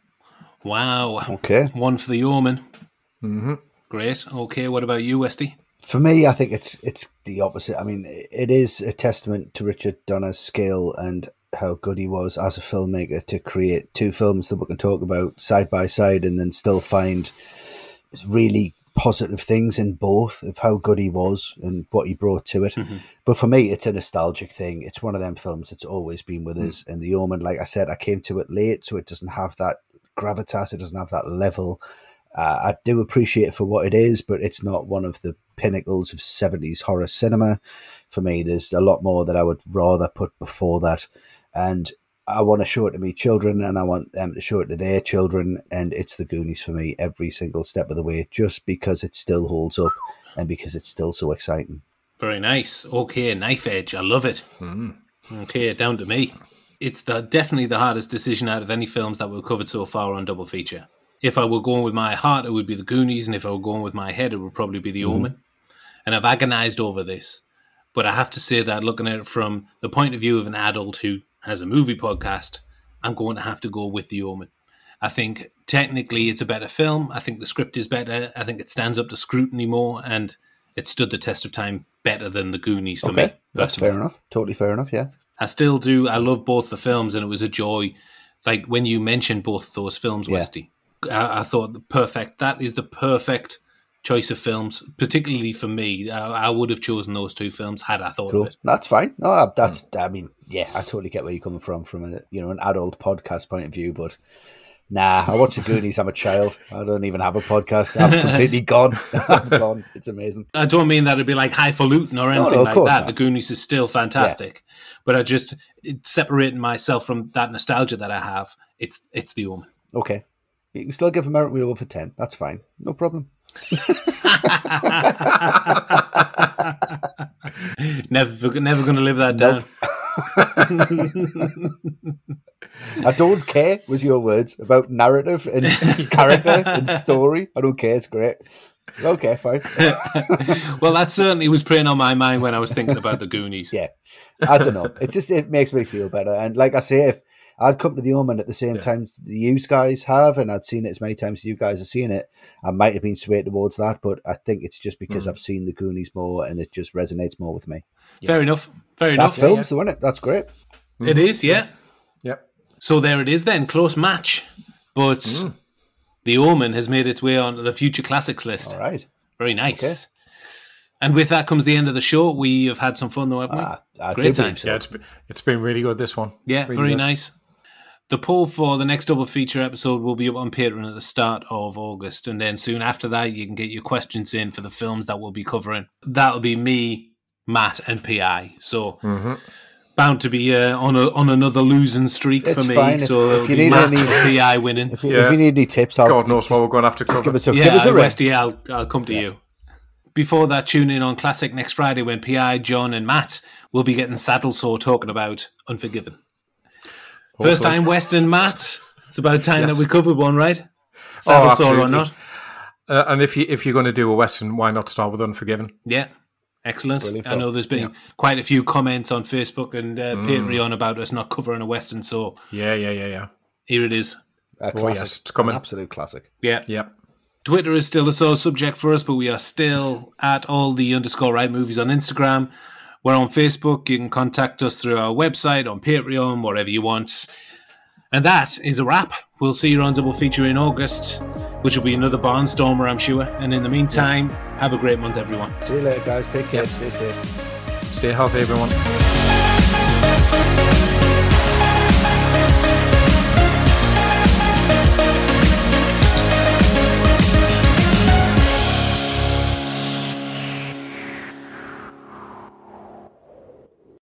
Wow.
Okay.
One for The Omen.
Mm-hmm.
Great. Okay, what about you, Westy?
For me, I think it's it's the opposite. I mean, it is a testament to Richard Donner's skill and how good he was as a filmmaker to create two films that we can talk about side by side and then still find really positive things in both of how good he was and what he brought to it. Mm-hmm. But for me, it's a nostalgic thing. It's one of them films that's always been with mm. us. And The Omen, like I said, I came to it late, so it doesn't have that gravitas. It doesn't have that level. Uh, I do appreciate it for what it is, but it's not one of the pinnacles of seventies horror cinema. For me, there's a lot more that I would rather put before that. And I want to show it to my children, and I want them to show it to their children. And it's The Goonies for me every single step of the way, just because it still holds up and because it's still so exciting.
Very nice. Okay, Knife Edge. I love it. Mm. Okay, down to me. It's the definitely the hardest decision out of any films that we've covered so far on Double Feature. If I were going with my heart, it would be The Goonies, and if I were going with my head, it would probably be The mm-hmm. Omen. And I've agonized over this. But I have to say that looking at it from the point of view of an adult who has a movie podcast, I'm going to have to go with The Omen. I think technically it's a better film. I think the script is better. I think it stands up to scrutiny more, and it stood the test of time better than The Goonies for
okay.
me.
That's fair enough. Totally fair enough, yeah.
I still do. I love both the films, and it was a joy. Like when you mentioned both those films, yeah. Westy, I, I thought the perfect, that is the perfect choice of films, particularly for me. I, I would have chosen those two films had I thought
cool.
of it.
That's fine. No, that's, mm. I mean, yeah, I totally get where you're coming from, from a, you know, an adult podcast point of view, but nah, I watch The Goonies, I'm a child. I don't even have a podcast. I'm completely gone. I'm gone. It's amazing.
I don't mean that it'd be like highfalutin or anything no, no, like that. Not. The Goonies is still fantastic. Yeah. But I just, it's separating myself from that nostalgia that I have. It's it's The Omen.
Okay. You can still give American Werewolf a ten. That's fine. No problem.
never never going to live that down.
Nope. I don't care, was your words, about narrative and character and story. I don't care, it's great. Okay, fine.
Well, that certainly was playing on my mind when I was thinking about The Goonies.
Yeah, I don't know. It's just, it makes me feel better. And like I say, if I'd come to The Omen at the same yeah. time you guys have, and I'd seen it as many times as you guys have seen it, I might have been swayed towards that, but I think it's just because mm. I've seen The Goonies more and it just resonates more with me.
Yeah. Fair enough. Fair
That's
enough.
films, yeah, yeah. isn't it? That's great.
Mm. It is, yeah.
Yeah.
So there it is then, close match. But mm. The Omen has made its way onto the Future Classics list.
All right.
Very nice. Okay. And with that comes the end of the show. We have had some fun though, haven't we?
Ah, I
Great time.
So. Yeah, it's been, it's been really good, this one.
Yeah,
really
very
good.
nice. The poll for the next double feature episode will be up on Patreon at the start of August. And then soon after that, you can get your questions in for the films that we'll be covering. That'll be me, Matt, and P I. So
mm-hmm.
bound to be uh, on a, on another losing streak
it's
for me.
Fine.
So
if, if you need
Matt
any,
and P I winning.
If you,
yeah.
if you need any tips, I'll,
God knows what we're going to have to cover.
Give us a,
yeah,
give us a
Westy, I'll, I'll come to
yeah.
you. Before that, tune in on Classic next Friday when P I, John and Matt will be getting saddle sore talking about Unforgiven. Hopefully. First time West and Matt. It's about time yes. that we covered one, right? Saddle
oh,
sore or not.
Uh, and if, you, if you're going to do a Western, why not start with Unforgiven?
Yeah. Excellent.
Brilliant
I
film.
know there's been
Yeah.
quite a few comments on Facebook and uh, Patreon about us not covering a Western, so
Yeah, yeah, yeah, yeah.
here it is.
A
Oh,
classic.
yes, it's coming.
An absolute classic.
Yeah.
Yeah.
Twitter is still a sore subject for us, but we are still at all the underscore right movies on Instagram. We're on Facebook. You can contact us through our website, on Patreon, whatever you want. And that is a wrap. We'll see you on Double Feature in August, which will be another barnstormer, I'm sure. And in the meantime, have a great month, everyone.
See you later, guys. Take care.
Yep.
Stay safe.
Stay healthy, everyone.